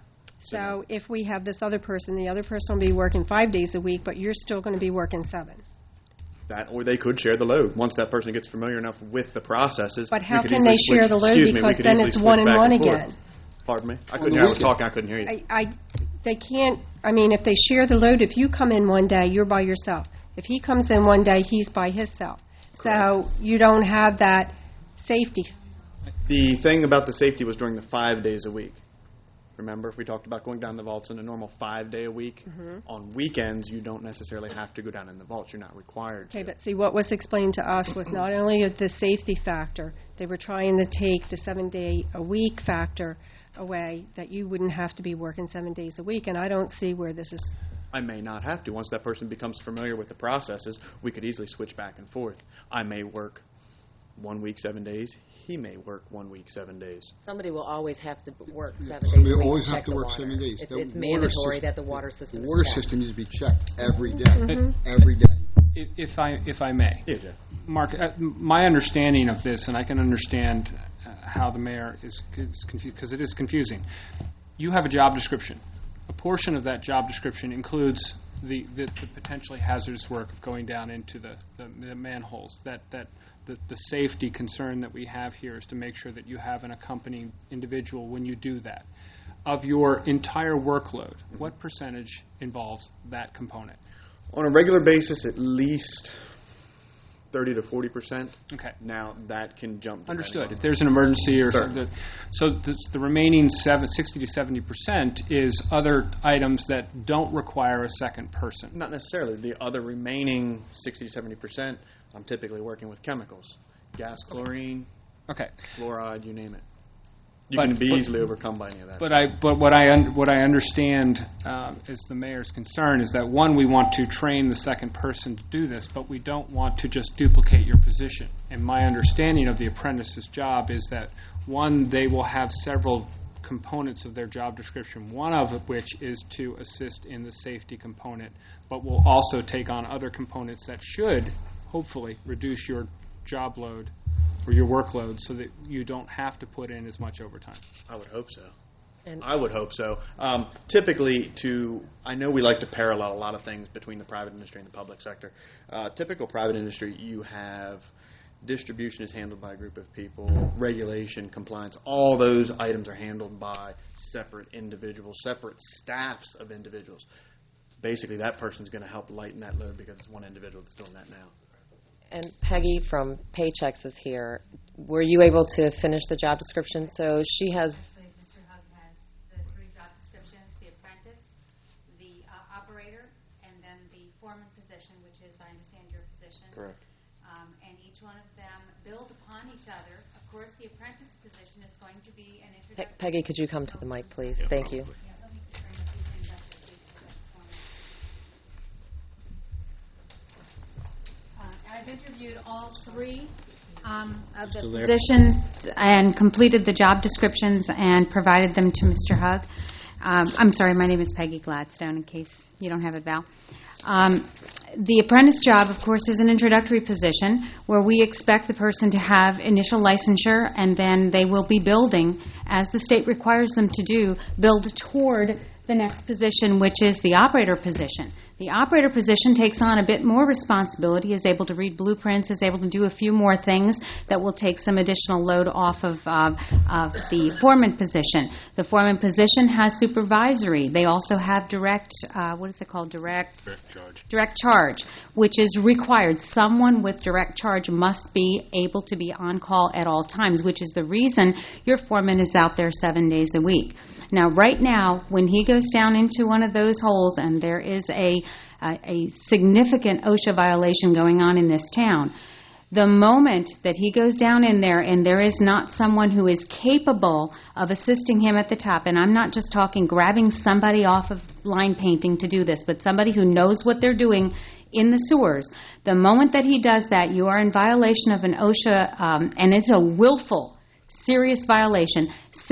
So if we have this other person, the other person will be working 5 days a week, but you're still going to be working 7. That, or they could share the load. Once that person gets familiar enough with the processes. But how can they share the load? Because then it's 1 and 1 again. Pardon me? I couldn't hear. I was talking. I couldn't hear you. They can't. I mean, if they share the load, if you come in one day, you're by yourself. If he comes in one day, he's by himself. So you don't have that safety. The thing about the safety was during the 5 days a week. Remember, if we talked about going down the vaults in a normal 5-day a week, on weekends you don't necessarily have to go down in the vaults. You're not required to. Okay, but see, what was explained to us was not only the safety factor, they were trying to take the 7-day-a-week factor away, that you wouldn't have to be working 7 days a week, and I don't see where this is. I may not have to. Once that person becomes familiar with the processes, we could easily switch back and forth. I may work 1 week, 7 days. He may work 1 week, 7 days. Somebody will always have to work 7 days Somebody a week always to have check to the work water. 7 days. It's mandatory that the water system The water is checked. system needs to be checked every day. Every day. If I may. Yeah, Jeff. Mark, my understanding of this, and I can understand how the mayor is confused, because it is confusing. You have a job description. A portion of that job description includes the potentially hazardous work of going down into the manholes. The safety concern that we have here is to make sure that you have an accompanying individual when you do that. Of your entire workload, what percentage involves that component? On a regular basis, at least 30 to 40%. Okay. Now that can jump. Understood. If there's an emergency or Sure. something. So the remaining 60 to 70% is other items that don't require a second person. Not necessarily. The other remaining 60 to 70%, I'm typically working with chemicals, gas, chlorine, fluoride, you name it. You can be easily overcome by any of that. But what I understand is the mayor's concern is that, one, we want to train the second person to do this, but we don't want to just duplicate your position. And my understanding of the apprentice's job is that, one, they will have several components of their job description, one of which is to assist in the safety component, but will also take on other components that should, hopefully, reduce your job load or your workload so that you don't have to put in as much overtime. I would hope so. I would hope so. Typically, I know we like to parallel a lot of things between the private industry and the public sector. Typical private industry, you have distribution is handled by a group of people, regulation, compliance, all those items are handled by separate individuals, separate staffs of individuals. Basically, that person's going to help lighten that load because it's one individual that's doing that now. And Peggy from Paychecks is here. Were you able to finish the job description? So she has... Mr. Hug has the 3 job descriptions, the apprentice, the operator, and then the foreman position, which is, I understand, your position. Correct. And each one of them build upon each other. Of course, the apprentice position is going to be an introduction. Peggy, could you come to the mic, please? Thank you. Yeah, let me just bring a few things up that we for this morning. I've interviewed all 3 of the positions and completed the job descriptions and provided them to Mr. Hug. I'm sorry, my name is Peggy Gladstone, in case you don't have it, Val. The apprentice job, of course, is an introductory position where we expect the person to have initial licensure, and then they will be building, as the state requires them to do, build toward the next position, which is the operator position. The operator position takes on a bit more responsibility, is able to read blueprints, is able to do a few more things that will take some additional load off of the foreman position. The foreman position has supervisory. They also have direct charge, which is required. Someone with direct charge must be able to be on call at all times, which is the reason your foreman is out there 7 days a week. Now, right now, when he goes down into one of those holes and there is a significant OSHA violation going on in this town, the moment that he goes down in there and there is not someone who is capable of assisting him at the top, and I'm not just talking grabbing somebody off of line painting to do this, but somebody who knows what they're doing in the sewers, the moment that he does that, you are in violation of an OSHA, and it's a willful, serious violation,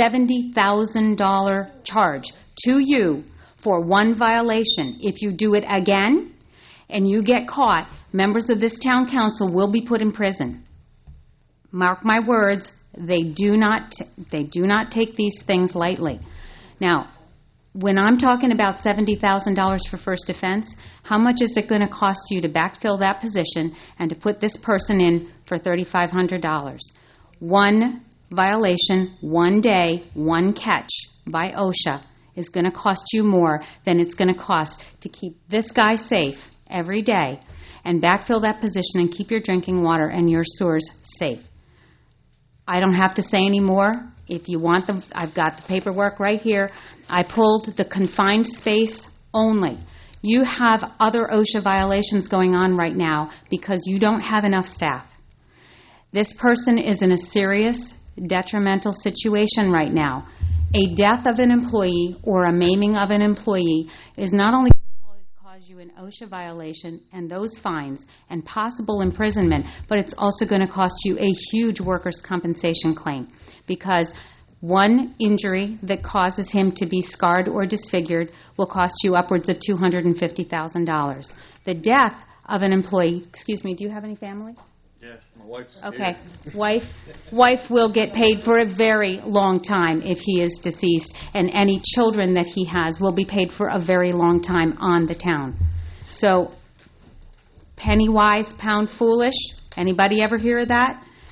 $70,000 charge to you for one violation. If you do it again and you get caught, members of this town council will be put in prison. Mark my words, they do not take these things lightly. Now, when I'm talking about $70,000 for first offense, how much is it going to cost you to backfill that position and to put this person in for $3,500? One violation, 1 day, 1 catch by OSHA is going to cost you more than it's going to cost to keep this guy safe every day and backfill that position and keep your drinking water and your sewers safe. I don't have to say any more. If you want them, I've got the paperwork right here. I pulled the confined space only. You have other OSHA violations going on right now because you don't have enough staff. This person is in a serious detrimental situation right now. A death of an employee or a maiming of an employee is not only going to cause you an OSHA violation and those fines and possible imprisonment, but it's also going to cost you a huge workers' compensation claim because one injury that causes him to be scarred or disfigured will cost you upwards of $250,000. The death of an employee, excuse me, do you have any family? Yeah, my wife's Okay. here. Wife will get paid for a very long time if he is deceased, and any children that he has will be paid for a very long time on the town. So, penny wise, pound foolish. Anybody ever hear of that?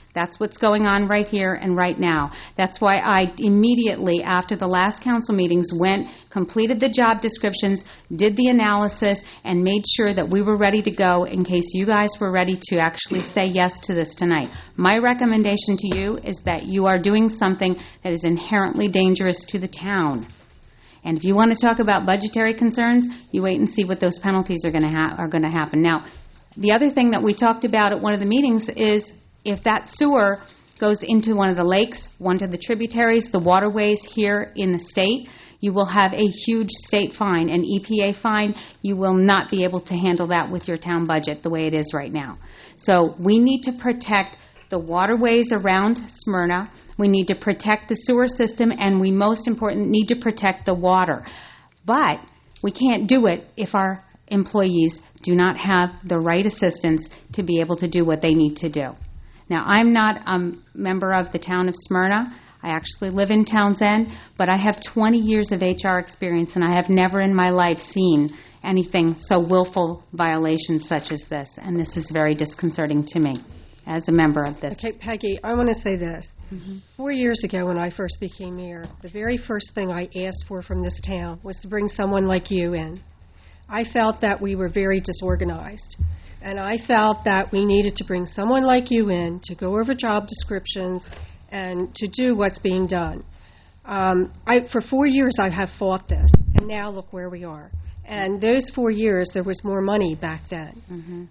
That's what's going on right here and right now. That's why I immediately, after the last council meetings, completed the job descriptions, did the analysis, and made sure that we were ready to go in case you guys were ready to actually say yes to this tonight. My recommendation to you is that you are doing something that is inherently dangerous to the town. And if you want to talk about budgetary concerns, you wait and see what those penalties are going to happen. Now, the other thing that we talked about at one of the meetings is if that sewer goes into one of the lakes, one of the tributaries, the waterways here in the state, you will have a huge state fine, an EPA fine. You will not be able to handle that with your town budget the way it is right now. So we need to protect the waterways around Smyrna. We need to protect the sewer system, and we, most important, need to protect the water. But we can't do it if our employees do not have the right assistance to be able to do what they need to do. Now, I'm not a member of the town of Smyrna. I actually live in Townsend, but I have 20 years of HR experience, and I have never in my life seen anything so willful violations such as this, and this is very disconcerting to me as a member of this. Okay, Peggy, I want to say this. 4 years ago when I first became mayor, the very first thing I asked for from this town was to bring someone like you in. I felt that we were very disorganized. And I felt that we needed to bring someone like you in to go over job descriptions and to do what's being done. For 4 years I have fought this, and now look where we are. And those 4 years, there was more money back then.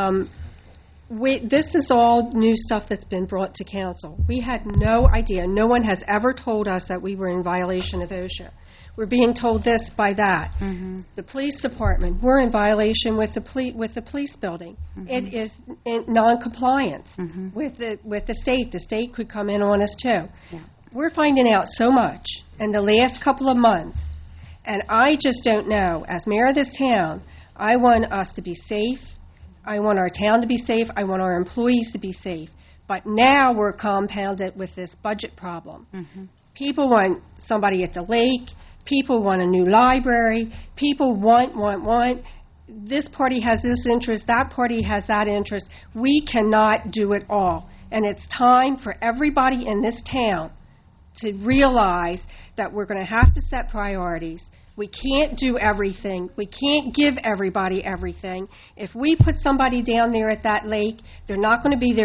This is all new stuff that's been brought to council. We had no idea. No one has ever told us that we were in violation of OSHA. We're being told this by that. The police department, we're in violation with the police building. It is in non-compliance with the state. The state could come in on us too. We're finding out so much in the last couple of months, and I just don't know. As mayor of this town, I want us to be safe. I want our town to be safe. I want our employees to be safe. But now we're compounded with this budget problem. People want somebody at the lake. People want a new library. People want. This party has this interest. That party has that interest. We cannot do it all. And it's time for everybody in this town to realize that we're going to have to set priorities. We can't do everything. We can't give everybody everything. If we put somebody down there at that lake, they're not going to be there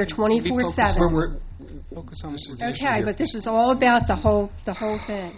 24/7. Focus on this. Okay, but this is all about the whole thing.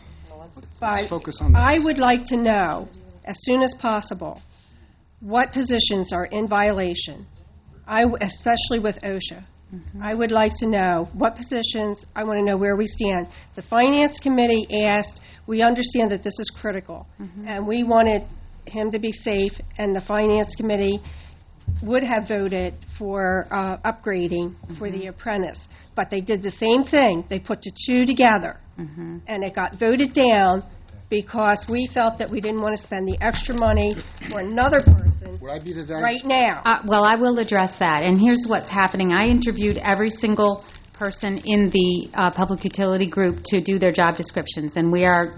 But focus on this. I would like to know, as soon as possible, what positions are in violation, especially with OSHA. I would like to know what positions. I want to know where we stand. The Finance Committee asked, we understand that this is critical, and we wanted him to be safe, and the Finance Committee would have voted for upgrading for the apprentice. But they did the same thing. They put the two together, and it got voted down because we felt that we didn't want to spend the extra money for another person right now. Well, I will address that. And here's what's happening. I interviewed every single person in the public utility group to do their job descriptions, and we are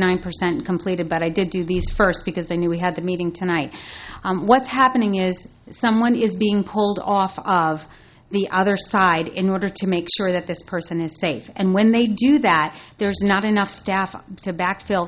99% completed, but I did do these first because I knew we had the meeting tonight. What's happening is someone is being pulled off of the other side in order to make sure that this person is safe. And when they do that, there's not enough staff to backfill.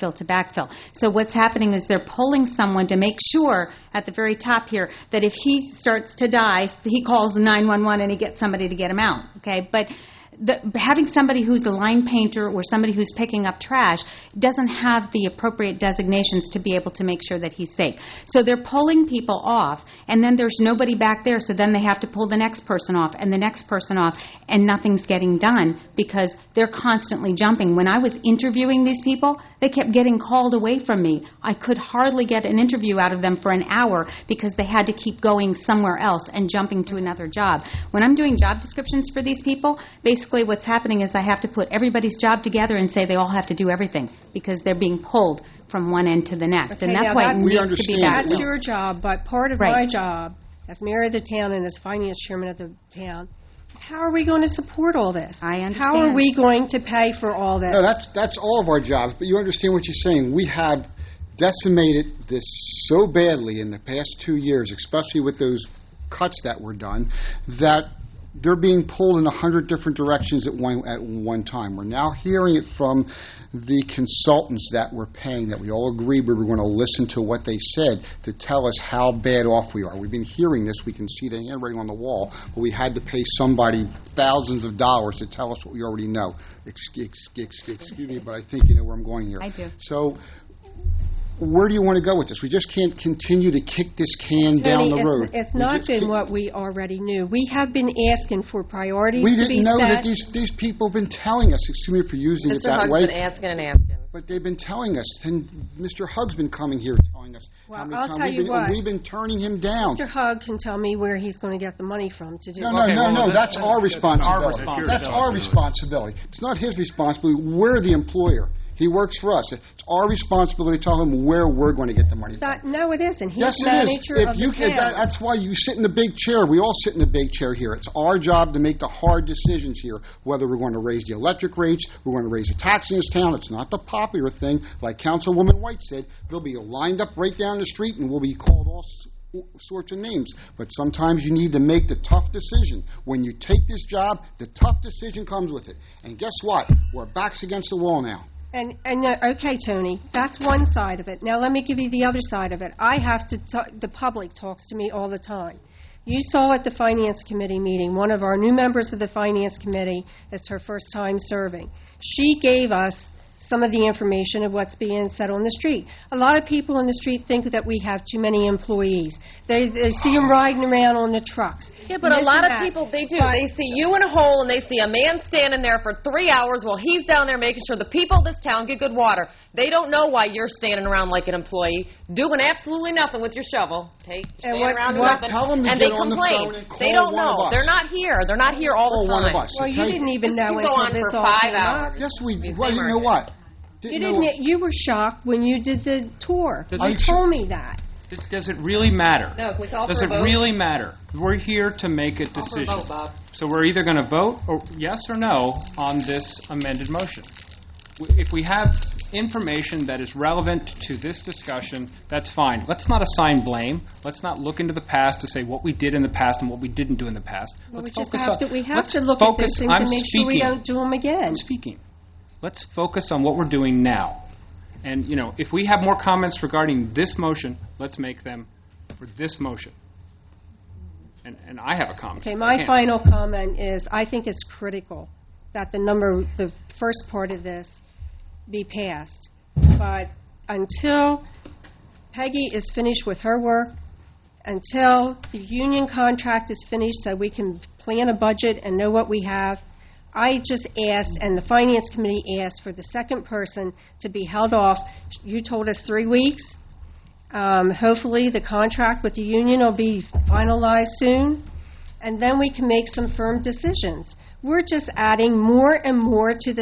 So what's happening is they're pulling someone to make sure at the very top here that if he starts to die, he calls the 911 and he gets somebody to get him out. Okay, but having somebody who's a line painter or somebody who's picking up trash doesn't have the appropriate designations to be able to make sure that he's safe. So they're pulling people off, and then there's nobody back there, so then they have to pull the next person off and the next person off, and nothing's getting done because they're constantly jumping. When I was interviewing these people, they kept getting called away from me. I could hardly get an interview out of them for an hour because they had to keep going somewhere else and jumping to another job. When I'm doing job descriptions for these people, basically what's happening is I have to put everybody's job together and say they all have to do everything because they're being pulled from one end to the next. Okay, and that's why it needs to be back. That's your job, but part of my job as mayor of the town and as finance chairman of the town is how are we going to support all this? I understand. How are we going to pay for all this? No, that's all of our jobs, but you understand what you're saying. We have decimated this so badly in the past 2 years, especially with those cuts that were done, that they're being pulled in 100 different directions at one time. We're now hearing it from the consultants that we're paying, that we all agreed we were going to listen to what they said to tell us how bad off we are. We've been hearing this. We can see the handwriting on the wall, but we had to pay somebody thousands of dollars to tell us what we already know. Excuse me, but I think you know where I'm going here. I do. So where do you want to go with this? We just can't continue to kick this can down the road. It's not been what we already knew. We have been asking for priorities We to be didn't know set. that these people have been telling us, excuse me for using it Mr. that Hugg's way. been asking and asking. But they've been telling us, and Mr. Hugg's been coming here telling us Well, how many I'll times tell you what. we've been turning him down. Mr. Hugg can tell me where he's going to get the money from to do No, it. that's our responsibility. That's our responsibility. It's not his responsibility. We're the employer. He works for us. It's our responsibility to tell him where we're going to get the money from. No, it isn't. He's Yes, it manager is. of the town. That's why you sit in the big chair. We all sit in the big chair here. It's our job to make the hard decisions here, whether we're going to raise the electric rates, we're going to raise the tax in this town. It's not the popular thing. Like Councilwoman White said, they'll be lined up right down the street and we'll be called all sorts of names. But sometimes you need to make the tough decision. When you take this job, the tough decision comes with it. And guess what? We're backs against the wall now. And okay, Tony, that's one side of it. Now let me give you the other side of it. I have to the public talks to me all the time. You saw at the Finance Committee meeting, one of our new members of the Finance Committee, it's her first time serving. She gave us some of the information of what's being said on the street. A lot of people on the street think that we have too many employees. They see them riding around on the trucks. Yeah, but a lot of people, they do. They see you in a hole and they see a man standing there for 3 hours while he's down there making sure the people of this town get good water. They don't know why you're standing around like an employee, doing absolutely nothing with your shovel. Standing around doing nothing. Tell them to and get they on the complain. phone and call They don't one of know. us. They're not here. They're not here all the Call time. one of us, Well, you okay? didn't even This know can go until on this for all 5 came up. hours. Yes, we. These Well, you same know what? You were shocked when you did the tour. Does You it- told me that. Does it really matter? No, can we call Does for it a vote? really matter? We're here to make a Call for a decision. vote, Bob. So we're either going to vote or yes or no on this amended motion. If we have information that is relevant to this discussion, that's fine. Let's not assign blame. Let's not look into the past to say what we did in the past and what we didn't do in the past. Well, Let's we just focus have on, to, we have let's to look at focus, those things I'm and make sure we speaking. don't do them again. I'm speaking. Let's focus on what we're doing now. And, you know, if we have more comments regarding this motion, let's make them for this motion. And I have a comment. Okay, I my can't. final comment is I think it's critical that the first part of this be passed. But until Peggy is finished with her work, until the union contract is finished so we can plan a budget and know what we have, I just asked, and the Finance Committee asked, for the second person to be held off. You told us 3 weeks. Hopefully, the contract with the union will be finalized soon, and then we can make some firm decisions. We're just adding more and more to the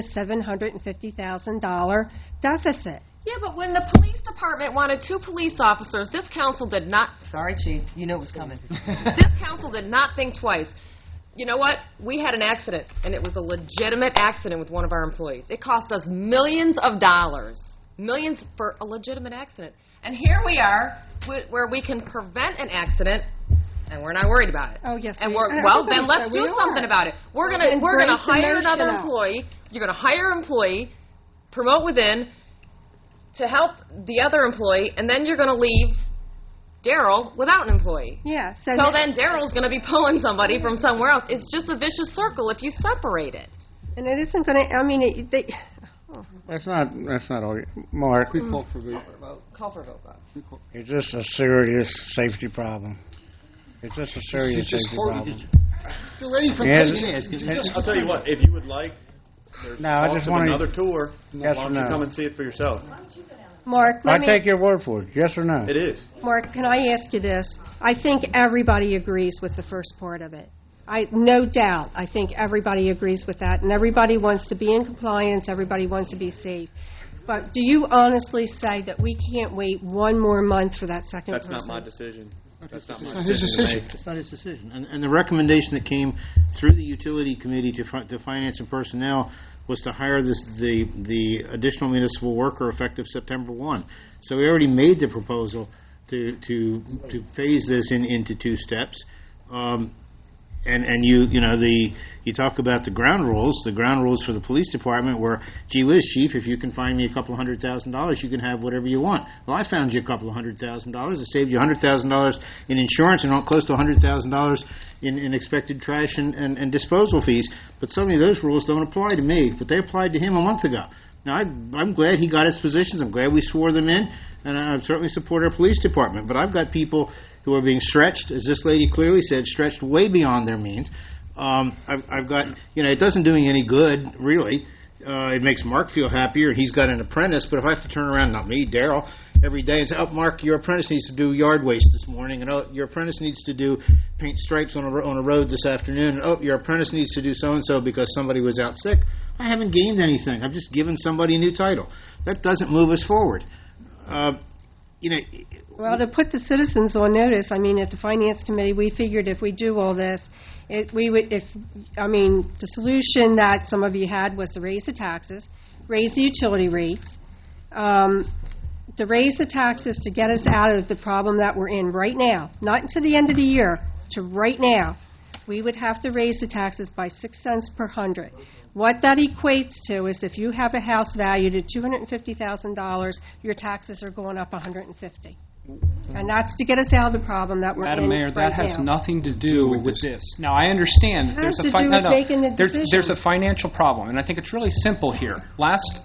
$750,000 deficit. Yeah, but when the police department wanted 2 police officers, this council did not... Sorry, Chief. You knew it was coming. This council did not think twice. You know what? We had an accident, and it was a legitimate accident with one of our employees. It cost us millions of dollars. Millions for a legitimate accident. And here we are, where we can prevent an accident, and we're not worried about it. Oh, yes. And we- well, everybody then let's said do we something are. about it. We're gonna Embrace the hire notion another of- employee. You're gonna hire an employee, promote within, to help the other employee, and then you're gonna leave Daryl without an employee. Yeah. So then Daryl's going to be pulling somebody from somewhere else. It's just a vicious circle if you separate it. And it isn't going to, I mean, That's not all. Mark, Call for vote. Call for a vote, Bob. it's just a serious safety problem. It's just a serious safety problem. The lady from Yes. Peggy. I'll tell you what, if you would like, there's No, I talks just of wanna- another tour. Yes Why or don't you no? come and see it for yourself? Mark, I let me... take your word for it. Yes or no? It is. Mark, can I ask you this? I think everybody agrees with the first part of it. No doubt, I think everybody agrees with that, and everybody wants to be in compliance, everybody wants to be safe. But do you honestly say that we can't wait 1 more month for that second That's person? not my decision. That's not It's my not his decision. It's not his decision. And the recommendation that came through the Utility Committee to Finance and Personnel was to hire the additional municipal worker effective September 1. So we already made the proposal to phase this into 2 steps. And you talk about the ground rules. The ground rules for the police department were, gee whiz, chief, if you can find me a couple $100,000, you can have whatever you want. Well, I found you a couple of $100,000. It saved you $100,000 in insurance and close to $100,000 in expected trash and disposal fees. But suddenly those rules don't apply to me, but they applied to him a month ago. Now, I'm glad he got his positions. I'm glad we swore them in, and I certainly support our police department. But I've got people who are being stretched, as this lady clearly said, stretched way beyond their means. I've got, it doesn't do me any good, really. It makes Mark feel happier. He's got an apprentice, but if I have to turn around, not me, Daryl, every day and say, oh, Mark, your apprentice needs to do yard waste this morning, and oh, your apprentice needs to do paint stripes on a road this afternoon, and oh, your apprentice needs to do so-and-so because somebody was out sick. I haven't gained anything. I've just given somebody a new title. That doesn't move us forward. Well, to put the citizens on notice, at the Finance Committee, we figured if we do all this, the solution that some of you had was to raise the taxes, raise the utility rates, to raise the taxes to get us out of the problem that we're in right now, not until the end of the year, to right now. We would have to raise the taxes by 6 cents per hundred. What that equates to is if you have a house valued at $250,000, your taxes are going up $150,000. And that's to get us out of the problem that we're Madam in Mayor, right that has now. nothing to do with this. Now, I understand that It has to do with making a decision. there's a financial problem, and I think it's really simple here. Last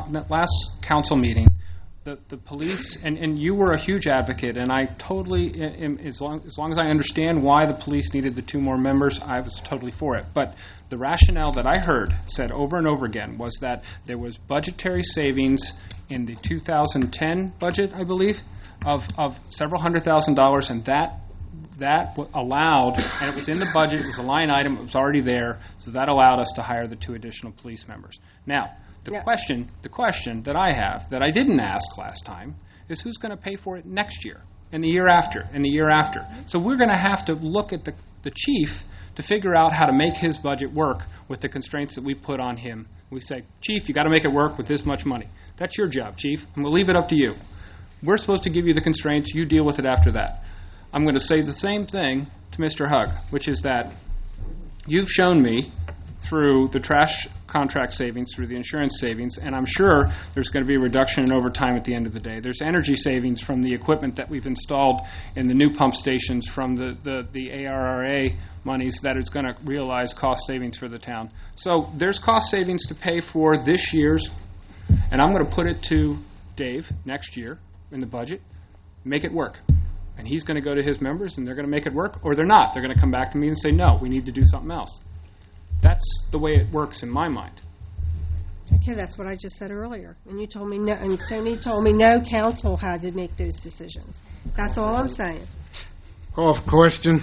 council meeting, the police, and you were a huge advocate, and I totally, as long as I understand why the police needed the 2 more members, I was totally for it. But the rationale that I heard said over and over again was that there was budgetary savings in the 2010 budget, I believe, of several $100,000, and that allowed, and it was in the budget, it was a line item, it was already there, so that allowed us to hire the 2 additional police members. Now, the question that I have, that I didn't ask last time, is who's going to pay for it next year, and the year after, and the year after. So we're going to have to look at the chief to figure out how to make his budget work with the constraints that we put on him. We say, Chief, you got to make it work with this much money. That's your job, Chief, and we'll leave it up to you. We're supposed to give you the constraints. You deal with it after that. I'm going to say the same thing to Mr. Hugg, which is that you've shown me through the trash contract savings, through the insurance savings, and I'm sure there's going to be a reduction in overtime at the end of the day. There's energy savings from the equipment that we've installed in the new pump stations from the ARRA monies that is going to realize cost savings for the town. So there's cost savings to pay for this year's, and I'm going to put it to Dave next year in the budget, make it work. And he's going to go to his members, and they're going to make it work, or they're not. They're going to come back to me and say, no, we need to do something else. That's the way it works in my mind. Okay, that's what I just said earlier. And you told me no, and Tony told me no council had to make those decisions. That's all I'm saying. Call for question.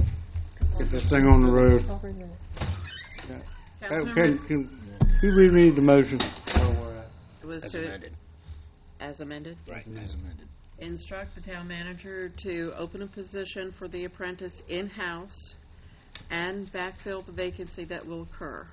Get this thing on the road. Can you read me the motion? It was as amended. Right, as amended. Instruct the town manager to open a position for the apprentice in-house and backfill the vacancy that will occur.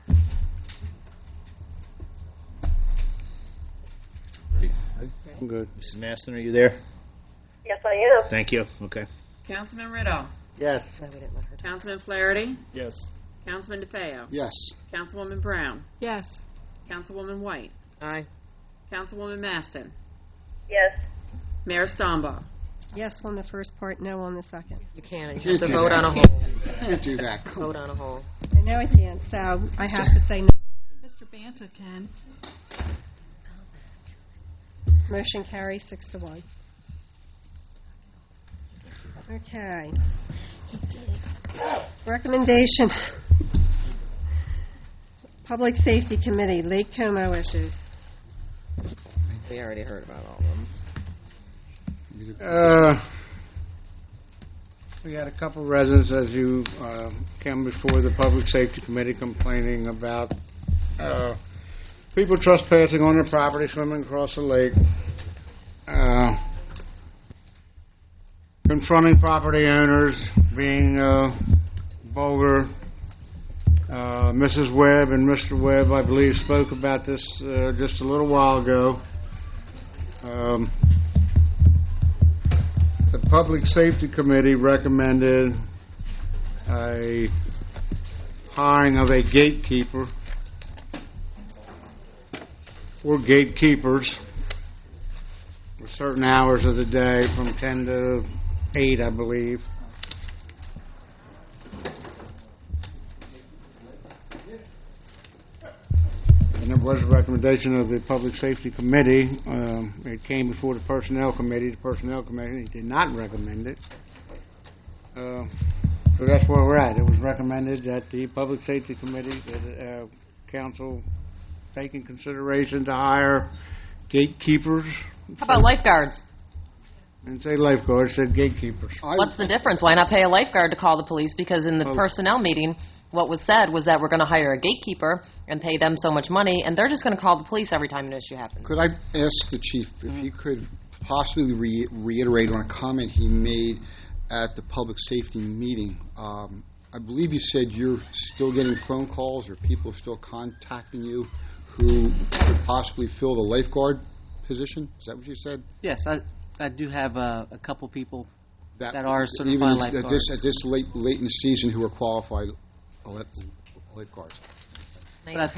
I'm good. Mrs. Maston, are you there? Yes, I am. Thank you. Okay. Councilman Riddle. Yes. Councilman Flaherty. Yes. Councilman DeFeo. Yes. Councilwoman Brown. Yes. Councilwoman White. Aye. Councilwoman Maston. Yes. Mayor Stombaugh. Yes on the first part, no on the second. You can't. You You have to do vote that. on a whole. Can't do that. Vote on a whole. I know I can't, so I have to say no. Mr. Banta can. Motion carries 6-1. Okay. Recommendation. Public Safety Committee, Lake Como issues. We already heard about all of them. We had a couple residents, as you came before the Public Safety Committee, complaining about people trespassing on their property, swimming across the lake, confronting property owners, being vulgar. Mrs. Webb and Mr. Webb, I believe, spoke about this just a little while ago. The Public Safety Committee recommended a hiring of a gatekeeper or gatekeepers for certain hours of the day from 10 to 8, I believe. And there was a recommendation of the Public Safety Committee. It came before the Personnel Committee. The Personnel Committee did not recommend it. So that's where we're at. It was recommended that the Public Safety Committee, council, take in consideration to hire gatekeepers. How about lifeguards? I didn't say lifeguards, I said gatekeepers. What's the difference? Why not pay a lifeguard to call the police? Because in the personnel meeting, what was said was that we're going to hire a gatekeeper and pay them so much money, and they're just going to call the police every time an issue happens. Could I ask the chief if you could possibly reiterate on a comment he made at the public safety meeting? I believe you said you're still getting phone calls or people still contacting you who could possibly fill the lifeguard position. Is that what you said? Yes, I do have a couple people that are certified even lifeguards. at this late in the season who are qualified lifeguards. But I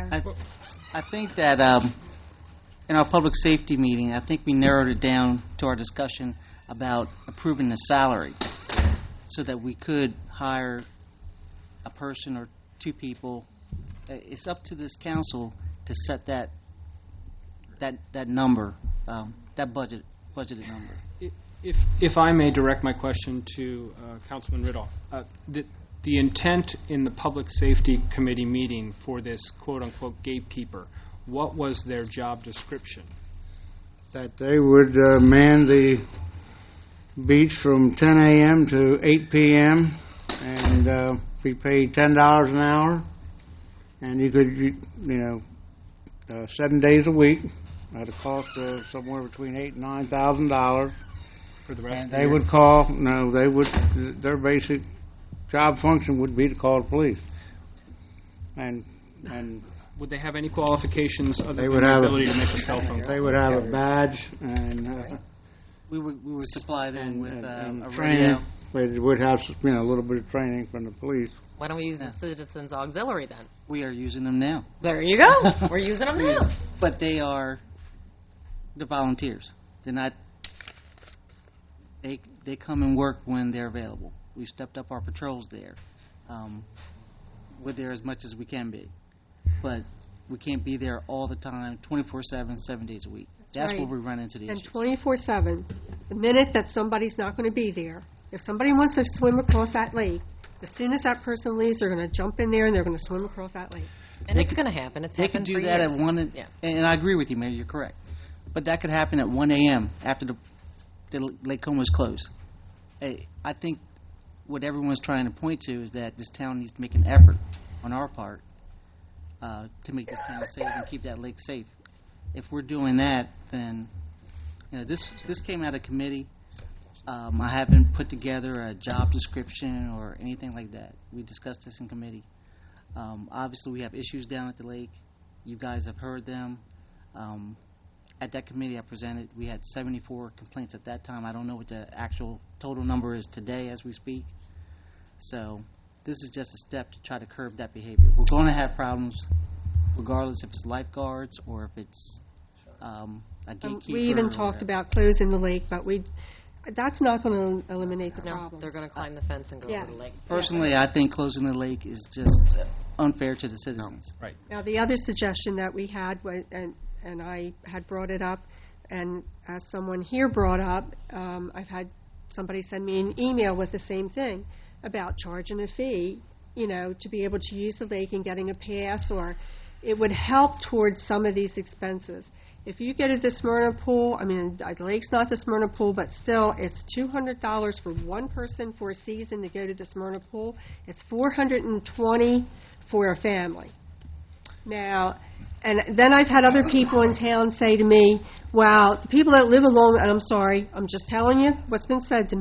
think that in our public safety meeting, I think we narrowed it down to our discussion about approving the salary so that we could hire a person or two people. It's up to this council to set that number, that budgeted number. If I may direct my question to Councilman Riddle, the intent in the Public Safety Committee meeting for this quote-unquote gatekeeper, what was their job description? That they would man the beach from 10 a.m. to 8 p.m. and be paid $10 an hour, and you could, 7 days a week at a cost of somewhere between $8,000 and $9,000. For the rest of the They year? would call. No, they would. Their basic job function would be to call the police. And would they have any qualifications other they than would the have ability to make a cell phone call? They would have a badge and We would supply them with a training. radio. They would have a little bit of training from the police. Why don't we use the Citizens Auxiliary then? We are using them now. There you go. We're using them now. But they're volunteers. They're not. They come and work when they're available. We've stepped up our patrols there. We're there as much as we can be, but we can't be there all the time, 24/7, 7 days a week. That's right. where we run into the And issue. 24/7, the minute that somebody's not going to be there, if somebody wants to swim across that lake, as soon as that person leaves, they're going to jump in there and they're going to swim across that lake. And it's going to happen. It's They could happened do for that years. at 1, and I agree with you, Mayor, you're correct. But that could happen at 1 a.m. after the Lake Como is closed. I think what everyone's trying to point to is that this town needs to make an effort on our part to make this town safe and keep that lake safe. If we're doing that, then this came out of committee. I haven't put together a job description or anything like that. We discussed this in committee. Obviously, we have issues down at the lake. You guys have heard them. At that committee I presented, we had 74 complaints at that time. I don't know what the actual total number is today as we speak. So this is just a step to try to curb that behavior. We're going to have problems regardless if it's lifeguards or if it's a gatekeeper. We even or talked whatever. about closing the lake, but that's not going to eliminate the No, problem. they're going to climb the fence and go Yeah. to the lake. Personally, I think closing the lake is just unfair to the citizens. Right. Now, the other suggestion that we had, and I had brought it up, and as someone here brought up, I've had somebody send me an email with the same thing about charging a fee, to be able to use the lake and getting a pass, or it would help towards some of these expenses. If you go to the Smyrna pool, the lake's not the Smyrna pool, but still, it's $200 for one person for a season to go to the Smyrna pool. It's $420 for a family. Now, and then I've had other people in town say to me, well, the people that live along, and I'm sorry, I'm just telling you what's been said to me,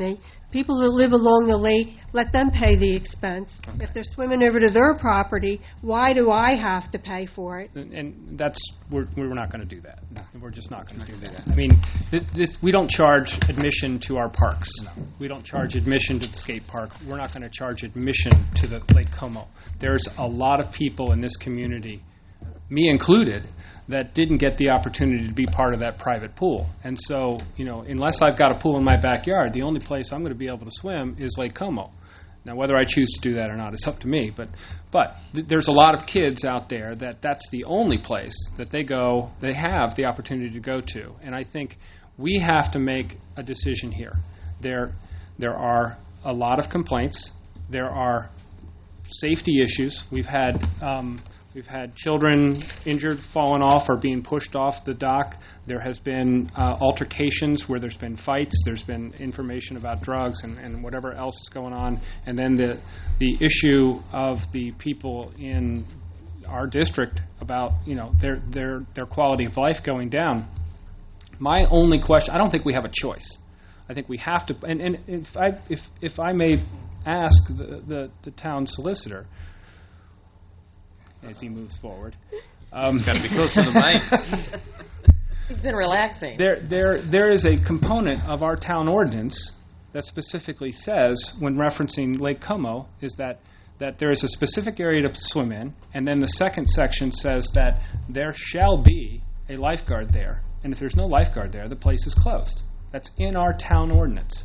People that live along the lake, let them pay the expense. If they're swimming over to their property, why do I have to pay for it? And that's, we're not going to do that. We're just not going to do that. I mean, we don't charge admission to our parks. We don't charge admission to the skate park. We're not going to charge admission to the Lake Como. There's a lot of people in this community, me included, that didn't get the opportunity to be part of that private pool. And so, unless I've got a pool in my backyard, the only place I'm going to be able to swim is Lake Como. Now, whether I choose to do that or not, it's up to me. But there's a lot of kids out there that's the only place that they have the opportunity to go to. And I think we have to make a decision here. There are a lot of complaints. There are safety issues. We've had children injured, fallen off, or being pushed off the dock. There has been altercations where there's been fights. There's been information about drugs and whatever else is going on. And then the issue of the people in our district about their quality of life going down. My only question, I don't think we have a choice. I think we have to. And if I may ask the town solicitor, as he moves forward. Got to be close to the mic. He's been relaxing. There is a component of our town ordinance that specifically says, when referencing Lake Como, is that there is a specific area to swim in, and then the second section says that there shall be a lifeguard there. And if there's no lifeguard there, the place is closed. That's in our town ordinance.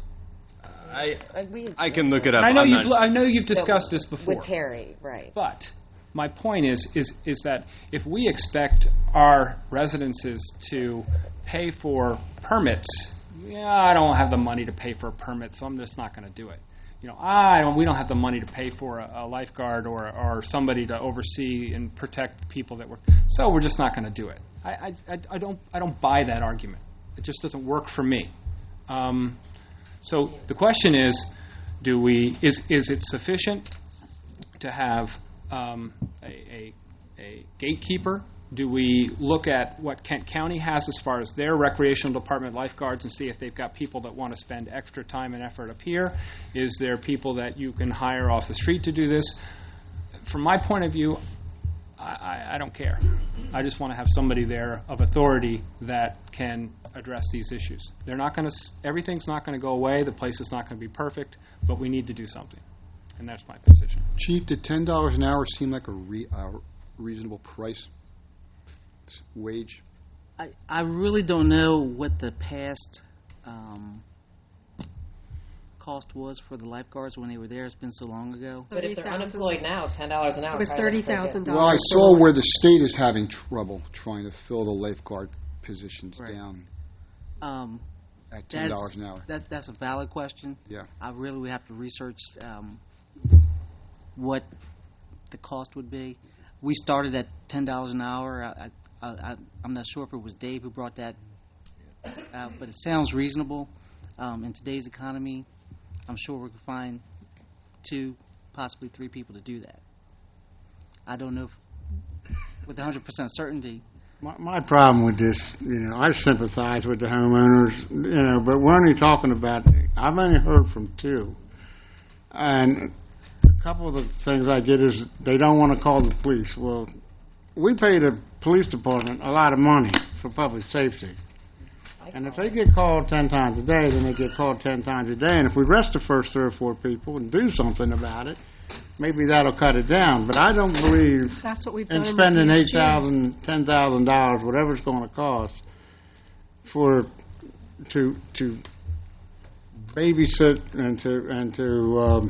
I can look it up. I know you've discussed this before. With Terry, right. But my point is that if we expect our residences to pay for permits, I don't have the money to pay for a permit, so I'm just not going to do it. We don't have the money to pay for a lifeguard or somebody to oversee and protect the people that work, so we're just not going to do it. I don't buy that argument. It just doesn't work for me. So the question is, is it sufficient to have a gatekeeper? Do we look at what Kent County has as far as their recreational department lifeguards and see if they've got people that want to spend extra time and effort up here? Is there people that you can hire off the street to do this? From my point of view, I don't care. I just want to have somebody there of authority that can address these issues. Everything's not going to go away. The place is not going to be perfect, but we need to do something. And that's my position. Chief, did $10 an hour seem like a reasonable price wage? I really don't know what the past cost was for the lifeguards when they were there. It's been so long ago. But if they're unemployed now, $10 an hour. It was $30,000. Well, I saw where the state is having trouble trying to fill the lifeguard positions down at $10 an hour. That's a valid question. Yeah. I really would have to research what the cost would be. We started at $10 an hour. I'm not sure if it was Dave who brought that, but it sounds reasonable. In today's economy, I'm sure we could find 2, possibly 3 people to do that. I don't know with 100% certainty. My problem with this, I sympathize with the homeowners, but we're only talking about, I've only heard from 2. And a couple of the things I get is they don't want to call the police. Well, we pay the police department a lot of money for public safety. And if they get called 10 times a day, then they get called 10 times a day. And if we arrest the first 3 or 4 people and do something about it, maybe that'll cut it down. But I don't believe that's what we've in done spending $8,000, $10,000, whatever it's going to cost, to babysit and to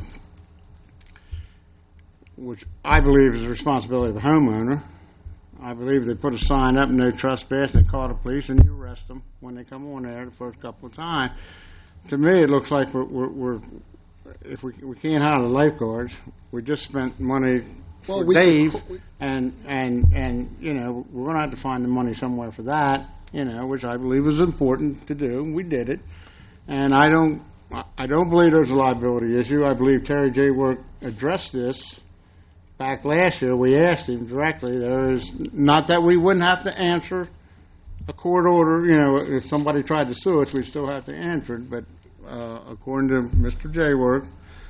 which I believe is the responsibility of the homeowner. I believe they put a sign up, no trespass, they call the police, and you arrest them when they come on there the first couple of times. To me, it looks like we're if we can't hire the lifeguards, we just spent money for Dave, and we're going to have to find the money somewhere for that, which I believe is important to do, and we did it. And I don't believe there's a liability issue. I believe Terry J. Work addressed this. Back last year, we asked him directly. There is not that we wouldn't have to answer a court order. If somebody tried to sue us, we'd still have to answer it. But according to Mr. Jayworth,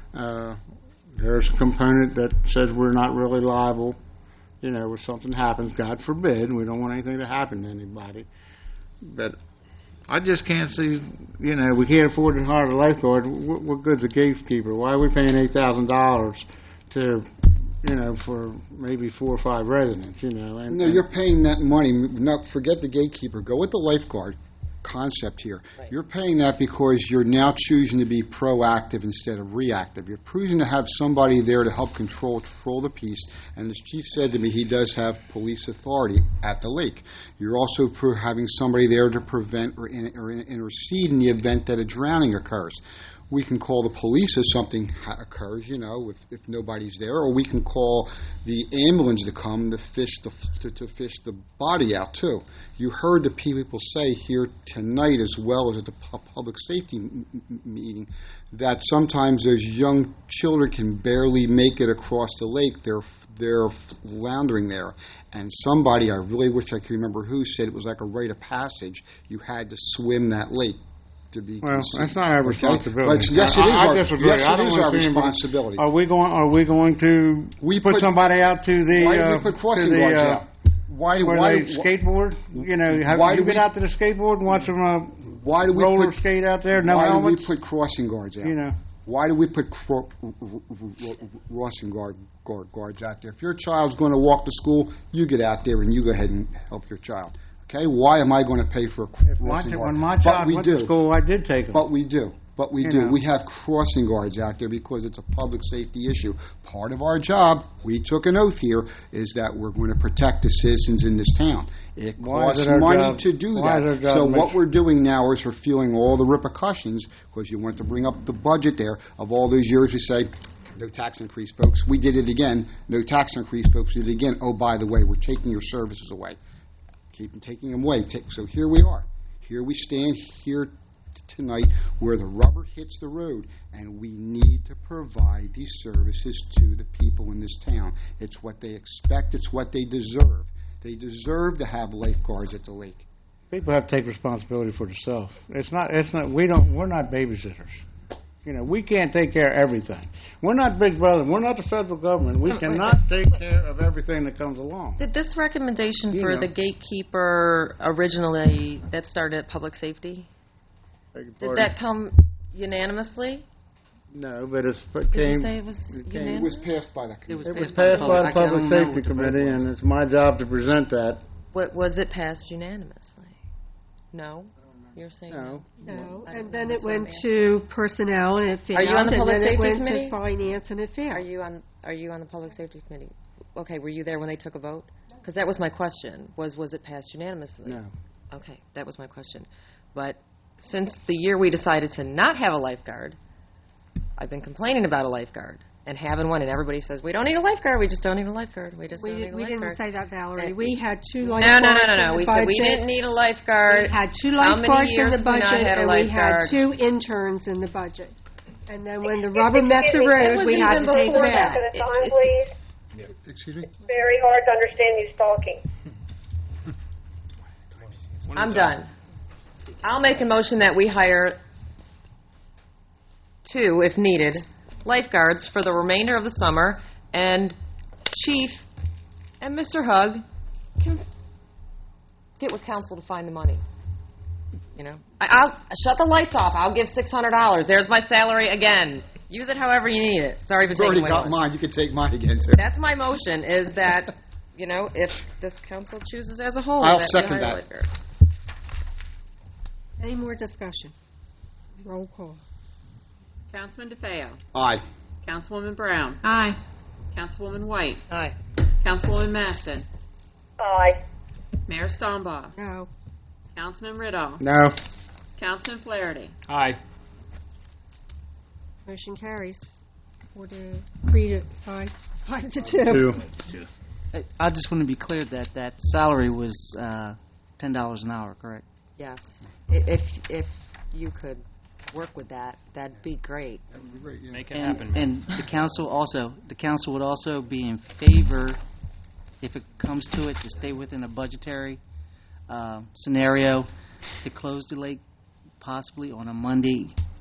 there's a component that says we're not really liable, if something happens, God forbid. We don't want anything to happen to anybody. But I just can't see, we can't afford to hire a lifeguard. What good's a gatekeeper? Why are we paying $8,000 to, for maybe 4 or 5 residents, And, No, you're paying that money. No, forget the gatekeeper. Go with the lifeguard concept here. Right. You're paying that because you're now choosing to be proactive instead of reactive. You're choosing to have somebody there to help control the peace. And as Chief said to me, he does have police authority at the lake. You're also having somebody there to prevent or intercede in the event that a drowning occurs. We can call the police if something occurs, if nobody's there, or we can call the ambulance to come to fish the body out too. You heard the people say here tonight, as well as at the public safety meeting, that sometimes those young children can barely make it across the lake. They're floundering there, and somebody, I really wish I could remember who, said it was like a rite of passage. You had to swim that lake. Well, that's not our responsibility. Yes, it is. I disagree. Yes, I it is our responsibility. Are we going to put somebody out to the? Why do we put crossing guards out? Why skateboard? Have you been out to the skateboard and watch them roller skate out there? No why helmets? do we put crossing guards out? Why do we put crossing guards out there? If your child's going to walk to school, you get out there and you go ahead and help your child. Okay, why am I going to pay for a crossing guard? When my child went to school, I did take them. But we do. We have crossing guards out there because it's a public safety issue. Part of our job, we took an oath here, is that we're going to protect the citizens in this town. It costs money to do that. So what we're doing now is we're feeling all the repercussions, because you want to bring up the budget there, of all those years we say, no tax increase, folks. We did it again. No tax increase, folks. We did it again. Oh, by the way, we're taking your services away. Keep taking them away. So here we are. Here we stand here tonight where the rubber hits the road, and we need to provide these services to the people in this town. It's what they expect. It's what they deserve. They deserve to have lifeguards at the lake. People have to take responsibility for themselves. We're not babysitters. We can't take care of everything. We're not Big Brother. We're not the federal government. We cannot take care of everything that comes along. Did this recommendation for the gatekeeper originally, that started at public safety? Did that come unanimously? No, but Did you say it was unanimous? It was passed by the committee. It was passed by the Public Safety Committee, and it's my job to present that. Was it passed unanimously? No? You're saying no? No, and then it went to personnel and it failed. Are you on the Public Safety Committee? And then it went to finance and it failed. Are you on the Public Safety Committee? Okay, were you there when they took a vote? Because that was my question. Was it passed unanimously? No. Okay, that was my question. But since the year we decided to not have a lifeguard, I've been complaining about a lifeguard and having one, and everybody says, we don't need a lifeguard, we just don't need a lifeguard, we just don't need a lifeguard. We didn't say that, Valerie. We had 2 lifeguards No. We said we didn't need a lifeguard. We had 2 lifeguards in the budget, and we had lifeguard? 2 interns in the budget. And then when the rubber met the road, we had to take them out. To the time, please. Excuse me? Very hard to understand you talking. I'm done. I'll make a motion that we hire 2, if needed, lifeguards for the remainder of the summer, and Chief and Mr. Hug can get with council to find the money. I'll shut the lights off. I'll give $600. There's my salary again. Use it however you need it. It's already been taken away. You've already got mine. You can take mine again, too. That's my motion, is that, if this council chooses as a whole. I'll second that. Any more discussion? Roll call. Councilman DeFeo. Aye. Councilwoman Brown. Aye. Councilwoman White. Aye. Councilwoman Maston. Aye. Mayor Stombaugh. No. Councilman Riddle. No. Councilman Flaherty. Aye. Motion carries 4 to 3 to 5 to 2. I just want to be clear that salary was $10 an hour, correct? Yes. If you could work with that, that'd be great. That would be great, yeah. Make it happen, man. And the council would also be in favor, if it comes to it, to stay within a budgetary scenario, to close the lake possibly on a Monday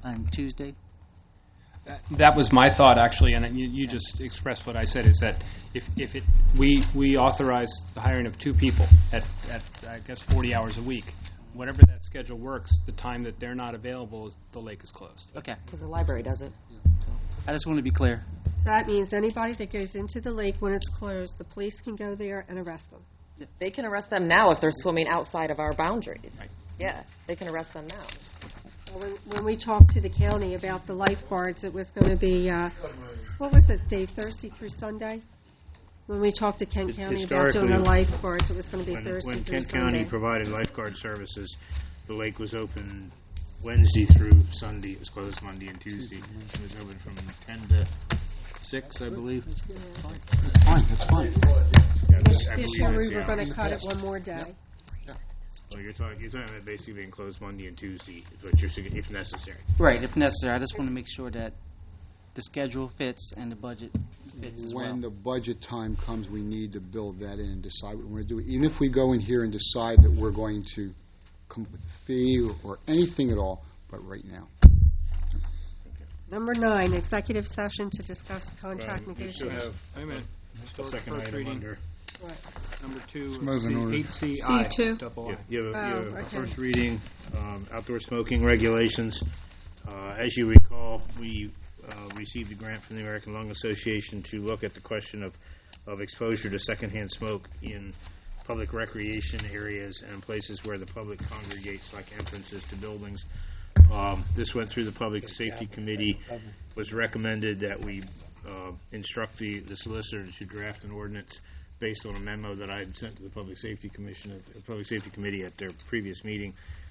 on Tuesday? That was my thought, actually, and you just expressed what I said, is that if we authorize the hiring of 2 people at I guess 40 hours a week. Whatever that schedule works, the time that they're not available, the lake is closed. Okay. Because the library does it. I just want to be clear. So that means anybody that goes into the lake when it's closed, the police can go there and arrest them. They can arrest them now if they're swimming outside of our boundaries. Right. Yeah, they can arrest them now. Well, when we talked to the county about the lifeguards, it was going to be, what was it, Dave, Thursday through Sunday? When we talked to Kent County about doing the lifeguards, it was going to be Thursday When through Kent Sunday. County provided lifeguard services, the lake was open Wednesday through Sunday. It was closed Monday and Tuesday. It was open from 10 to 6, I believe. That's fine. This year we were going to cut it one more day. Well, you're talking about basically being closed Monday and Tuesday, but if necessary. Right, if necessary. I just want to make sure that the schedule fits and the budget fits as well. When the budget time comes, we need to build that in and decide what we're going to do. Even if we go in here and decide that we're going to come up with a fee or anything at all, but right now. Number 9, executive session to discuss contract You still negotiations. have Wait a minute. a second First item reading. under. Number 2, Move in order. HCI. C2. Double I. You have a okay. first reading, outdoor smoking regulations. As you recall, we received a grant from the American Lung Association to look at the question of exposure to secondhand smoke in public recreation areas and places where the public congregates, like entrances to buildings. This went through the Public Safety Committee. Was recommended that we instruct the solicitor to draft an ordinance based on a memo that I had sent to the Public Safety Committee at their previous meeting.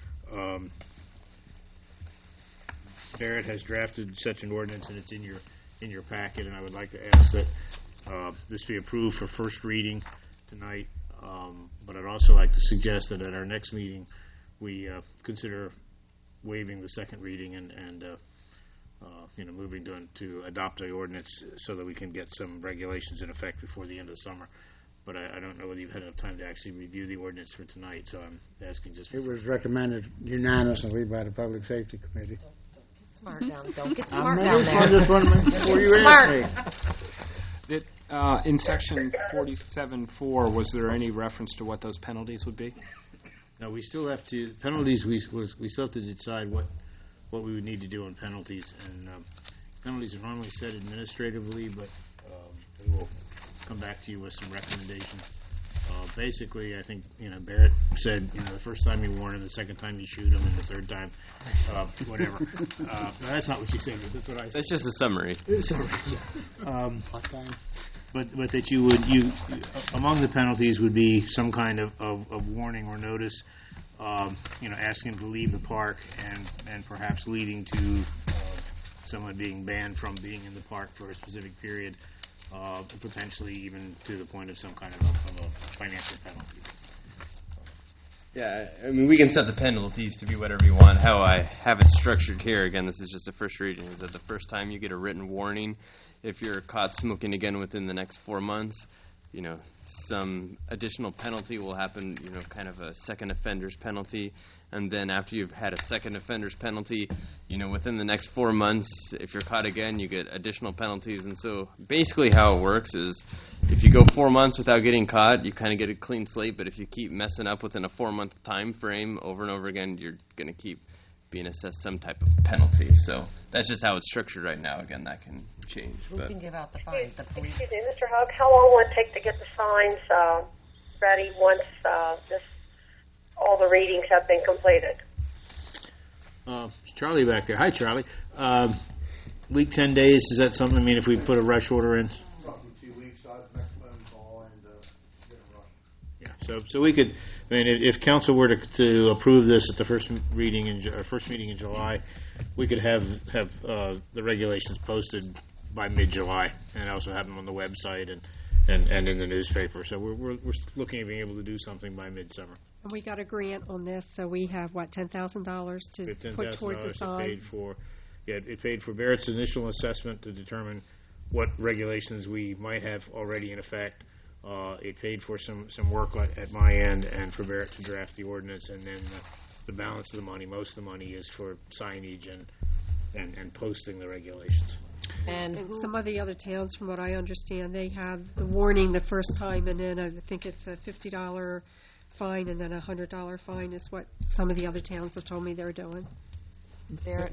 Barrett has drafted such an ordinance, and it's in your packet. And I would like to ask that this be approved for first reading tonight. But I'd also like to suggest that at our next meeting, we consider waiving the second reading and moving to adopt the ordinance so that we can get some regulations in effect before the end of summer. But I don't know whether you've had enough time to actually review the ordinance for tonight, so I'm asking just for... It was recommended unanimously by the Public Safety Committee. Don't get smart down there. I just want to make sure you ask me. In section 47.4, was there any reference to what those penalties would be? No, we still have to, penalties, we still have to decide what we would need to do on penalties. And penalties are normally set administratively, but we will come back to you with some recommendations. Basically, I think, Barrett said, the first time you warn him, the second time you shoot him, and the third time, whatever. No, that's not what you said, but that's what I said. That's just a summary. Sorry. But that you among the penalties would be some kind of warning or notice, asking him to leave the park and perhaps leading to someone being banned from being in the park for a specific period, potentially even to the point of some kind of a financial penalty. Yeah, I mean, we can set the penalties to be whatever you want. How I have it structured here, again, this is just a first reading, is that the first time you get a written warning if you're caught smoking again within the next 4 months. Some additional penalty will happen, kind of a second offender's penalty. And then after you've had a second offender's penalty, within the next 4 months, if you're caught again, you get additional penalties. And so basically how it works is if you go 4 months without getting caught, you kind of get a clean slate. But if you keep messing up within a 4-month time frame over and over again, you're going to keep being assessed some type of penalty. So that's just how it's structured right now. Again, that can change. Who can give out the fines? The police? Excuse me, Mr. Hogg, how long will it take to get the signs ready once all the readings have been completed? Charlie back there. Hi, Charlie. Week 10 days, is that something? I mean, if we put a rush order in? Roughly 2 weeks, next phone call and get a rush. Yeah. So we could. I mean, if council were to approve this at the first meeting in July, we could have the regulations posted by mid-July, and also have them on the website and in the newspaper. So we're looking at being able to do something by midsummer. And we got a grant on this, so we have, $10,000 to put towards the sign? It paid for Barrett's initial assessment to determine what regulations we might have already in effect. It paid for some work at my end and for Barrett to draft the ordinance, and then the balance of the money, most of the money, is for signage and posting the regulations. And some of the other towns, from what I understand, they have the warning the first time, and then I think it's a $50 fine and then a $100 fine is what some of the other towns have told me they're doing. Barrett,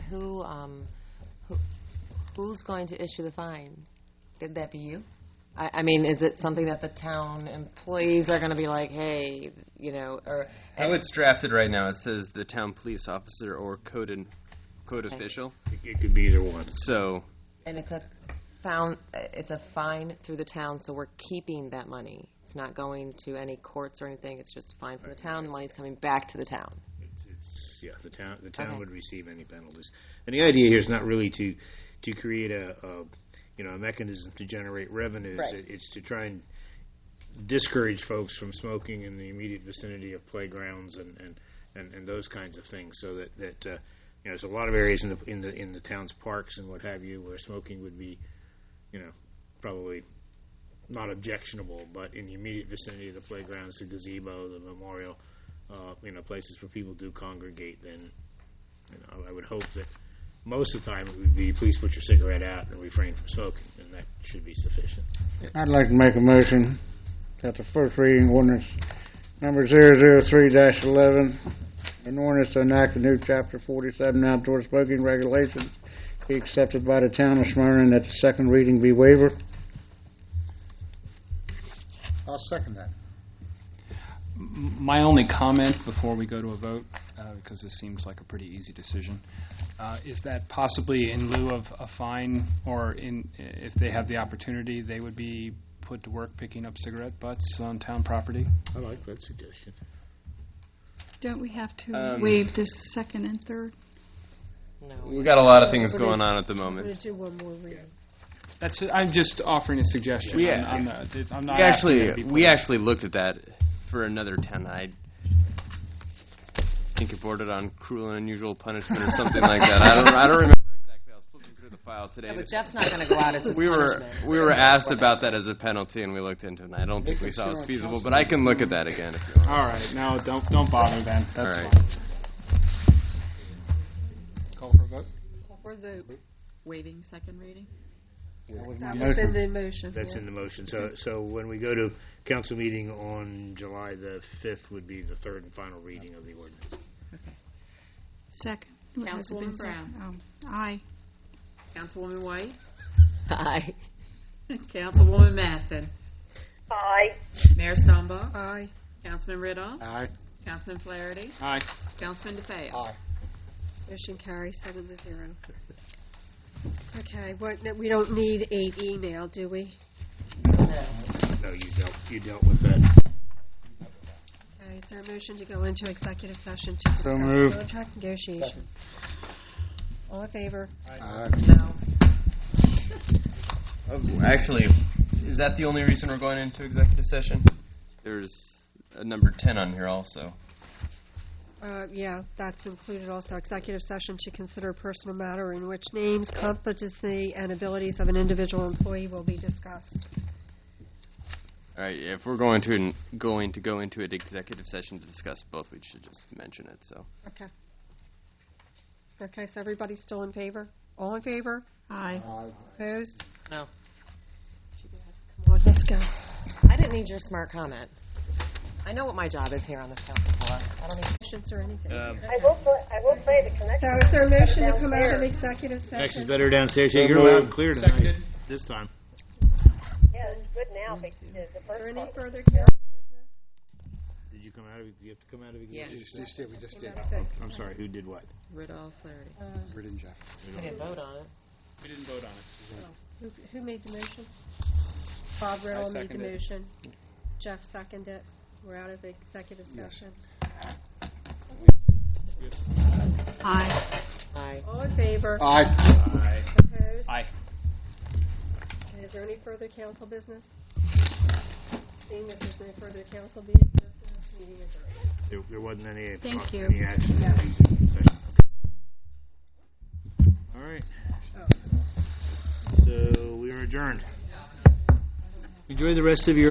who's going to issue the fine? Could that be you? I mean, is it something that the town employees are going to be like, hey, or... How it's drafted right now, it says the town police officer or code official. It could be either one. So... And it's a fine through the town, so we're keeping that money. It's not going to any courts or anything. It's just a fine from the town. The money's coming back to the town. The town would receive any penalties. And the idea here is not really to create a mechanism to generate revenues. Right. It's to try and discourage folks from smoking in the immediate vicinity of playgrounds and those kinds of things, so that there's a lot of areas in the town's parks and what have you where smoking would be, probably not objectionable, but in the immediate vicinity of the playgrounds, the gazebo, the memorial, places where people do congregate, then I would hope that most of the time it would be please put your cigarette out and refrain from smoking, and that should be sufficient. I'd like to make a motion that the first reading ordinance number 003-11, an ordinance to enact a new Chapter 47 outdoor smoking regulations be accepted by the town of Smyrna, and that the second reading be waived. I'll second that. My only comment before we go to a vote, because this seems like a pretty easy decision, is that possibly in lieu of a fine, or if they have the opportunity, they would be put to work picking up cigarette butts on town property. I like that suggestion. Don't we have to waive this second and third? No. We've got a lot of things going on at the moment. I'm going to do one more reading. I'm just offering a suggestion. Yeah. I'm not asking it to be we actually looked at that for another town. I think it bordered on cruel and unusual punishment or something like that. I don't remember exactly. I was flipping through the file today. Yeah, but Jeff's not going to go out as his punishment. We were asked about that as a penalty, and we looked into it. And I don't think we saw it was feasible, but I can look at that again if you want. All right. No, don't bother then. That's All right. fine. Call for a vote. Call for the Waiving second reading? That was in the motion. That's in the motion. So when we go to council meeting on July the 5th would be the third and final reading of the ordinance. Okay. Second. Councilwoman Brown. Aye. Councilwoman White. Aye. Councilwoman Masson. Aye. Mayor Stonebach. Aye. Councilman Riddle. Aye. Councilman Flaherty. Aye. Councilman DeFeo. Aye. Motion carries 7-0. Okay, we don't need 8E now, do we? No, you dealt with that. Okay, is there a motion to go into executive session to discuss moved. contract negotiations? All in favor? Aye. No. Actually, is that the only reason we're going into executive session? There's a number 10 on here also. Yeah, that's included also. Executive session to consider a personal matter in which names, competency, and abilities of an individual employee will be discussed. All right, if we're going to go into an executive session to discuss both, we should just mention it. So. Okay. Okay, so everybody's still in favor? All in favor? Aye. Opposed? No. Come on, let's go. I didn't need your smart comment. I know what my job is here on this council floor. I don't need questions or anything. I will say the connection. So is there a motion to come out of executive session? Connection's better downstairs. Yeah, you're loud and clear tonight. Seconded. This time. Yeah, it's good now. Because the Is first there any one- further council business? Did you come out of? You have to come out of Yes. executive. We just did. I'm sorry. Who did what? Riddle, Flaherty. Britt and Jeff. We didn't vote on it. We didn't vote on it. Who made the motion? Bob Riddle made the seconded. motion. Jeff seconded it. We're out of executive session. Aye. Aye. All in favor? Aye. Aye. Opposed? Aye. And is there any further council business? Seeing that there's no further council business, meeting adjourned. There wasn't any. Thank you. Any action. No. in the executive session. Okay. All right. So we are adjourned. Enjoy the rest of your.